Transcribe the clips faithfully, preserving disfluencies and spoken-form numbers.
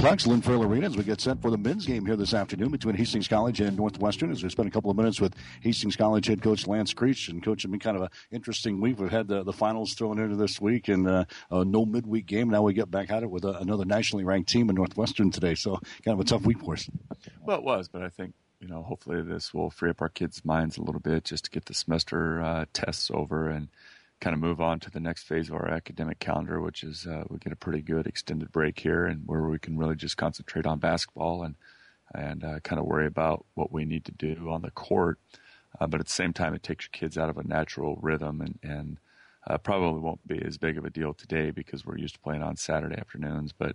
Bucks, Lynn Farrell Arena, as we get set for the men's game here this afternoon between Hastings College and Northwestern. As we spend a couple of minutes with Hastings College head coach Lance Creech. And, Coach, it's been kind of an interesting week. We've had the, the finals thrown into this week and uh, uh, no midweek game. Now we get back at it with uh, another nationally ranked team in Northwestern today. So kind of a tough week for us. Well, it was, but I think, you know, hopefully this will free up our kids' minds a little bit just to get the semester uh, tests over and kind of move on to the next phase of our academic calendar, which is uh, we get a pretty good extended break here and where we can really just concentrate on basketball and and uh, kind of worry about what we need to do on the court. Uh, but at the same time, it takes your kids out of a natural rhythm and, and uh, probably won't be as big of a deal today because we're used to playing on Saturday afternoons. But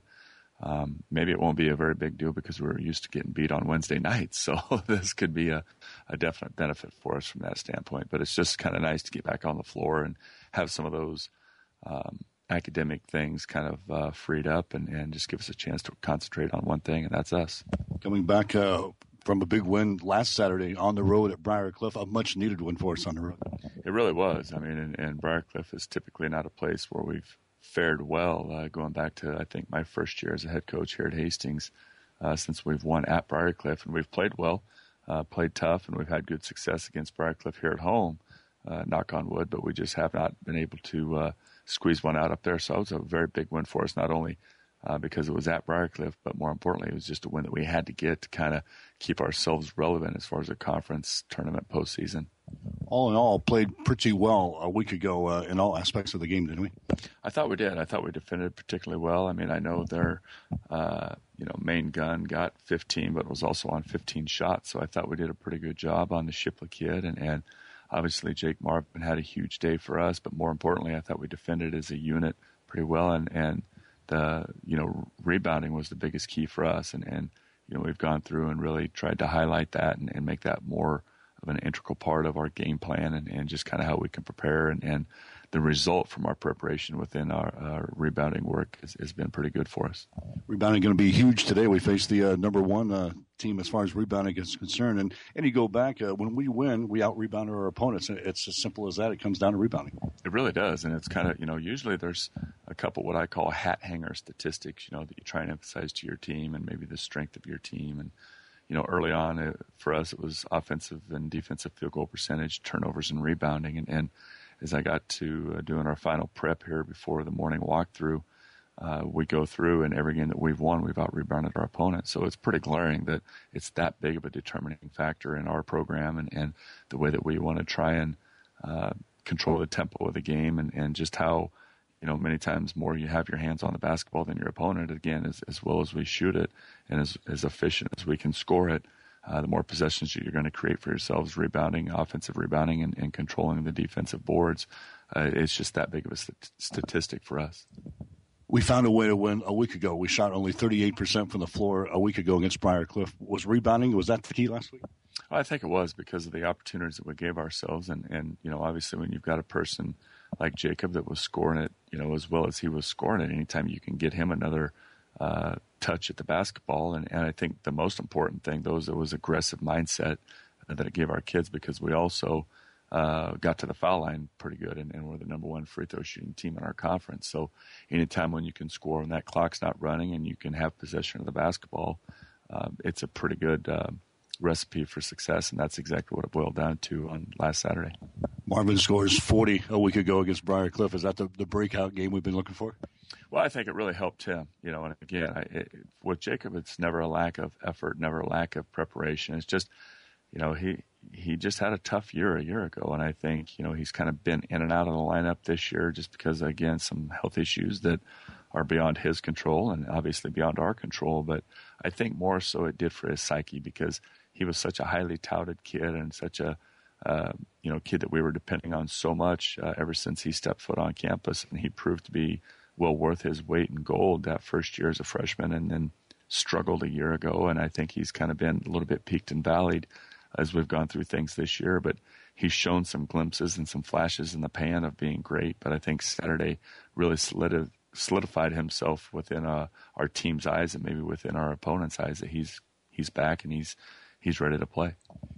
um, maybe it won't be a very big deal because we're used to getting beat on Wednesday nights. So this could be a, a definite benefit for us from that standpoint. But it's just kind of nice to get back on the floor and have some of those um, academic things kind of uh, freed up and, and just give us a chance to concentrate on one thing, and that's us. Coming back uh, from a big win last Saturday on the road at Briarcliff, a much-needed win for us on the road. It really was. I mean, and, and Briarcliff is typically not a place where we've fared well, uh, going back to, I think, my first year as a head coach here at Hastings, uh, since we've won at Briarcliff, and we've played well, uh, played tough, and we've had good success against Briarcliff here at home, uh, knock on wood, but we just have not been able to uh, squeeze one out up there. So it was a very big win for us, not only uh, because it was at Briarcliff, but more importantly, it was just a win that we had to get to kind of keep ourselves relevant as far as a conference tournament postseason. All in all, played pretty well a week ago uh, in all aspects of the game, didn't we? I thought we did. I thought we defended particularly well. I mean, I know their uh, you know main gun got fifteen, but was also on fifteen shots, so I thought we did a pretty good job on the Shipley kid. And, and obviously Jake Marvin had a huge day for us, but more importantly, I thought we defended as a unit pretty well. And, and the you know rebounding was the biggest key for us. And, and you know we've gone through and really tried to highlight that and, and make that more of an integral part of our game plan and, and just kind of how we can prepare. And, and the result from our preparation within our, our rebounding work has, has been pretty good for us. Rebounding going to be huge today. We face the uh, number one uh, team as far as rebounding is concerned. And, and you go back, uh, when we win, we out-rebound our opponents. It's as simple as that. It comes down to rebounding. It really does. And it's kind of, you know, usually there's a couple what I call hat hanger statistics, you know, that you try and emphasize to your team and maybe the strength of your team. And you know, early on uh, for us, it was offensive and defensive field goal percentage, turnovers, and rebounding. And, and as I got to uh, doing our final prep here before the morning walkthrough, uh, we go through, and every game that we've won, we've out-rebounded our opponent. So it's pretty glaring that it's that big of a determining factor in our program and, and the way that we want to try and uh, control the tempo of the game and, and just how, you know, many times more you have your hands on the basketball than your opponent, again, as, as well as we shoot it and as, as efficient as we can score it, uh, the more possessions you're going to create for yourselves, rebounding, offensive rebounding, and, and controlling the defensive boards. Uh, it's just that big of a st- statistic for us. We found a way to win a week ago. We shot only thirty-eight percent from the floor a week ago against Briarcliff. Was rebounding, was that the key last week? Well, I think it was because of the opportunities that we gave ourselves. And, and, you know, obviously when you've got a person like Jacob that was scoring it, you know, as well as he was scoring it, anytime you can get him another uh, touch at the basketball. And, and I think the most important thing, though, is it was aggressive mindset that it gave our kids because we also uh, got to the foul line pretty good and, and we're the number one free throw shooting team in our conference. So anytime when you can score and that clock's not running and you can have possession of the basketball, um, it's a pretty good uh, recipe for success, and that's exactly what it boiled down to on last Saturday. Marvin scores forty a week ago against Briarcliff. Is that the, the breakout game we've been looking for? Well, I think it really helped him. You know, and again, I, it, with Jacob, it's never a lack of effort, never a lack of preparation. It's just, you know, he he just had a tough year a year ago, and I think, you know, he's kind of been in and out of the lineup this year just because, again, some health issues that are beyond his control and obviously beyond our control. But I think more so it did for his psyche because he was such a highly touted kid and such a uh, you know kid that we were depending on so much uh, ever since he stepped foot on campus, and he proved to be well worth his weight in gold that first year as a freshman, and then struggled a year ago. And I think he's kind of been a little bit peaked and valleyed as we've gone through things this year. But he's shown some glimpses and some flashes in the pan of being great. But I think Saturday really solid- solidified himself within uh, our team's eyes and maybe within our opponent's eyes that he's he's back and he's he's ready to play.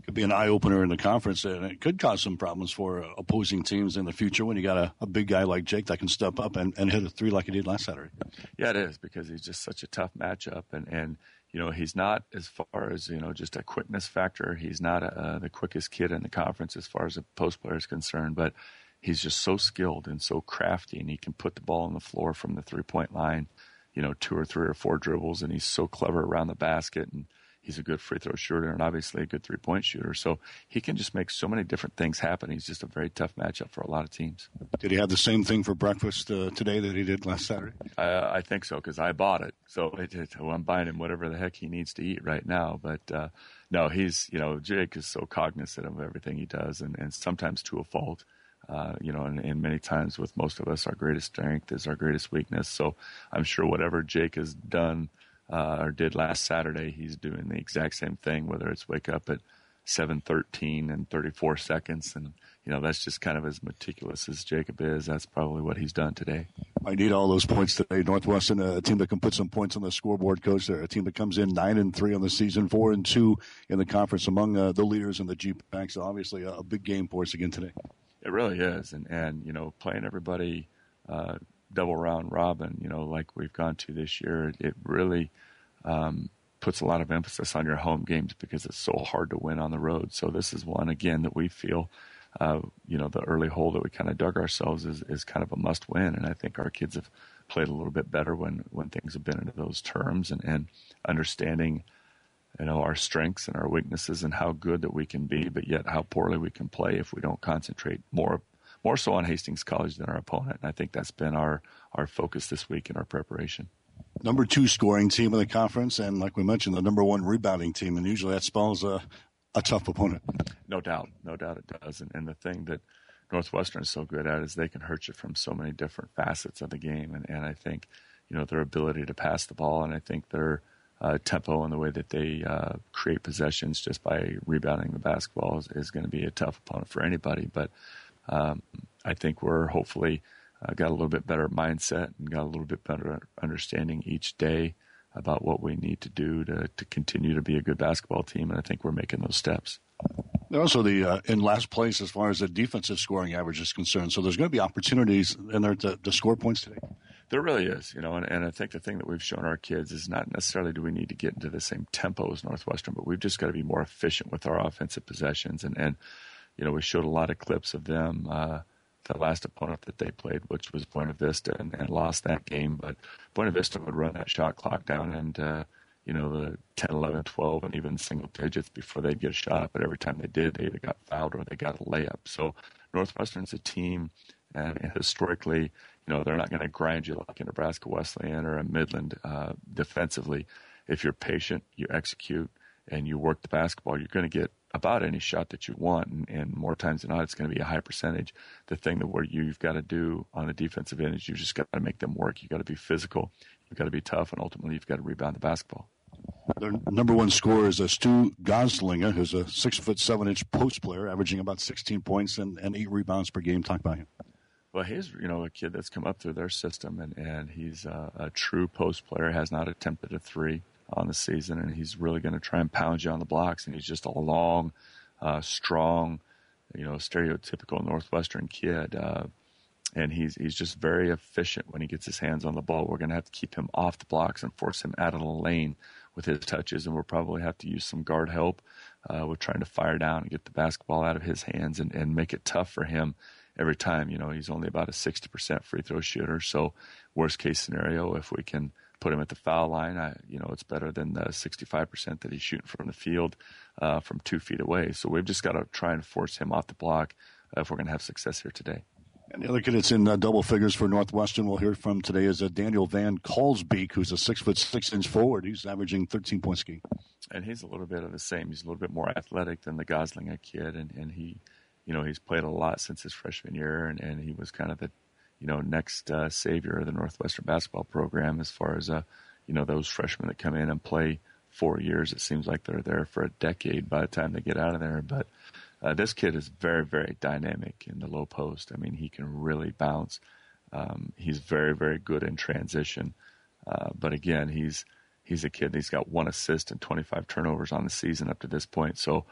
Could be an eye-opener in the conference, and it could cause some problems for uh, opposing teams in the future when you got a, a big guy like Jake that can step up and, and hit a three like he did last Saturday. Yeah, it is, because he's just such a tough matchup, and, and you know, he's not, as far as, you know, just a quickness factor, he's not uh, the quickest kid in the conference as far as a post player is concerned, but he's just so skilled and so crafty, and he can put the ball on the floor from the three-point line, you know, two or three or four dribbles, and he's so clever around the basket, and he's a good free throw shooter and obviously a good three-point shooter. So he can just make so many different things happen. He's just a very tough matchup for a lot of teams. Did he have the same thing for breakfast uh, today that he did last Saturday? Uh, I think so, because I bought it. So it, it, well, I'm buying him whatever the heck he needs to eat right now. But uh, no, he's, you know, Jake is so cognizant of everything he does, and, and sometimes to a fault. Uh, you know, and, and many times with most of us, our greatest strength is our greatest weakness. So I'm sure whatever Jake has done Uh, or did last Saturday, he's doing the exact same thing, whether it's wake up at seven thirteen and thirty-four seconds. And, you know, that's just kind of as meticulous as Jacob is. That's probably what he's done today. I need all those points today. Northwestern, a team that can put some points on the scoreboard, Coach. They're a team that comes in nine and three on the season, four and two in the conference among uh, the leaders in the G PAC. So obviously a, a big game for us again today. It really is. And, and you know, playing everybody uh, double round robin, you know, like we've gone to this year, it really um, puts a lot of emphasis on your home games because it's so hard to win on the road. So this is one, again, that we feel, uh, you know, the early hole that we kind of dug ourselves is, is kind of a must win. And I think our kids have played a little bit better when, when things have been into those terms, and, and understanding, you know, our strengths and our weaknesses and how good that we can be, but yet how poorly we can play if we don't concentrate more more so on Hastings College than our opponent. And I think that's been our, our focus this week in our preparation. Number two scoring team in the conference, and like we mentioned, the number one rebounding team, and usually that spells a, a tough opponent. No doubt. No doubt it does. And, and the thing that Northwestern is so good at is they can hurt you from so many different facets of the game. And, and I think, you know, their ability to pass the ball, and I think their uh, tempo and the way that they uh, create possessions just by rebounding the basketball is, is going to be a tough opponent for anybody. But Um, I think we're hopefully uh, got a little bit better mindset and got a little bit better understanding each day about what we need to do to, to continue to be a good basketball team, and I think we're making those steps. They're also the uh, in last place as far as the defensive scoring average is concerned, so there's going to be opportunities in there to, to score points today. There really is, you know, and, and I think the thing that we've shown our kids is not necessarily do we need to get into the same tempo as Northwestern, but we've just got to be more efficient with our offensive possessions. And, and you know, we showed a lot of clips of them, uh, the last opponent that they played, which was Buena Vista, and, and lost that game. But Buena Vista would run that shot clock down and, uh, you know, the ten, eleven, twelve, and even single digits before they'd get a shot. But every time they did, they either got fouled or they got a layup. So Northwestern's a team, and, and historically, you know, they're not going to grind you like a Nebraska Wesleyan or a Midland uh, defensively. If you're patient, you execute, and you work the basketball, you're going to get about any shot that you want, and, and more times than not, it's going to be a high percentage. The thing that what you've got to do on the defensive end is you just got to make them work. You've got to be physical. You've got to be tough, and ultimately you've got to rebound the basketball. Their number one scorer is a Stu Goslinger, who's a six foot seven inch post player, averaging about sixteen points and, and eight rebounds per game. Talk about him. Well, he's, you know, a kid that's come up through their system, and, and he's a, a true post player, has not attempted a three on the season, and he's really going to try and pound you on the blocks. And he's just a long, uh, strong, you know, stereotypical Northwestern kid. Uh, and he's he's just very efficient when he gets his hands on the ball. We're going to have to keep him off the blocks and force him out of the lane with his touches, and we'll probably have to use some guard help. Uh, we're trying to fire down and get the basketball out of his hands and, and make it tough for him every time. You know, he's only about a sixty percent free throw shooter, so worst case scenario, if we can put him at the foul line, I, you know, it's better than the sixty-five percent that he's shooting from the field uh, from two feet away. So we've just got to try and force him off the block uh, if we're going to have success here today. And the other kid that's in uh, double figures for Northwestern we'll hear from today is uh, Daniel Van Kalsbeek, who's a six foot six inch forward. He's averaging thirteen points a game. And he's a little bit of the same. He's a little bit more athletic than the Goslinger kid, and, and he, you know, he's played a lot since his freshman year, and, and he was kind of the, you know, next uh, savior of the Northwestern basketball program as far as, uh, you know, those freshmen that come in and play four years. It seems like they're there for a decade by the time they get out of there. But uh, this kid is very, very dynamic in the low post. I mean, he can really bounce. Um, he's very, very good in transition. Uh, but again, he's he's a kid. He's got one assist and twenty-five turnovers on the season up to this point. So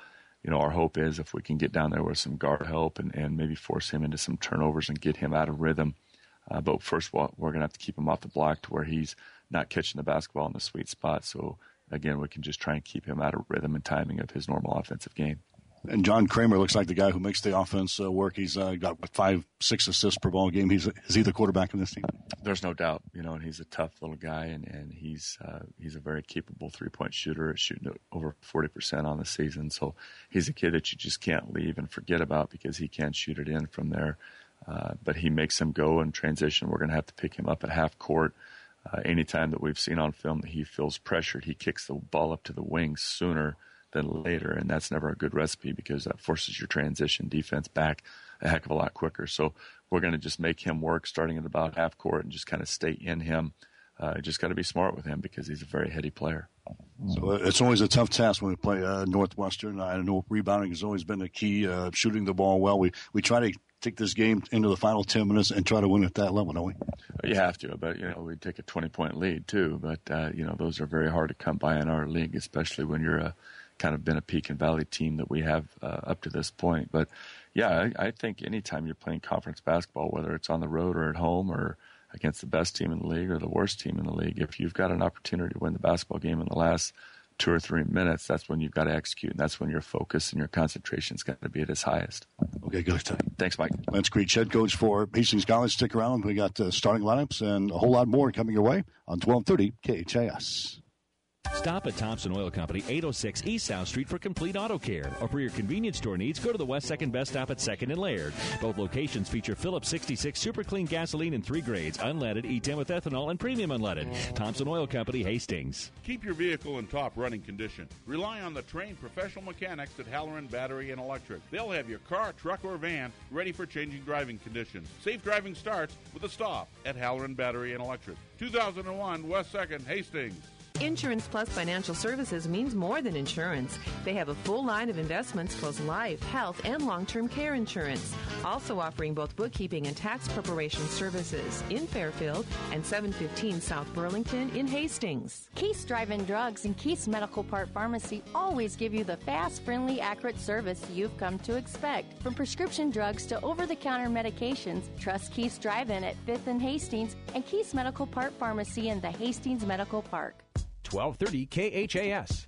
you know, our hope is if we can get down there with some guard help and, and maybe force him into some turnovers and get him out of rhythm. Uh, but first of all, we're going to have to keep him off the block to where he's not catching the basketball in the sweet spot. So, again, we can just try and keep him out of rhythm and timing of his normal offensive game. And John Kramer looks like the guy who makes the offense uh, work. He's uh, got what, five, six assists per ball game. He's is he the quarterback in this team? There's no doubt. You know, and he's a tough little guy, and and he's uh, he's a very capable three point shooter, shooting over forty percent on the season. So he's a kid that you just can't leave and forget about because he can shoot it in from there. Uh, but he makes them go in transition. We're going to have to pick him up at half court. Uh, anytime that we've seen on film that he feels pressured, he kicks the ball up to the wings sooner than later, and that's never a good recipe because that forces your transition defense back a heck of a lot quicker. So we're going to just make him work starting at about half court and just kind of stay in him. Uh, just got to be smart with him because he's a very heady player. So it's always a tough task when we play uh, Northwestern. I know rebounding has always been a key, uh, shooting the ball well. We we try to take this game into the final ten minutes and try to win at that level, don't we? You have to, but, you know, we take a twenty-point lead too. But, uh, you know, those are very hard to come by in our league, especially when you're a kind of been a peak and valley team that we have uh, up to this point. But, yeah, I, I think anytime you're playing conference basketball, whether it's on the road or at home or against the best team in the league or the worst team in the league, if you've got an opportunity to win the basketball game in the last two or three minutes, that's when you've got to execute, and that's when your focus and your concentration is going to be at its highest. Okay, good. Thanks, Mike. Lance Creech, head coach for Hastings College. Stick around. We got uh, starting lineups and a whole lot more coming your way on twelve thirty K H A S. Stop at Thompson Oil Company, eight oh six East South Street for complete auto care. Or for your convenience store needs, go to the West second Best Stop at second and Laird. Both locations feature Phillips sixty-six Super Clean gasoline in three grades, unleaded, E ten with ethanol, and premium unleaded. Thompson Oil Company, Hastings. Keep your vehicle in top running condition. Rely on the trained professional mechanics at Halloran Battery and Electric. They'll have your car, truck, or van ready for changing driving conditions. Safe driving starts with a stop at Halloran Battery and Electric. two thousand one West second, Hastings. Insurance Plus Financial Services means more than insurance. They have a full line of investments plus life, health, and long-term care insurance. Also offering both bookkeeping and tax preparation services in Fairfield and seven fifteen South Burlington in Hastings. Keith's Drive-In Drugs and Keith's Medical Park Pharmacy always give you the fast, friendly, accurate service you've come to expect. From prescription drugs to over-the-counter medications, trust Keith's Drive-In at fifth and Hastings and Keith's Medical Park Pharmacy in the Hastings Medical Park. twelve thirty K H A S.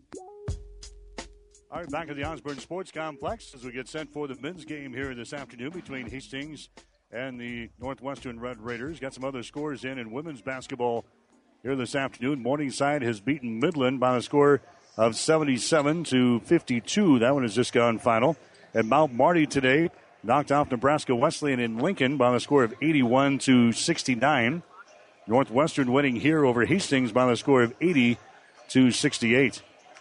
All right, back at the Osborne Sports Complex as we get set for the men's game here this afternoon between Hastings and the Northwestern Red Raiders. Got some other scores in in women's basketball here this afternoon. Morningside has beaten Midland by a score of seventy-seven to fifty-two. That one has just gone final. And Mount Marty today knocked off Nebraska Wesleyan in Lincoln by a score of eighty-one to sixty-nine. Northwestern winning here over Hastings by the score of eighty to sixty-eight.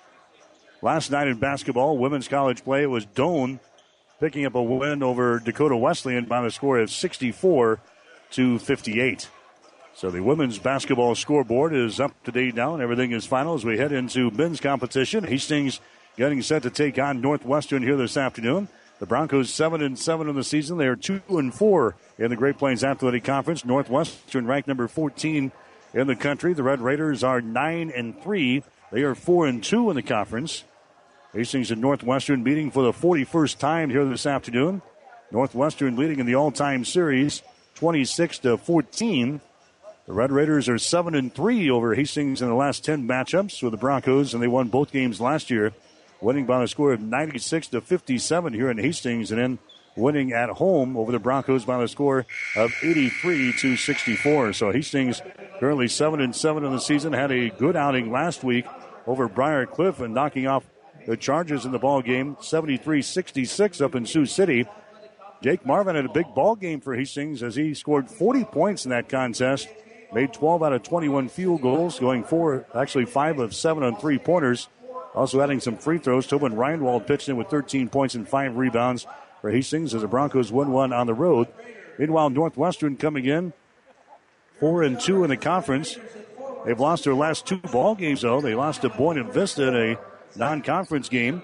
Last night in basketball, women's college play, it was Doane picking up a win over Dakota Wesleyan by the score of sixty-four to fifty-eight. So the women's basketball scoreboard is up to date now, and everything is final as we head into men's competition. Hastings getting set to take on Northwestern here this afternoon. The Broncos seven and seven in the season. They are two and four in the Great Plains Athletic Conference. Northwestern ranked number fourteen in the country. The Red Raiders are nine and three. They are four and two in the conference. Hastings and Northwestern meeting for the forty-first time here this afternoon. Northwestern leading in the all-time series, twenty-six to fourteen. The Red Raiders are seven and three over Hastings in the last ten matchups with the Broncos, and they won both games last year, winning by a score of ninety-six to fifty-seven here in Hastings, and then winning at home over the Broncos by a score of eighty-three to sixty-four. So Hastings currently seven and seven in the season, had a good outing last week over Briar Cliff and knocking off the Chargers in the ball game, seventy-three sixty-six up in Sioux City. Jake Marvin had a big ball game for Hastings as he scored forty points in that contest, made twelve out of twenty-one field goals, going four, actually five of seven on three-pointers. Also adding some free throws. Tobin Reinwald pitched in with thirteen points and five rebounds for Hastings as the Broncos win one on the road. Meanwhile, Northwestern coming in four and two in the conference. They've lost their last two ball games, though. They lost to Buena Vista in a non-conference game,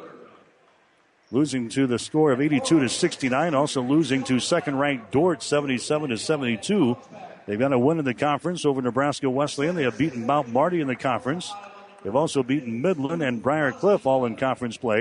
losing to the score of eighty-two to sixty-nine. Also losing to second-ranked Dordt, seventy-seven to seventy-two. They've got a win in the conference over Nebraska Wesleyan. They have beaten Mount Marty in the conference. They've also beaten Midland and Briar Cliff all in conference play.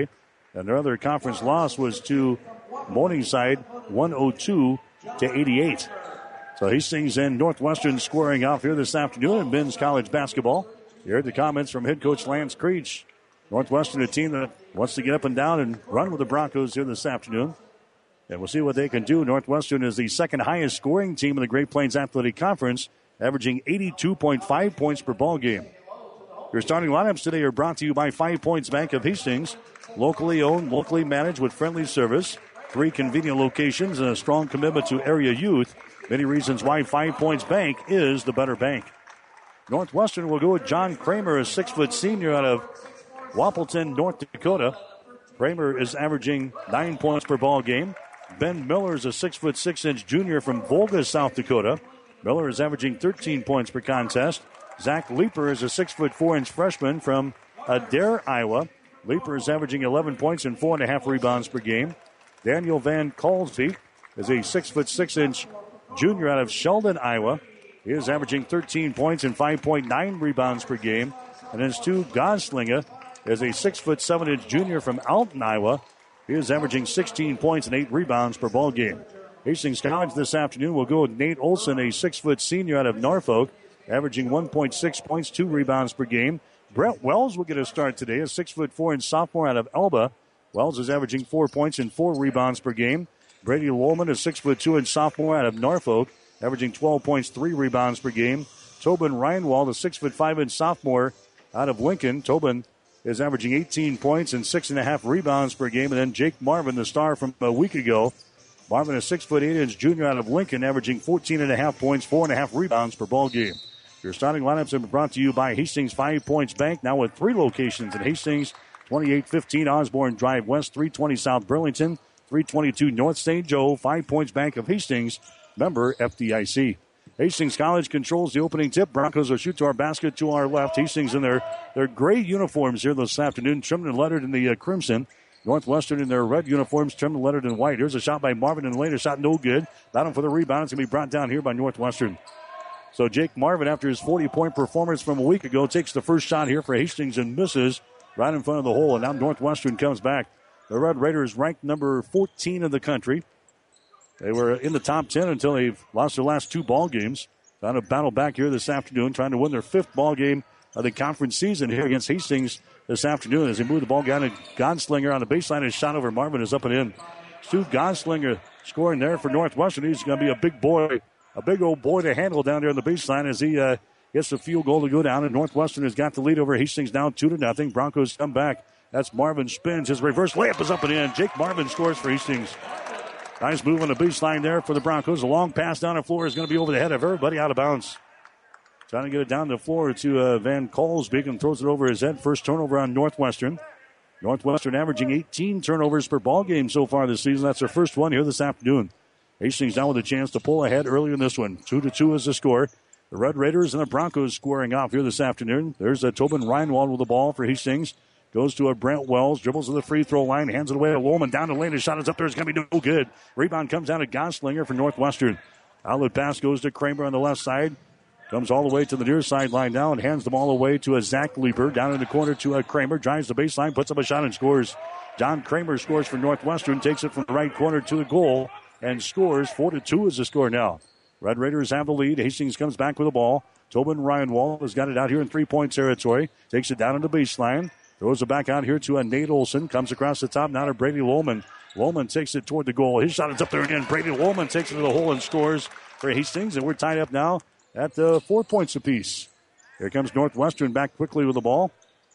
And their other conference loss was to Morningside, one oh two to eighty-eight. So Hastings and Northwestern squaring off here this afternoon in men's college basketball. You heard the comments from head coach Lance Creech. Northwestern, a team that wants to get up and down and run with the Broncos here this afternoon. And we'll see what they can do. Northwestern is the second highest scoring team in the Great Plains Athletic Conference, averaging eighty-two point five points per ball game. Your starting lineups today are brought to you by Five Points Bank of Hastings. Locally owned, locally managed with friendly service. Three convenient locations and a strong commitment to area youth. Many reasons why Five Points Bank is the better bank. Northwestern will go with John Kramer, a six-foot senior out of Wappleton, North Dakota. Kramer is averaging nine points per ball game. Ben Miller is a six-foot six-inch junior from Volga, South Dakota. Miller is averaging thirteen points per contest. Zach Leeper is a six-foot four-inch freshman from Adair, Iowa. Leeper is averaging eleven points and four and a half rebounds per game. Daniel Van Kalsvik is a six-foot six-inch junior out of Sheldon, Iowa. He is averaging thirteen points and five point nine rebounds per game. And then Stu Goslinger is a six-foot seven-inch junior from Alton, Iowa. He is averaging sixteen points and eight rebounds per ball game. Hastings College this afternoon will go with Nate Olson, a six-foot senior out of Norfolk, averaging one point six points, two rebounds per game. Brett Wells will get a start today, a six-foot four-inch sophomore out of Elba. Wells is averaging four points and four rebounds per game. Brady Lowman, a six-foot two-inch sophomore out of Norfolk, averaging twelve points, three rebounds per game. Tobin Reinwald, a six-foot five-inch sophomore out of Lincoln. Tobin is averaging eighteen points and six and a half rebounds per game. And then Jake Marvin, the star from a week ago. Marvin, a six-foot eight-inch junior out of Lincoln, averaging fourteen and a half points, four and a half rebounds per ball game. Your starting lineups have been brought to you by Hastings Five Points Bank, now with three locations in Hastings, twenty-eight fifteen Osborne Drive West, three twenty South Burlington, three twenty-two North Saint Joe. Five Points Bank of Hastings, member F D I C. Hastings College controls the opening tip. Broncos will shoot to our basket to our left. Hastings in their, their gray uniforms here this afternoon, trimmed and lettered in the uh, crimson. Northwestern in their red uniforms, trimmed and lettered in white. Here's a shot by Marvin and later shot no good. Battle for the rebound. It's going to be brought down here by Northwestern. So Jake Marvin, after his forty-point performance from a week ago, takes the first shot here for Hastings and misses right in front of the hole. And now Northwestern comes back. The Red Raiders ranked number fourteen in the country. They were in the top ten until they've lost their last two ball games. Trying to battle back here this afternoon, trying to win their fifth ball game of the conference season here against Hastings this afternoon. As they move the ball down to Gonslinger on the baseline, his shot over Marvin is up and in. Stu Gonslinger scoring there for Northwestern. He's going to be a big boy, a big old boy to handle down there on the baseline as he uh, gets the field goal to go down. And Northwestern has got the lead over Hastings now two to nothing. Broncos come back. That's Marvin spins. His reverse layup is up and in. Jake Marvin scores for Hastings. Nice move on the baseline there for the Broncos. A long pass down the floor is going to be over the head of everybody out of bounds. Trying to get it down the floor to uh, Van Kolsbeek and throws it over his head. First turnover on Northwestern. Northwestern averaging eighteen turnovers per ball game so far this season. That's their first one here this afternoon. Hastings now with a chance to pull ahead early in this one. Two to two is the score. The Red Raiders and the Broncos squaring off here this afternoon. There's a Tobin Reinwald with the ball for Hastings. Goes to a Brent Wells, dribbles to the free throw line, hands it away to Woolman. Down the lane, his shot is up there. It's going to be no good. Rebound comes down to Gonslinger for Northwestern. Outlet pass goes to Kramer on the left side. Comes all the way to the near sideline now and hands the ball away to a Zach Leeper. Down in the corner to a Kramer. Drives the baseline, puts up a shot and scores. John Kramer scores for Northwestern. Takes it from the right corner to the goal and scores. Four to two is the score now. Red Raiders have the lead. Hastings comes back with the ball. Tobin Reinwald has got it out here in three-point territory. Takes it down on the baseline. Throws it back out here to a Nate Olson. Comes across the top now to Brady Lowman. Lowman takes it toward the goal. His shot is up there again. Brady Lowman takes it to the hole and scores for Hastings. And we're tied up now at uh, four points apiece. Here comes Northwestern back quickly with the ball.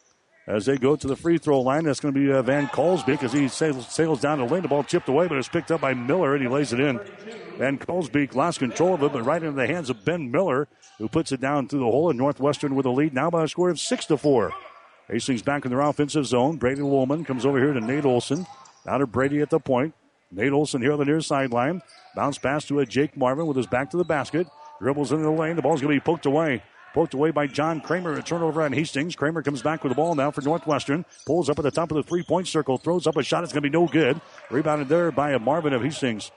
As they go to the free throw line, that's going to be uh, Van Kolsbeek as he sails, sails down the lane. The ball chipped away, but it's picked up by Miller, and he lays it in. Van Kolsbeek lost control of it, but right into the hands of Ben Miller, who puts it down through the hole. And Northwestern with a lead now by a score of six to four. Hastings back in their offensive zone. Brady Lowman comes over here to Nate Olson. Now to Brady at the point. Nate Olson here on the near sideline. Bounce pass to a Jake Marvin with his back to the basket. Dribbles into the lane. The ball's going to be poked away. Poked away by John Kramer. A turnover on Hastings. Kramer comes back with the ball now for Northwestern. Pulls up at the top of the three-point circle. Throws up a shot. It's going to be no good. Rebounded there by a Marvin of Hastings.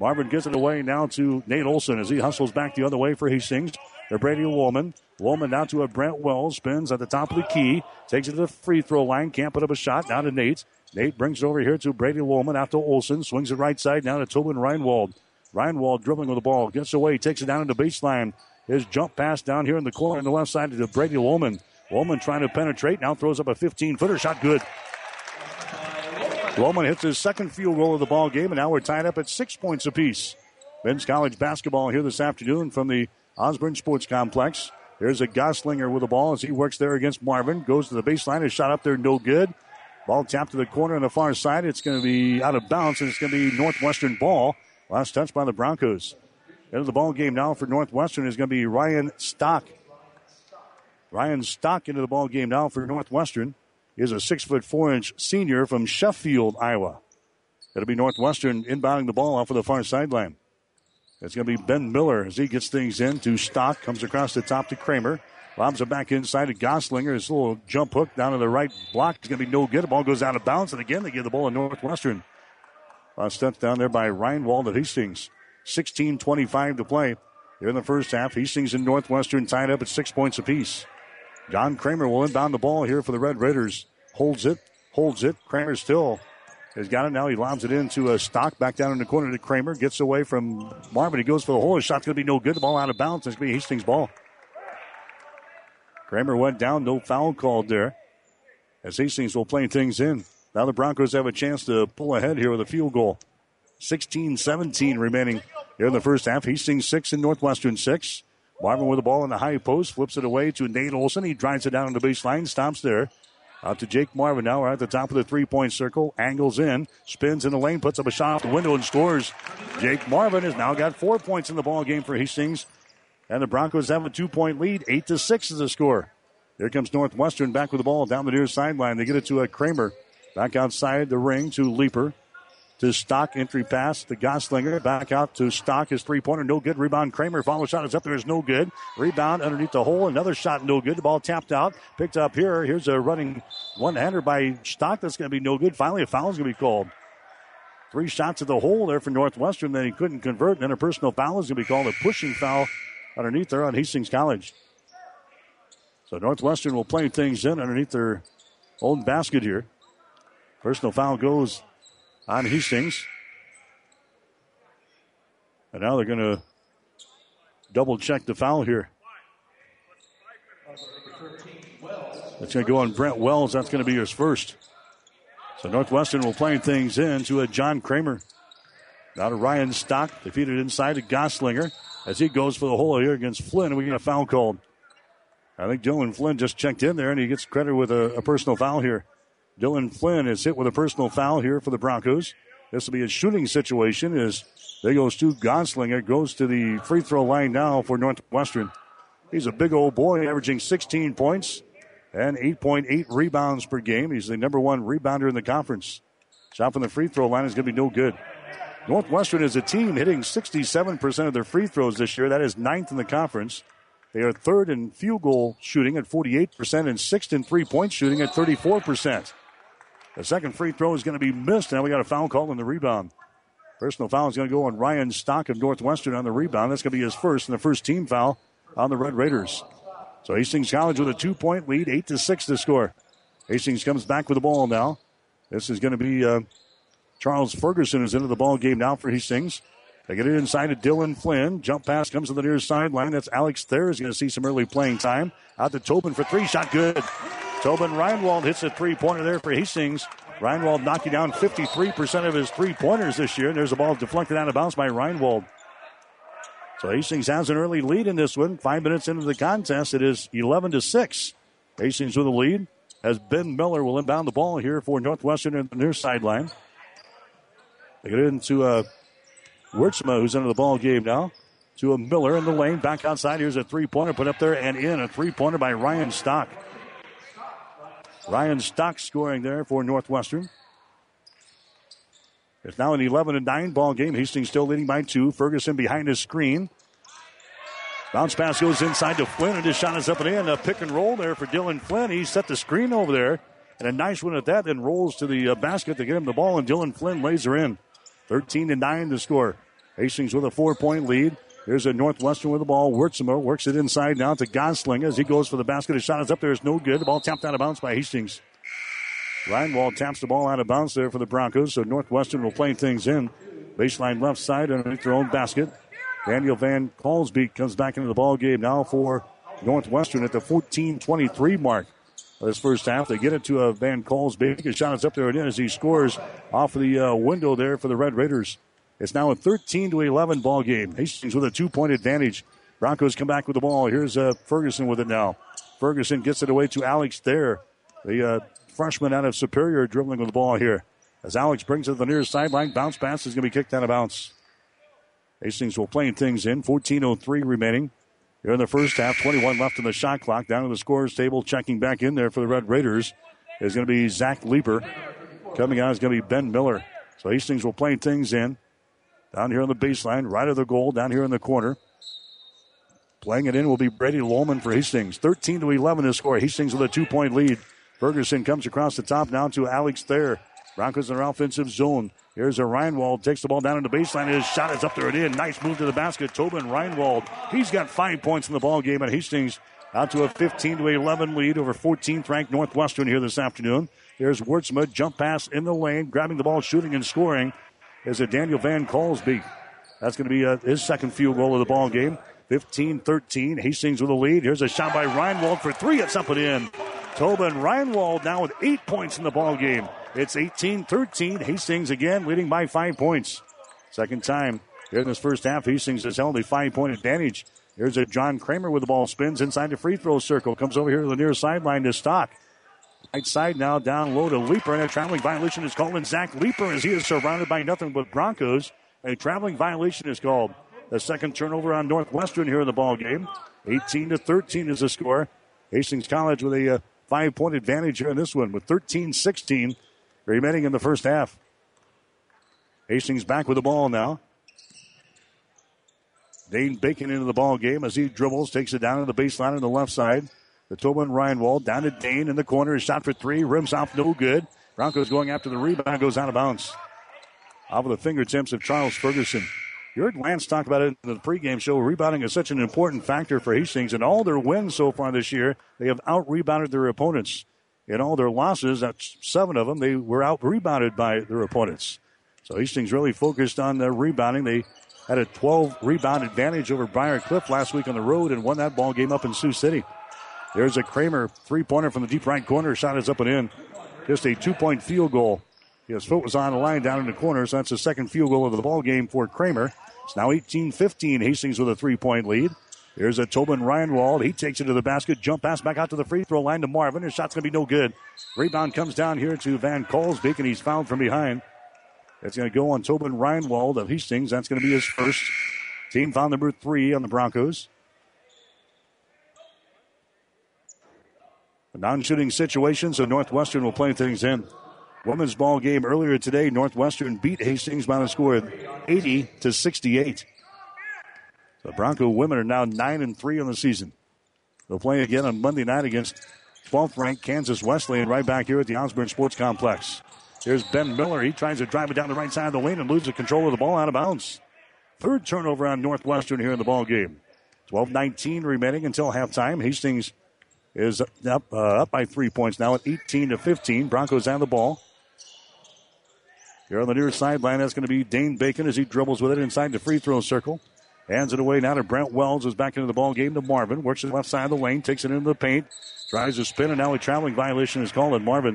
Marvin gets it away now to Nate Olson as he hustles back the other way for Hastings. To Brady Woolman. Woolman now to a Brent Wells. Spins at the top of the key. Takes it to the free throw line. Can't put up a shot. Now to Nate. Nate brings it over here to Brady Woolman. Out to Olson. Swings it right side. Now to Tobin Reinwald. Reinwald dribbling with the ball. Gets away. Takes it down to the baseline. His jump pass down here in the corner on the left side to Brady Woolman. Woolman trying to penetrate. Now throws up a fifteen-footer. Shot good. Woolman hits his second field goal of the ball game, and now we're tied up at six points apiece. Men's college basketball here this afternoon from the Osborne Sports Complex. There's a Goslinger with the ball as he works there against Marvin. Goes to the baseline. His shot up there, no good. Ball tapped to the corner on the far side. It's going to be out of bounds, and it's going to be Northwestern ball. Last touch by the Broncos. End of the ball game now for Northwestern is going to be Ryan Stock. Ryan Stock into the ball game now for Northwestern. He is a six foot four inch senior from Sheffield, Iowa. It'll be Northwestern inbounding the ball off of the far sideline. It's going to be Ben Miller as he gets things in to Stock. Comes across the top to Kramer. Lobs it back inside to Goslinger. His little jump hook down to the right block is going to be no good. The ball goes out of bounds, and again they give the ball to Northwestern. Last touch down there by Reinwald at Hastings. sixteen twenty-five to play here in the first half. Hastings and Northwestern tied up at six points apiece. John Kramer will inbound the ball here for the Red Raiders. Holds it, holds it. Kramer still has got it now. He lobs it into a Stock back down in the corner to Kramer. Gets away from Marvin. He goes for the hole. His shot's going to be no good. The ball out of bounds. It's going to be Hastings' ball. Kramer went down. No foul called there as Hastings will play things in. Now the Broncos have a chance to pull ahead here with a field goal. sixteen seventeen remaining here in the first half. Hastings six and Northwestern six. Marvin with the ball in the high post. Flips it away to Nate Olson. He drives it down on the baseline. Stops there. Out to Jake Marvin now. Right at the top of the three-point circle. Angles in. Spins in the lane. Puts up a shot off the window and scores. Jake Marvin has now got four points in the ball game for Hastings. And the Broncos have a two-point lead. Eight to six is the score. Here comes Northwestern back with the ball down the near sideline. They get it to a Kramer. Back outside the ring to Leaper. To Stock, entry pass to Goslinger. Back out to Stock, his three-pointer, no good. Rebound, Kramer. Follow shot is up there, is no good. Rebound underneath the hole. Another shot, no good. The ball tapped out. Picked up here. Here's a running one-hander by Stock. That's going to be no good. Finally, a foul is going to be called. Three shots at the hole there for Northwestern. Then he couldn't convert. And then a personal foul is going to be called. A pushing foul underneath there on Hastings College. So Northwestern will play things in underneath their own basket here. Personal foul goes on Hastings. And now they're going to double check the foul here. It's going to go on Brent Wells. That's going to be his first. So Northwestern will play things in to a John Kramer. Now to Ryan Stock. Defeated inside to Goslinger as he goes for the hole here against Flynn. And we get a foul called. I think Dylan Flynn just checked in there and he gets credit with a, a personal foul here. Dylan Flynn is hit with a personal foul here for the Broncos. This will be a shooting situation as there goes to Goslinger. Goes to the free throw line now for Northwestern. He's a big old boy, averaging sixteen points and eight point eight rebounds per game. He's the number one rebounder in the conference. Shot from the free throw line is going to be no good. Northwestern is a team hitting sixty-seven percent of their free throws this year. That is ninth in the conference. They are third in field goal shooting at forty-eight percent and sixth in three-point shooting at thirty-four percent. The second free throw is going to be missed. Now we got a foul call on the rebound. Personal foul is going to go on Ryan Stock of Northwestern on the rebound. That's going to be his first and the first team foul on the Red Raiders. So Hastings College with a two-point lead, eight to six to score. Hastings comes back with the ball now. This is going to be uh, Charles Ferguson is into the ball game now for Hastings. They get it inside to Dylan Flynn. Jump pass comes to the near sideline. That's Alex Thayer is going to see some early playing time. Out to Tobin for three. Shot good. Tobin Reinwald hits a three-pointer there for Hastings. Reinwald knocking down fifty-three percent of his three-pointers this year. And there's a ball deflected out of bounds by Reinwald. So Hastings has an early lead in this one. Five minutes into the contest, it is eleven to six. Hastings with a lead as Ben Miller will inbound the ball here for Northwestern at the near sideline. They get it into uh, Wurtzma, who's into the ball game now. To a Miller in the lane. Back outside. Here's a three-pointer put up there and in. A three-pointer by Ryan Stock. Ryan Stock scoring there for Northwestern. It's now an eleven to nine ball game. Hastings still leading by two. Ferguson behind his screen. Bounce pass goes inside to Flynn, and his shot is up and in. A pick and roll there for Dylan Flynn. He set the screen over there, and a nice one at that. Then rolls to the uh, basket to get him the ball, and Dylan Flynn lays her in. thirteen to nine to score. Hastings with a four-point lead. Here's a Northwestern with the ball. Wurtzemer works it inside now to Gosling as he goes for the basket. His shot is up there. It's no good. The ball tapped out of bounds by Hastings. Reinwald taps the ball out of bounds there for the Broncos, so Northwestern will play things in. Baseline left side underneath their own basket. Daniel Van Colsbeek comes back into the ball game now for Northwestern at the fourteen twenty-three mark of this first half. They get it to uh, Van Colsbeek. His shot is up there again as he scores off of the uh, window there for the Red Raiders. It's now a thirteen to eleven ball game. Hastings with a two-point advantage. Broncos come back with the ball. Here's uh, Ferguson with it now. Ferguson gets it away to Alex Thayer, the uh, freshman out of Superior, dribbling with the ball here. As Alex brings it to the near sideline, bounce pass is going to be kicked out of bounds. Hastings will play things in. fourteen oh three remaining here in the first half. twenty-one left in the shot clock. Down to the scorer's table, checking back in there for the Red Raiders is going to be Zach Leeper. Coming out is going to be Ben Miller. So Hastings will play things in. Down here on the baseline, right of the goal, down here in the corner. Playing it in will be Brady Lohman for Hastings. thirteen to eleven to score. Hastings with a two-point lead. Ferguson comes across the top now to Alex Thayer. Broncos in their offensive zone. Here's a Reinwald. Takes the ball down in the baseline. His shot is up there and in. Nice move to the basket. Tobin Reinwald. He's got five points in the ball game. And Hastings out to a fifteen to eleven lead over fourteenth ranked Northwestern here this afternoon. Here's Wurtzman. Jump pass in the lane. Grabbing the ball, shooting and scoring is a Daniel Van Colsbeek. That's going to be uh, his second field goal of the ball game. fifteen thirteen. Hastings with a lead. Here's a shot by Reinwald for three. It's up and in. Tobin Reinwald now with eight points in the ball game. It's eighteen thirteen. Hastings again leading by five points. Second time here in this first half, Hastings has held a five-point advantage. Here's a John Kramer with the ball. Spins inside the free throw circle. Comes over here to the near sideline to Stock. Right side now down low to Leeper. And a traveling violation is called. And Zach Leeper, as he is surrounded by nothing but Broncos. A traveling violation is called. The second turnover on Northwestern here in the ball game. eighteen to thirteen is the score. Hastings College with a uh, five-point advantage here in this one with thirteen sixteen remaining in the first half. Hastings back with the ball now. Dane Bacon into the ball game as he dribbles, takes it down to the baseline on the left side. The Tobin Reinwald down to Dane in the corner. His shot for three. Rims off, no good. Broncos going after the rebound. Goes out of bounds. Off of the fingertips of Charles Ferguson. You heard Lance talk about it in the pregame show. Rebounding is such an important factor for Hastings. In all their wins so far this year, they have out-rebounded their opponents. In all their losses, that's seven of them, they were out-rebounded by their opponents. So Hastings really focused on their rebounding. They had a twelve-rebound advantage over Briar Cliff last week on the road and won that ball game up in Sioux City. There's a Kramer three-pointer from the deep right corner. Shot is up and in. Just a two-point field goal. His foot was on the line down in the corner, so that's the second field goal of the ball game for Kramer. It's now eighteen fifteen. Hastings with a three-point lead. Here's a Tobin Reinwald. He takes it to the basket. Jump pass back out to the free throw line to Marvin. His shot's going to be no good. Rebound comes down here to Van Colsbeek, and he's fouled from behind. It's going to go on Tobin Reinwald of Hastings. That's going to be his first. Team foul number three on the Broncos. A non-shooting situation, so Northwestern will play things in. Women's ball game earlier today, Northwestern beat Hastings by a score of eighty to sixty-eight. The Bronco women are now nine and three on the season. They'll play again on Monday night against twelfth ranked Kansas Wesleyan right back here at the Osborne Sports Complex. Here's Ben Miller. He tries to drive it down the right side of the lane and loses control of the ball out of bounds. Third turnover on Northwestern here in the ball game. twelve nineteen remaining until halftime. Hastings is up, uh, up by three points now at eighteen to fifteen. Broncos have the ball. Here on the near sideline, that's going to be Dane Bacon as he dribbles with it inside the free throw circle. Hands it away now to Brent Wells, who's back into the ball game to Marvin. Works the left side of the lane, takes it into the paint, tries to spin, and now a traveling violation is called on Marvin.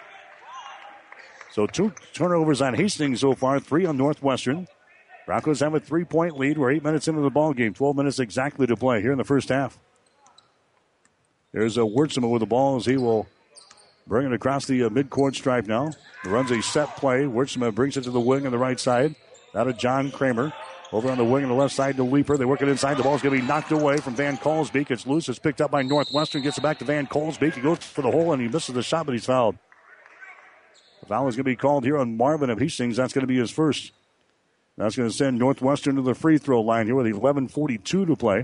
So two turnovers on Hastings so far, three on Northwestern. Broncos have a three-point lead. We're eight minutes into the ball game, twelve minutes exactly to play here in the first half. There's a Wurtzman with the ball as he will bring it across the uh, midcourt stripe now. He runs a set play. Wurtzman brings it to the wing on the right side. Now to John Kramer. Over on the wing on the left side to Leeper. They work it inside. The ball's going to be knocked away from Van Colsbeek. It's loose. It's picked up by Northwestern. Gets it back to Van Colsbeek. He goes for the hole and he misses the shot, but he's fouled. The foul is going to be called here on Marvin of Hastings. That's going to be his first. That's going to send Northwestern to the free throw line here with eleven forty-two to play.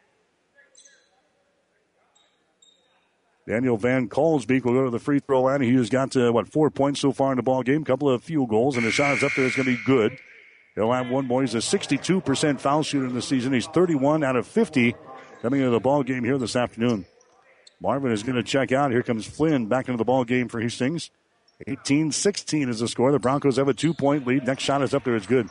Daniel Van Colsbeek will go to the free throw line. He has got, uh, what, four points so far in the ball game. A couple of field goals, and the shot is up there. It's going to be good. He'll have one more. He's a sixty-two percent foul shooter in the season. He's thirty-one out of fifty coming into the ball game here this afternoon. Marvin is going to check out. Here comes Flynn back into the ball game for Hastings. eighteen sixteen is the score. The Broncos have a two-point lead. Next shot is up there. It's good.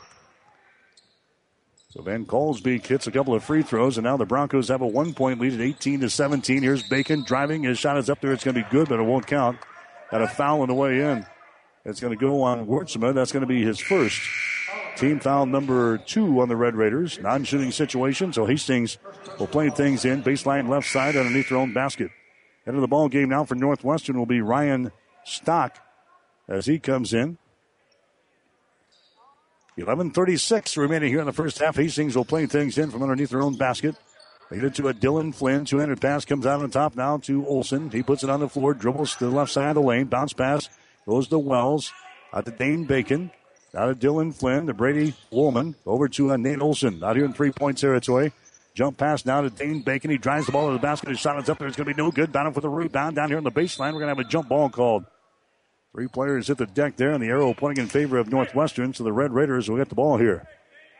So Van Colesbeek hits a couple of free throws, and now the Broncos have a one-point lead at eighteen to seventeen. Here's Bacon driving. His shot is up there. It's going to be good, but it won't count. Got a foul on the way in. It's going to go on Wertzema. That's going to be his first. Team foul number two on the Red Raiders. Non-shooting situation, so Hastings will play things in. Baseline left side underneath their own basket. Into the ball game now for Northwestern will be Ryan Stock as he comes in. eleven thirty-six remaining here in the first half. Hastings will play things in from underneath their own basket. They get it to a Dylan Flynn. Two-handed pass comes out on top now to Olsen. He puts it on the floor, dribbles to the left side of the lane. Bounce pass goes to Wells. Out to Dane Bacon. Out of Dylan Flynn to Brady Woolman. Over to uh, Nate Olsen. Out here in three-point territory. Jump pass now to Dane Bacon. He drives the ball to the basket. His shot is up there. It's going to be no good. Bound for the rebound down here on the baseline. We're going to have a jump ball called. Three players hit the deck there, and the arrow pointing in favor of Northwestern, so the Red Raiders will get the ball here.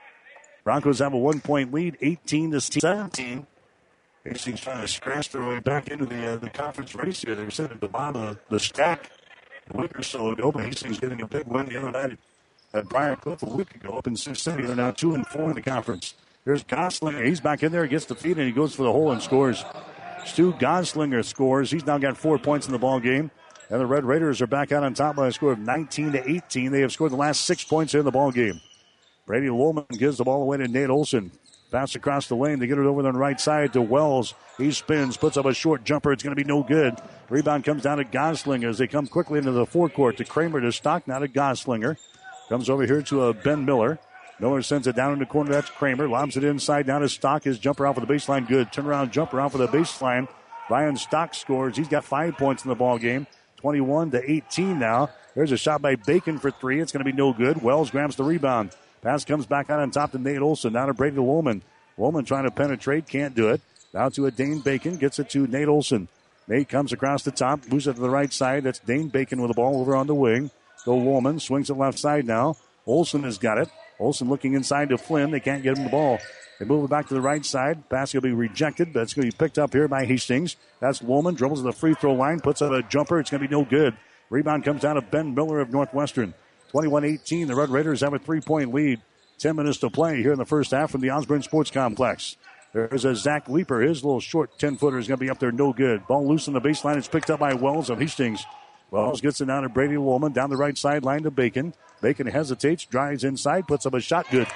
Broncos have a one-point lead, eighteen to seventeen. Hastings trying to scratch their way back into the uh, the conference race here. They were sitting at the bottom of the stack a week or so ago, but Hastings getting a big win the other night at Briar Cliff a week ago up in Sioux City. They're now two and four in the conference. Here's Goslinger. He's back in there, gets the feed, and he goes for the hole and scores. Stu Goslinger scores. He's now got four points in the ball game. And the Red Raiders are back out on top by a score of nineteen to eighteen. They have scored the last six points in the ball game. Brady Woolman gives the ball away to Nate Olsen. Pass across the lane. They get it over on the right side to Wells. He spins, puts up a short jumper. It's going to be no good. Rebound comes down to Goslinger as they come quickly into the forecourt to Kramer to Stock. Now to Goslinger. Comes over here to uh, Ben Miller. Miller sends it down in the corner. That's Kramer. Lobs it inside. Down to Stock. His jumper out for the baseline. Good. Turnaround jumper out for the baseline. Ryan Stock scores. He's got five points in the ball game. twenty-one to eighteen now. There's a shot by Bacon for three. It's going to be no good. Wells grabs the rebound. Pass comes back out on top to Nate Olsen. Now to Brady Woolman. Woolman trying to penetrate. Can't do it. Now to a Dane Bacon. Gets it to Nate Olsen. Nate comes across the top. Moves it to the right side. That's Dane Bacon with the ball over on the wing. So Woolman swings it left side now. Olsen has got it. Olsen looking inside to Flynn. They can't get him the ball. They move it back to the right side. Pass will be rejected, but it's going to be picked up here by Hastings. That's Woolman. Dribbles to the free throw line. Puts up a jumper. It's going to be no good. Rebound comes down to Ben Miller of Northwestern. twenty-one eighteen. The Red Raiders have a three-point lead. Ten minutes to play here in the first half from the Osborne Sports Complex. There's a Zach Leeper. His little short ten-footer is going to be up there. No good. Ball loose on the baseline. It's picked up by Wells of Hastings. Wells gets it down to Brady Woolman. Down the right sideline to Bacon. Bacon hesitates. Drives inside. Puts up a shot. Good.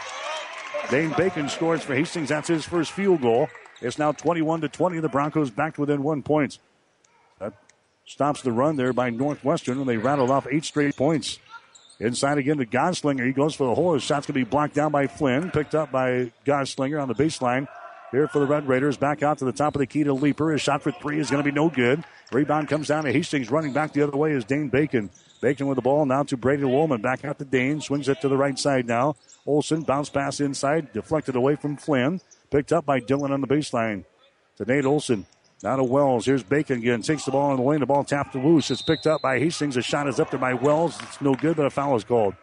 Dane Bacon scores for Hastings. That's his first field goal. It's now twenty-one to twenty. The Broncos back to within one point. That stops the run there by Northwestern when they rattled off eight straight points. Inside again to Goslinger. He goes for the hole. His shot's going to be blocked down by Flynn. Picked up by Goslinger on the baseline. Here for the Red Raiders. Back out to the top of the key to Leeper. His shot for three is going to be no good. Rebound comes down to Hastings. Running back the other way is Dane Bacon. Bacon with the ball now to Brady Woolman. Back out to Dane. Swings it to the right side now. Olsen, bounce pass inside. Deflected away from Flynn. Picked up by Dillon on the baseline. To Nate Olsen. Now to Wells. Here's Bacon again. Takes the ball in the lane. The ball tapped to loose. It's picked up by Hastings. A shot is up there by Wells. It's no good, but a foul is called.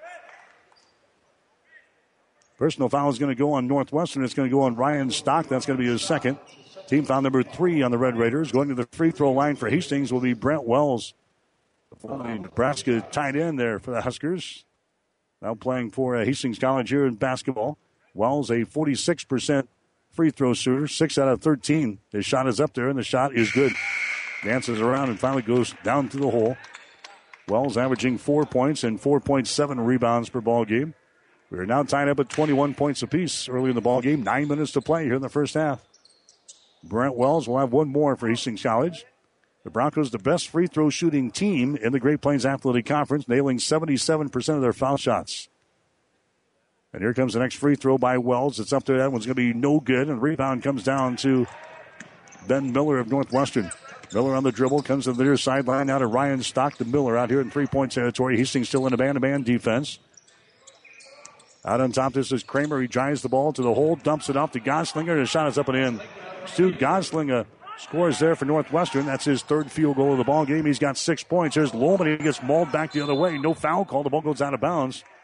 Personal foul is going to go on Northwestern. It's going to go on Ryan Stock. That's going to be his second. Team foul number three on the Red Raiders. Going to the free throw line for Hastings will be Brent Wells. Nebraska tight end there for the Huskers. Now playing for uh, Hastings College here in basketball. Wells, a forty-six percent free throw shooter, six out of thirteen. His shot is up there, and the shot is good. Dances around and finally goes down to the hole. Wells averaging four points and four point seven rebounds per ball game. We are now tied up at twenty-one points apiece early in the ball game. Nine minutes to play here in the first half. Brent Wells will have one more for Hastings College. The Broncos, the best free throw shooting team in the Great Plains Athletic Conference, nailing seventy-seven percent of their foul shots. And here comes the next free throw by Wells. It's up there. That one's going to be no good. And the rebound comes down to Ben Miller of Northwestern. Miller on the dribble, comes to the near sideline. Now to Ryan Stock to Miller out here in three-point territory. Hastings still in a man-to-man defense. Out on top, this is Kramer. He drives the ball to the hole, dumps it off to Goslinger. His shot is up and in. Stu Goslinger scores there for Northwestern. That's his third field goal of the ball game. He's got six points. There's Lowman. He gets mauled back the other way. No foul call. The ball goes out of bounds.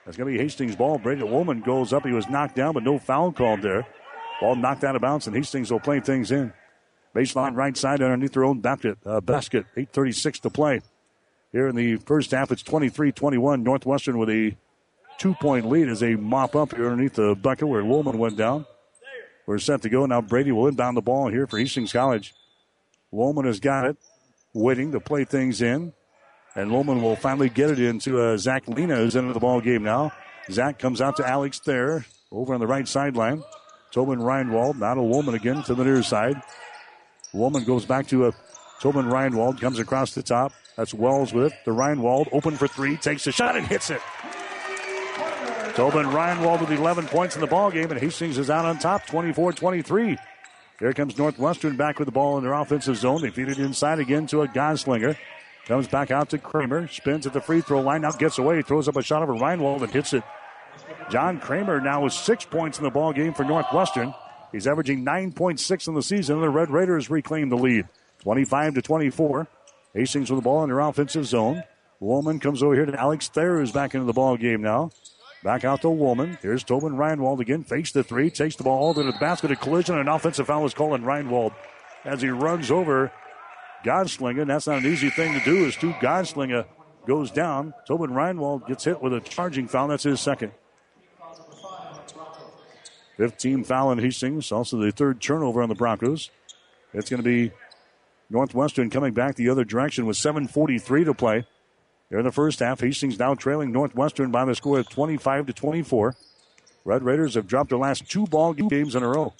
That's going to be Hastings' ball. Brady Woolman goes up. He was knocked down, but no foul called there. Ball knocked out of bounds, and Hastings will play things in. Baseline right side underneath their own basket. Uh, basket. eight thirty-six to play. Here in the first half, it's twenty-three twenty-one. Northwestern with a two-point lead as they mop up here underneath the bucket where Woolman went down. We're set to go. Now Brady will inbound the ball here for Hastings College. Woolman has got it, waiting to play things in. And Woolman will finally get it into uh, Zach Lena, who's into the ball game now. Zach comes out to Alex Thayer over on the right sideline. Tobin Reinwald, now to Woolman again to the near side. Woolman goes back to a Tobin Reinwald, comes across the top. That's Wells with it. The Reinwald open for three, takes a shot and hits it. Tobin Reinwald with eleven points in the ball game, and Hastings is out on top, twenty-four twenty-three. Here comes Northwestern back with the ball in their offensive zone. They feed it inside again to a Goslinger. Comes back out to Kramer. Spins at the free throw line. Now gets away. Throws up a shot over Reinwald and hits it. John Kramer now with six points in the ball game for Northwestern. He's averaging nine point six in the season. The Red Raiders reclaim the lead. twenty-five to twenty-four. Hastings with the ball in their offensive zone. Woolman comes over here to Alex Thayer, who's back into the ball game now. Back out to Woolman. Here's Tobin Reinwald again. Fakes the three. Takes the ball all to the basket. A collision. An offensive foul is called on Reinwald as he runs over Godslinger. That's not an easy thing to do as Stu Godslinger goes down. Tobin Reinwald gets hit with a charging foul. That's his second. Fifth team foul in Hastings. Also the third turnover on the Broncos. It's going to be Northwestern coming back the other direction with seven forty-three to play. Here in the first half, Hastings now trailing Northwestern by the score of twenty-five to twenty-four. Red Raiders have dropped their last two ball games in a row.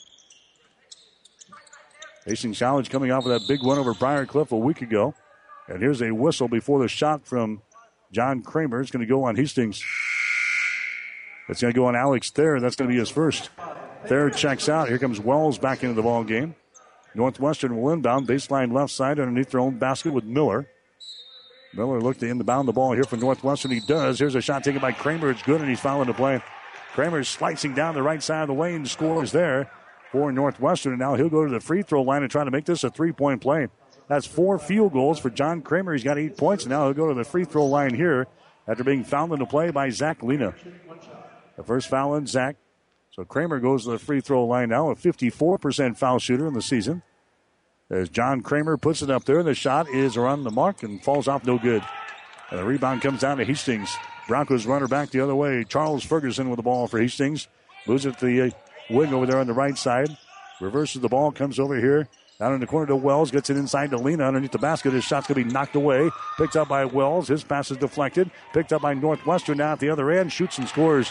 Hastings College coming off of that big win over Briar Cliff a week ago. And here's a whistle before the shot from John Kramer. It's going to go on Hastings. It's going to go on Alex Thayer. That's going to be his first. Thayer checks out. Here comes Wells back into the ball game. Northwestern will inbound. Baseline left side underneath their own basket with Miller. Miller looked to inbound the ball here for Northwestern. He does. Here's a shot taken by Kramer. It's good, and he's fouling the play. Kramer's slicing down the right side of the lane. Scores there for Northwestern. And now he'll go to the free throw line and try to make this a three-point play. That's four field goals for John Kramer. He's got eight points. And now he'll go to the free throw line here after being fouled in the play by Zach Lena. The first foul on Zach. So Kramer goes to the free throw line now, a fifty-four percent foul shooter in the season. As John Kramer puts it up there, the shot is around the mark and falls off no good. And the rebound comes down to Hastings. Broncos runner back the other way. Charles Ferguson with the ball for Hastings. Moves it to the wing over there on the right side. Reverses the ball, comes over here. Down in the corner to Wells, gets it inside to Lena underneath the basket. His shot's going to be knocked away. Picked up by Wells. His pass is deflected. Picked up by Northwestern now at the other end. Shoots and scores.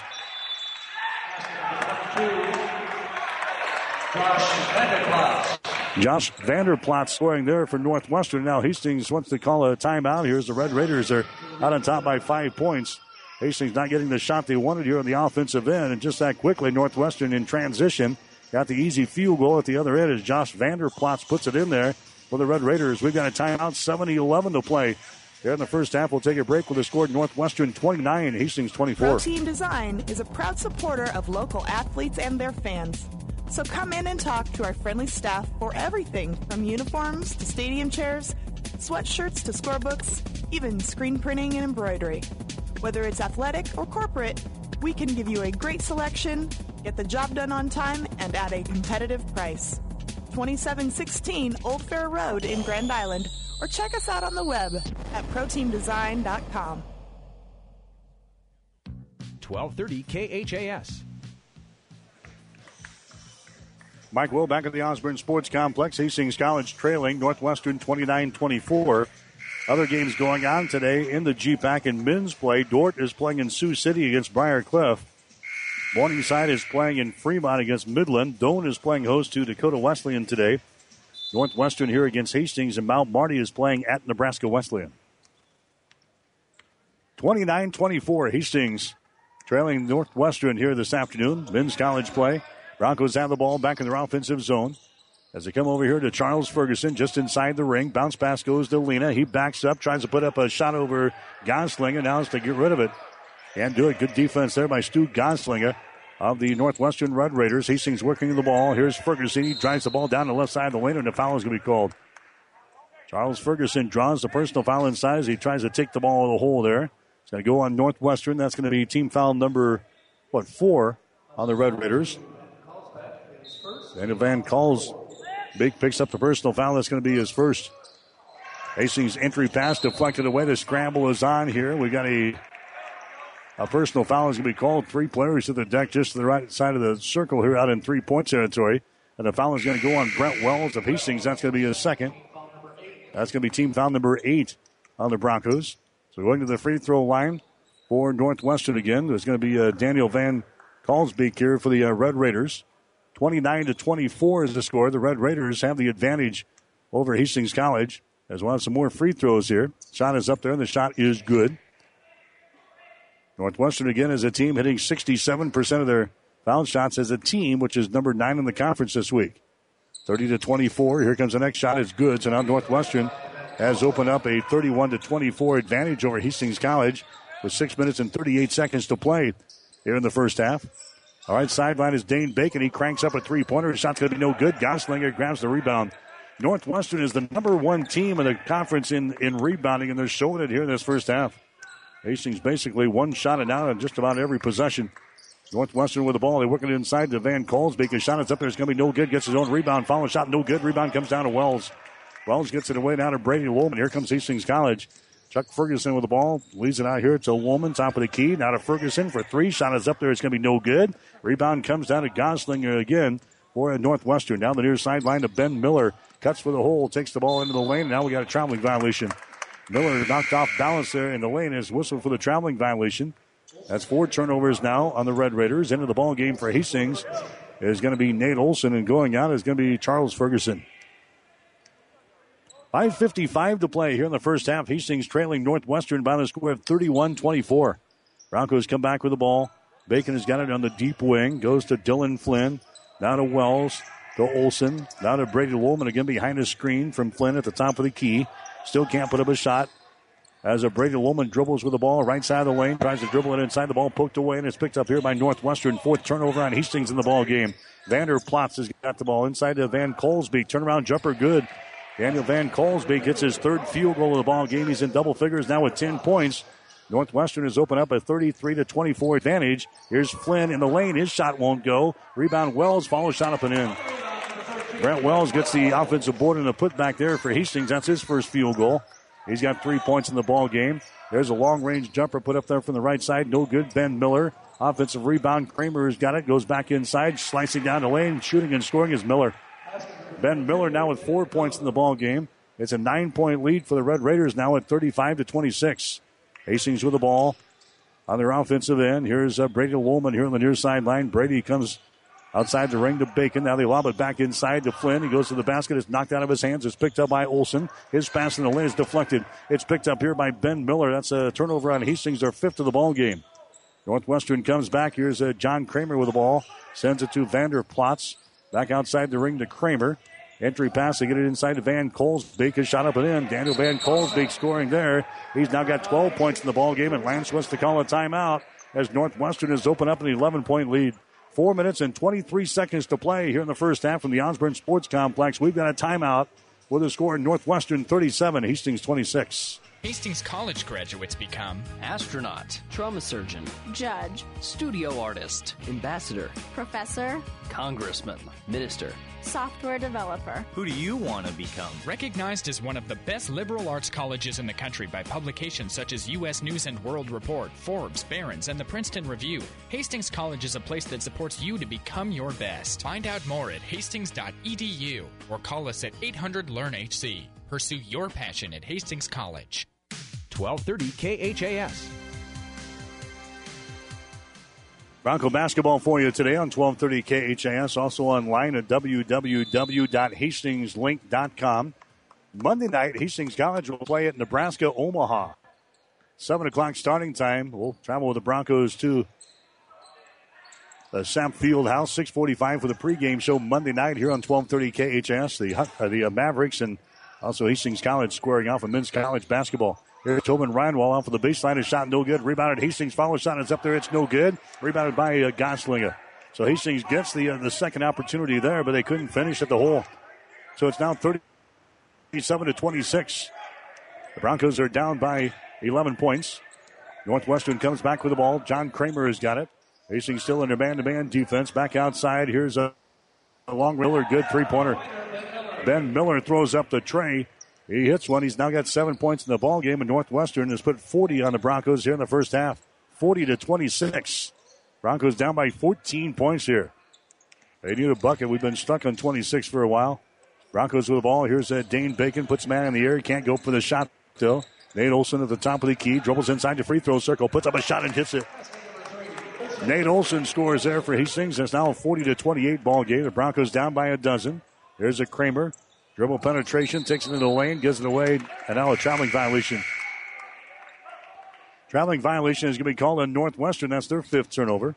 Josh Vanderplaat scoring there for Northwestern. Now Hastings wants to call a timeout. Here's the Red Raiders. They're out on top by five points. Hastings not getting the shot they wanted here on the offensive end. And just that quickly, Northwestern in transition got the easy field goal at the other end as Josh Vanderplaat puts it in there for the Red Raiders. We've got a timeout, seven eleven to play. Here in the first half, we'll take a break with the score Northwestern twenty-nine, Hastings twenty-four. Pro Team Design is a proud supporter of local athletes and their fans. So come in and talk to our friendly staff for everything from uniforms to stadium chairs, sweatshirts to scorebooks, even screen printing and embroidery. Whether it's athletic or corporate, we can give you a great selection, get the job done on time, and at a competitive price. twenty-seven sixteen Old Fair Road in Grand Island, or check us out on the web at pro team design dot com. twelve thirty K H A S. Mike Will back at the Osborne Sports Complex. Hastings College trailing Northwestern twenty-nine twenty-four. Other games going on today in the G PAC and men's play. Dordt is playing in Sioux City against Briar Cliff. Morningside is playing in Fremont against Midland. Doane is playing host to Dakota Wesleyan today. Northwestern here against Hastings, and Mount Marty is playing at Nebraska Wesleyan. twenty-nine twenty-four, Hastings trailing Northwestern here this afternoon. Men's college play. Broncos have the ball back in their offensive zone. As they come over here to Charles Ferguson, just inside the ring. Bounce pass goes to Lena. He backs up, tries to put up a shot over Gonslinger. Now it's to get rid of it. Can't do it. Good defense there by Stu Gonslinger of the Northwestern Red Raiders. Hastings working the ball. Here's Ferguson. He drives the ball down the left side of the lane, and the foul is going to be called. Charles Ferguson draws the personal foul inside as he tries to take the ball in the hole there. going to go on Northwestern. That's going to be team foul number, what, four on the Red Raiders. Daniel Van Calls, big picks up the personal foul. That's going to be his first. Hastings entry pass deflected away. The scramble is on here. We got a a personal foul is going to be called. Three players to the deck just to the right side of the circle here out in three-point territory. And the foul is going to go on Brent Wells of Hastings. That's going to be his second. That's going to be team foul number eight on the Broncos. So going to the free throw line for Northwestern again. There's going to be uh, Daniel Van Kalsbeek here for the uh, Red Raiders. twenty-nine to twenty-four is the score. The Red Raiders have the advantage over Hastings College. As well as some more free throws here. Shot is up there, and the shot is good. Northwestern, again, as a team, hitting sixty-seven percent of their foul shots as a team, which is number nine in the conference this week. thirty to twenty-four. Here comes the next shot. It's good. So now Northwestern has opened up a thirty-one to twenty-four advantage over Hastings College with six minutes and thirty-eight seconds to play here in the first half. All right, sideline is Dane Bacon. He cranks up a three-pointer. The shot's going to be no good. Goslinger grabs the rebound. Northwestern is the number one team in the conference in, in rebounding, and they're showing it here in this first half. Hastings basically one shot it out on just about every possession. Northwestern with the ball. They work it inside to Van Kalsbeek. His shot is up there. It's going to be no good. Gets his own rebound. Follow shot, no good. Rebound comes down to Wells. Wells gets it away down to Brady Woolman. Here comes Hastings College. Chuck Ferguson with the ball. Leads it out here to Woolman, top of the key. Now to Ferguson for three. Shot is up there. It's going to be no good. Rebound comes down to Goslinger again for Northwestern. Down the near sideline to Ben Miller. Cuts for the hole, takes the ball into the lane. Now we got a traveling violation. Miller knocked off balance there in the lane. Is whistled for the traveling violation. That's four turnovers now on the Red Raiders. Into the ball game for Hastings is going to be Nate Olson, and going out is going to be Charles Ferguson. five fifty-five to play here in the first half. Hastings trailing Northwestern by the score of thirty-one twenty-four. Broncos come back with the ball. Bacon has got it on the deep wing. Goes to Dylan Flynn. Now to Wells. To Olson. Now to Brady Woolman again behind the screen from Flynn at the top of the key. Still can't put up a shot. As a Brady Woolman dribbles with the ball right side of the lane. Tries to dribble it inside. The ball poked away, and it's picked up here by Northwestern. Fourth turnover on Hastings in the ball game. Vander Plotz has got the ball inside to Van Kalsbeek. Turnaround jumper good. Daniel Van Kalsbeek gets his third field goal of the ball game. He's in double figures now with ten points. Northwestern has opened up a thirty-three to twenty-four advantage. Here's Flynn in the lane. His shot won't go. Rebound Wells. Follow shot up and in. Brent Wells gets the offensive board and a putback there for Hastings. That's his first field goal. He's got three points in the ball game. There's a long-range jumper put up there from the right side. No good. Ben Miller. Offensive rebound. Kramer has got it. Goes back inside. Slicing down the lane. Shooting and scoring is Miller. Ben Miller now with four points in the ball game. It's a nine-point lead for the Red Raiders now at thirty-five to twenty-six. Hastings with the ball on their offensive end. Here's uh, Brady Woolman here on the near sideline. Brady comes outside the ring to Bacon. Now they lob it back inside to Flynn. He goes to the basket. It's knocked out of his hands. It's picked up by Olson. His pass in the lane is deflected. It's picked up here by Ben Miller. That's a turnover on Hastings, their fifth of the ball game. Northwestern comes back. Here's uh, John Kramer with the ball. Sends it to Vander Plotz. Back outside the ring to Kramer. Entry pass to get it inside to Van Kalsbeek. His shot up and in. Daniel Van Kalsbeek scoring there. He's now got twelve points in the ball game, and Lance wants to call a timeout as Northwestern has opened up an eleven-point lead. Four minutes and twenty-three seconds to play here in the first half from the Osborne Sports Complex. We've got a timeout with a score Northwestern thirty-seven, Hastings twenty-six. Hastings College graduates become astronaut, trauma surgeon, Judge, studio artist, ambassador, professor, congressman, minister, software developer. Who do you want to become? Recognized as one of the best liberal arts colleges in the country by publications such as U S News and World Report, Forbes, Barron's, and the Princeton Review, Hastings College is a place that supports you to become your best. Find out more at hastings dot e d u or call us at eight hundred learn H C. Pursue your passion at Hastings College. twelve thirty K H A S. Bronco basketball for you today on twelve thirty K H A S. Also online at w w w dot hastings link dot com. Monday night, Hastings College will play at Nebraska Omaha. seven o'clock starting time. We'll travel with the Broncos to the Samp Field House. six forty-five for the pregame show Monday night here on twelve thirty K H A S. The, uh, the uh, Mavericks and also Hastings College squaring off in men's college basketball. Here's Tobin Reinwald off of the baseline. A shot no good. Rebounded Hastings. Follow shot. It's up there. It's no good. Rebounded by uh, Goslinger. So Hastings gets the uh, the second opportunity there, but they couldn't finish at the hole. So it's now thirty-seven to twenty-six. The Broncos are down by eleven points. Northwestern comes back with the ball. John Kramer has got it. Hastings still in their man-to-man defense. Back outside. Here's a, a long Miller. Good three-pointer. Ben Miller throws up the tray. He hits one. He's now got seven points in the ball game, and Northwestern has put forty on the Broncos here in the first half. forty to twenty-six. Broncos down by fourteen points here. They need a bucket. We've been stuck on twenty-six for a while. Broncos with the ball. Here's uh, Dane Bacon. Puts man in the air. He can't go for the shot still. Nate Olson at the top of the key. Dribbles inside the free throw circle. Puts up a shot and hits it. Nate Olson scores there for Hastings. It's now a forty to twenty-eight ball game. The Broncos down by a dozen. There's a Kramer. Dribble penetration. Takes it into the lane. Gives it away. And now a traveling violation. Traveling violation is going to be called on Northwestern. That's their fifth turnover.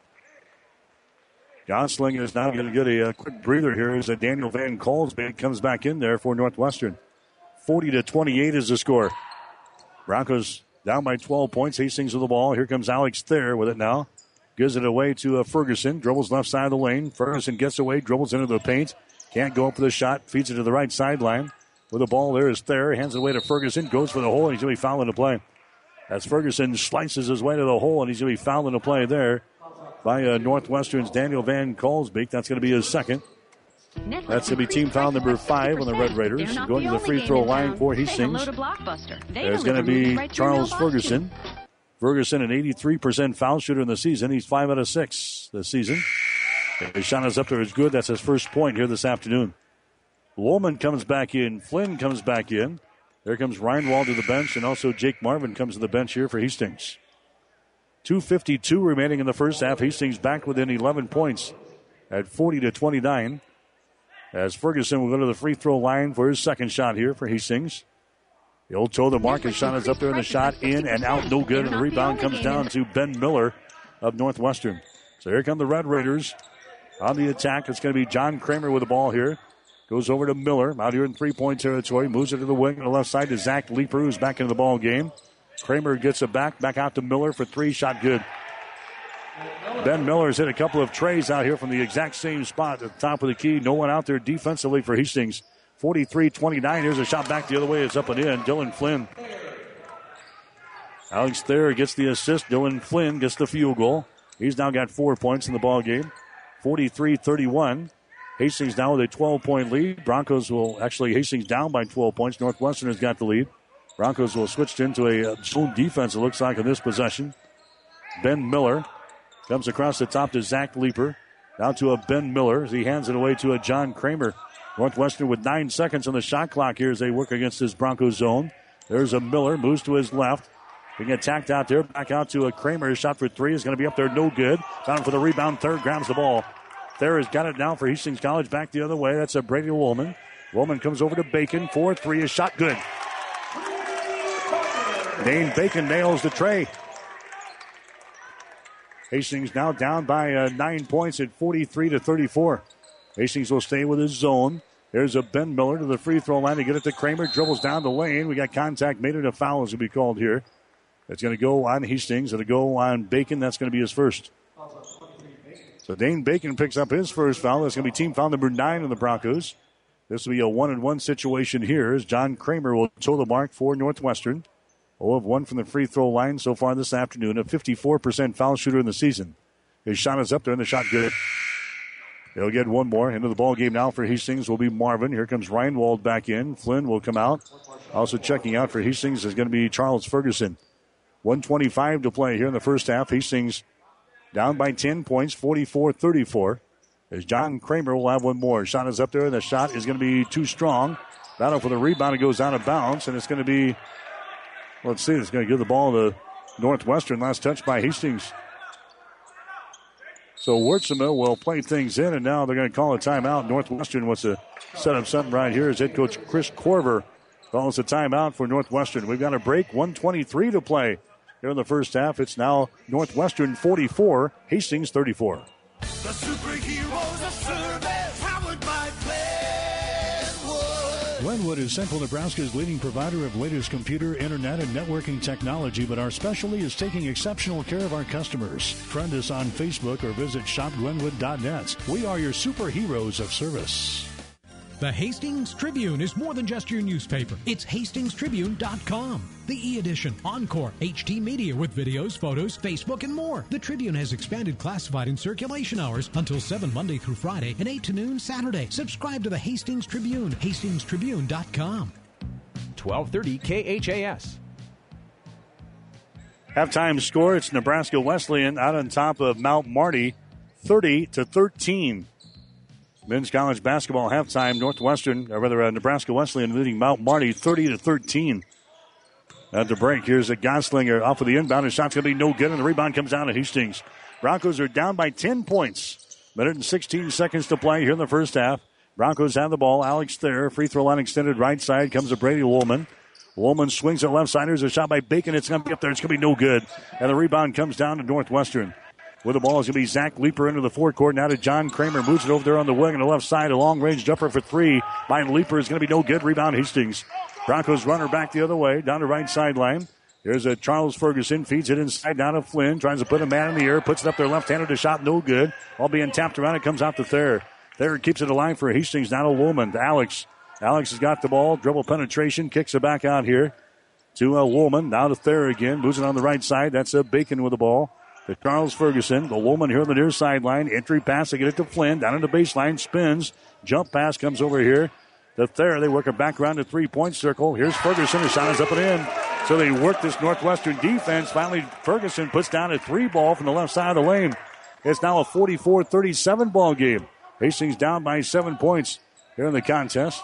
Gosling is now going to get a, a quick breather here as Daniel Van Colsbeek comes back in there for Northwestern. forty to twenty-eight is the score. Broncos down by twelve points. Hastings with the ball. Here comes Alex Thayer with it now. Gives it away to uh, Ferguson. Dribbles left side of the lane. Ferguson gets away. Dribbles into the paint. Can't go up for the shot. Feeds it to the right sideline. With the ball there is Thayer. Hands it away to Ferguson. Goes for the hole. And he's going to be fouling the play. As Ferguson slices his way to the hole. And he's going to be fouling the play there by uh, Northwestern's Daniel Van Colsbeek. That's going to be his second. That's going to be team foul number five on the Red Raiders. Going to the free throw line for Hastings. There's going to be Charles Ferguson. Ferguson, an eighty-three percent foul shooter in the season. He's five out of six this season. His shot is up there. It's good. That's his first point here this afternoon. Woolman comes back in. Flynn comes back in. There comes Reinwald to the bench, and also Jake Marvin comes to the bench here for Hastings. two fifty-two remaining in the first half. Hastings back within eleven points at forty to twenty-nine. As Ferguson will go to the free throw line for his second shot here for Hastings. He'll toe the mark. His shot is up there, and the shot in and out, no good. And the rebound comes down to Ben Miller of Northwestern. So here come the Red Raiders on the attack. It's going to be John Kramer with the ball here. Goes over to Miller out here in three-point territory. Moves it to the wing on the left side to Zach Leeper, who's back into the ball game. Kramer gets it back. Back out to Miller for three. Shot good. Ben Miller's hit a couple of trays out here from the exact same spot at the top of the key. No one out there defensively for Hastings. forty-three twenty-nine. Here's a shot back the other way. It's up and in. Dylan Flynn. Alex Thayer gets the assist. Dylan Flynn gets the field goal. He's now got four points in the ball game. forty-three thirty-one. Hastings now with a twelve-point lead. Broncos will actually, Hastings down by twelve points. Northwestern has got the lead. Broncos will switch into a zone defense, it looks like, in this possession. Ben Miller comes across the top to Zach Leeper. Down to a Ben Miller as he hands it away to a John Kramer. Northwestern with nine seconds on the shot clock here as they work against this Broncos zone. There's a Miller, moves to his left. Being attacked out there. Back out to a Kramer. His shot for three is going to be up there. No good. Down for the rebound. Third grabs the ball. Thayer has got it now for Hastings College. Back the other way. That's a Brady Woolman. Woolman comes over to Bacon. four three. His shot good. Dane Bacon nails the tray. Hastings now down by uh, nine points at forty-three to thirty-four. Hastings will stay with his zone. There's a Ben Miller to the free throw line to get it to Kramer. Dribbles down the lane. We got contact made it a foul as will be called here. It's going to go on Hastings. It'll go on Bacon. That's going to be his first. So Dane Bacon picks up his first foul. That's going to be team foul number nine on the Broncos. This will be a one-and-one situation here as John Kramer will toe the mark for Northwestern. zero of one from the free throw line so far this afternoon. A fifty-four percent foul shooter in the season. His shot is up there and the shot good. They'll get one more. Into the ball game now for Hastings will be Marvin. Here comes Reinwald back in. Flynn will come out. Also checking out for Hastings is going to be Charles Ferguson. one twenty-five to play here in the first half. Hastings down by ten points, forty-four thirty-four. As John Kramer will have one more. Shot is up there, and the shot is going to be too strong. Battle for the rebound. It goes out of bounds, and it's going to be, let's see, it's going to give the ball to Northwestern. Last touch by Hastings. So Wurtzema will play things in, and now they're going to call a timeout. Northwestern wants to set up something right here as head coach Chris Korver calls a timeout for Northwestern. We've got a break, one twenty-three to play. Here in the first half, it's now Northwestern forty-four, Hastings thirty-four. The superheroes of service, powered by Glenwood. Glenwood is Central Nebraska's leading provider of latest computer, internet, and networking technology, but our specialty is taking exceptional care of our customers. Friend us on Facebook or visit shop glenwood dot net. We are your superheroes of service. The Hastings Tribune is more than just your newspaper. It's hastings tribune dot com. The e-edition, Encore, H D Media with videos, photos, Facebook, and more. The Tribune has expanded classified and circulation hours until seven Monday through Friday and eight to noon Saturday. Subscribe to the Hastings Tribune, hastings tribune dot com. twelve thirty K H A S. Halftime score, it's Nebraska Wesleyan out on top of Mount Marty, thirty to thirteen. Men's college basketball halftime, Northwestern, or rather uh, Nebraska Wesleyan leading Mount Marty thirty to thirteen. At the break, here's a Goslinger off of the inbound. His shot's going to be no good, and the rebound comes out of Hastings. Broncos are down by ten points. Minute and sixteen seconds to play here in the first half. Broncos have the ball. Alex Thayer, free throw line extended right side, comes to Brady Woolman. Woolman swings at left side. There's a shot by Bacon. It's going to be up there. It's going to be no good. And the rebound comes down to Northwestern. With the ball is going to be Zach Leeper into the forecourt. Now to John Kramer. Moves it over there on the wing on the left side. A long-range jumper for three by Leeper is going to be no good. Rebound Hastings. Broncos runner back the other way. Down the right sideline. Here's a Charles Ferguson. Feeds it inside. Down to Flynn. Tries to put a man in the air. Puts it up there left-handed. A shot no good. All being tapped around. It comes out to Thayer. Thayer keeps it alive for Hastings. Now to Woolman. To Alex. Alex has got the ball. Dribble penetration. Kicks it back out here to uh, Woolman. Now to Thayer again. Moves it on the right side. That's a uh, Bacon with the ball. To Charles Ferguson. The Woolman here on the near sideline. Entry pass. They get it to Flynn. Down in the baseline. Spins. Jump pass comes over here to Thayer. They work it back around the three-point circle. Here's Ferguson. His shot is up and in. So they work this Northwestern defense. Finally, Ferguson puts down a three ball from the left side of the lane. It's now a forty-four thirty-seven ball game. Hastings down by seven points here in the contest.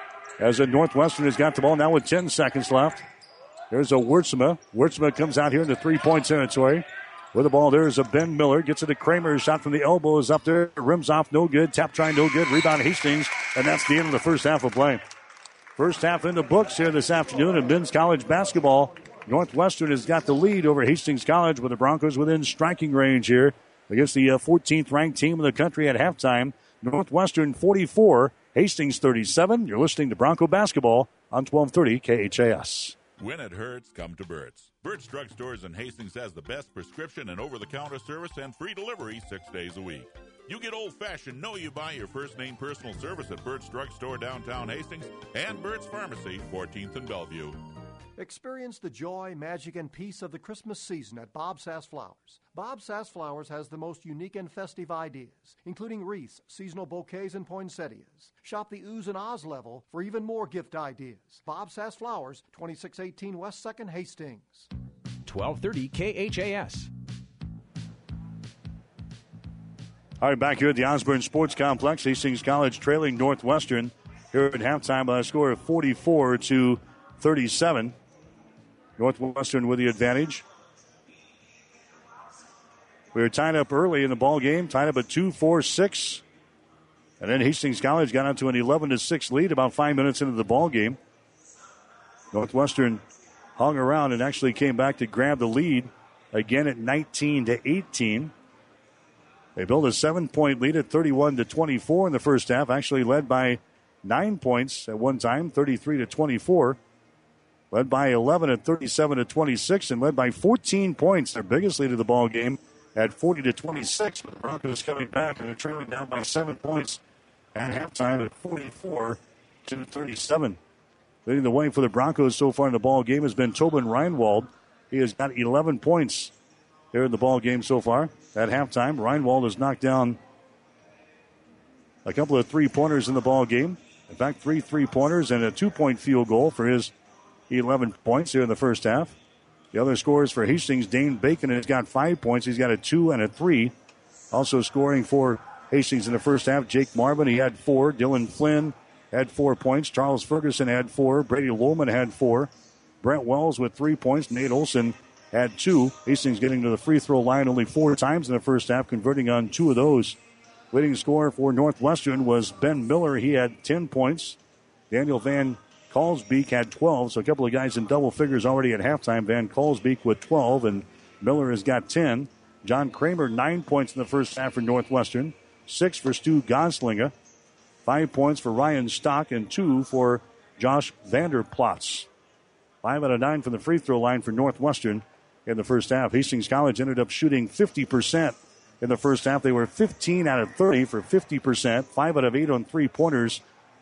As the Northwestern has got the ball now with ten seconds left. There's a Wurtsma. Wurtsma comes out here in the three-point territory. With the ball, there's a Ben Miller. Gets it to Kramer. Shot from the elbow is up there. Rims off, no good. Tap try, no good. Rebound Hastings. And that's the end of the first half of play. First half in the books here this afternoon in men's college basketball. Northwestern has got the lead over Hastings College with the Broncos within striking range here against the uh, fourteenth ranked team in the country at halftime. Northwestern forty-four, Hastings thirty-seven. You're listening to Bronco Basketball on twelve thirty K H A S. When it hurts, come to Burt's. Burt's Drug Stores in Hastings has the best prescription and over-the-counter service and free delivery six days a week. You get old-fashioned, know you buy your first-name personal service at Burt's Drug Store downtown Hastings and Burt's Pharmacy, fourteenth and Bellevue. Experience the joy, magic, and peace of the Christmas season at Bob Sass Flowers. Bob Sass Flowers has the most unique and festive ideas, including wreaths, seasonal bouquets, and poinsettias. Shop the oohs and ahs level for even more gift ideas. Bob Sass Flowers, twenty-six eighteen West second, Hastings. twelve thirty K H A S. All right, back here at the Osborne Sports Complex, Hastings College trailing Northwestern here at halftime by a score of forty-four to thirty-seven. Northwestern with the advantage. We were tied up early in the ball game, tied up at two four six. And then Hastings College got out to an eleven to six lead about five minutes into the ball game. Northwestern hung around and actually came back to grab the lead again at nineteen to eighteen. They built a seven-point lead at thirty-one to twenty-four in the first half, actually led by nine points at one time, thirty-three to twenty-four. Led by eleven at thirty-seven to twenty-six, and led by fourteen points, their biggest lead of the ball game, at forty to twenty-six. But the Broncos coming back and they're trailing down by seven points at halftime at forty-four to thirty-seven. Leading the way for the Broncos so far in the ball game has been Tobin Reinwald. He has got eleven points here in the ball game so far at halftime. Reinwald has knocked down a couple of three-pointers in the ball game. In fact, three three-pointers and a two-point field goal for his eleven points here in the first half. The other scorers for Hastings, Dane Bacon has got five points. He's got a two and a three. Also scoring for Hastings in the first half, Jake Marvin, he had four. Dylan Flynn had four points. Charles Ferguson had four. Brady Woolman had four. Brent Wells with three points. Nate Olson had two. Hastings getting to the free throw line only four times in the first half, converting on two of those. Leading scorer for Northwestern was Ben Miller. He had ten points. Daniel Van Kalsbeek had twelve, so a couple of guys in double figures already at halftime. Van Kalsbeek with twelve, and Miller has got ten. John Kramer, nine points in the first half for Northwestern. Six for Stu Goslinga. Five points for Ryan Stock, and two for Josh Vanderplatz. Five out of nine from the free throw line for Northwestern in the first half. Hastings College ended up shooting fifty percent in the first half. They were fifteen out of thirty for fifty percent. Five out of eight on three-pointers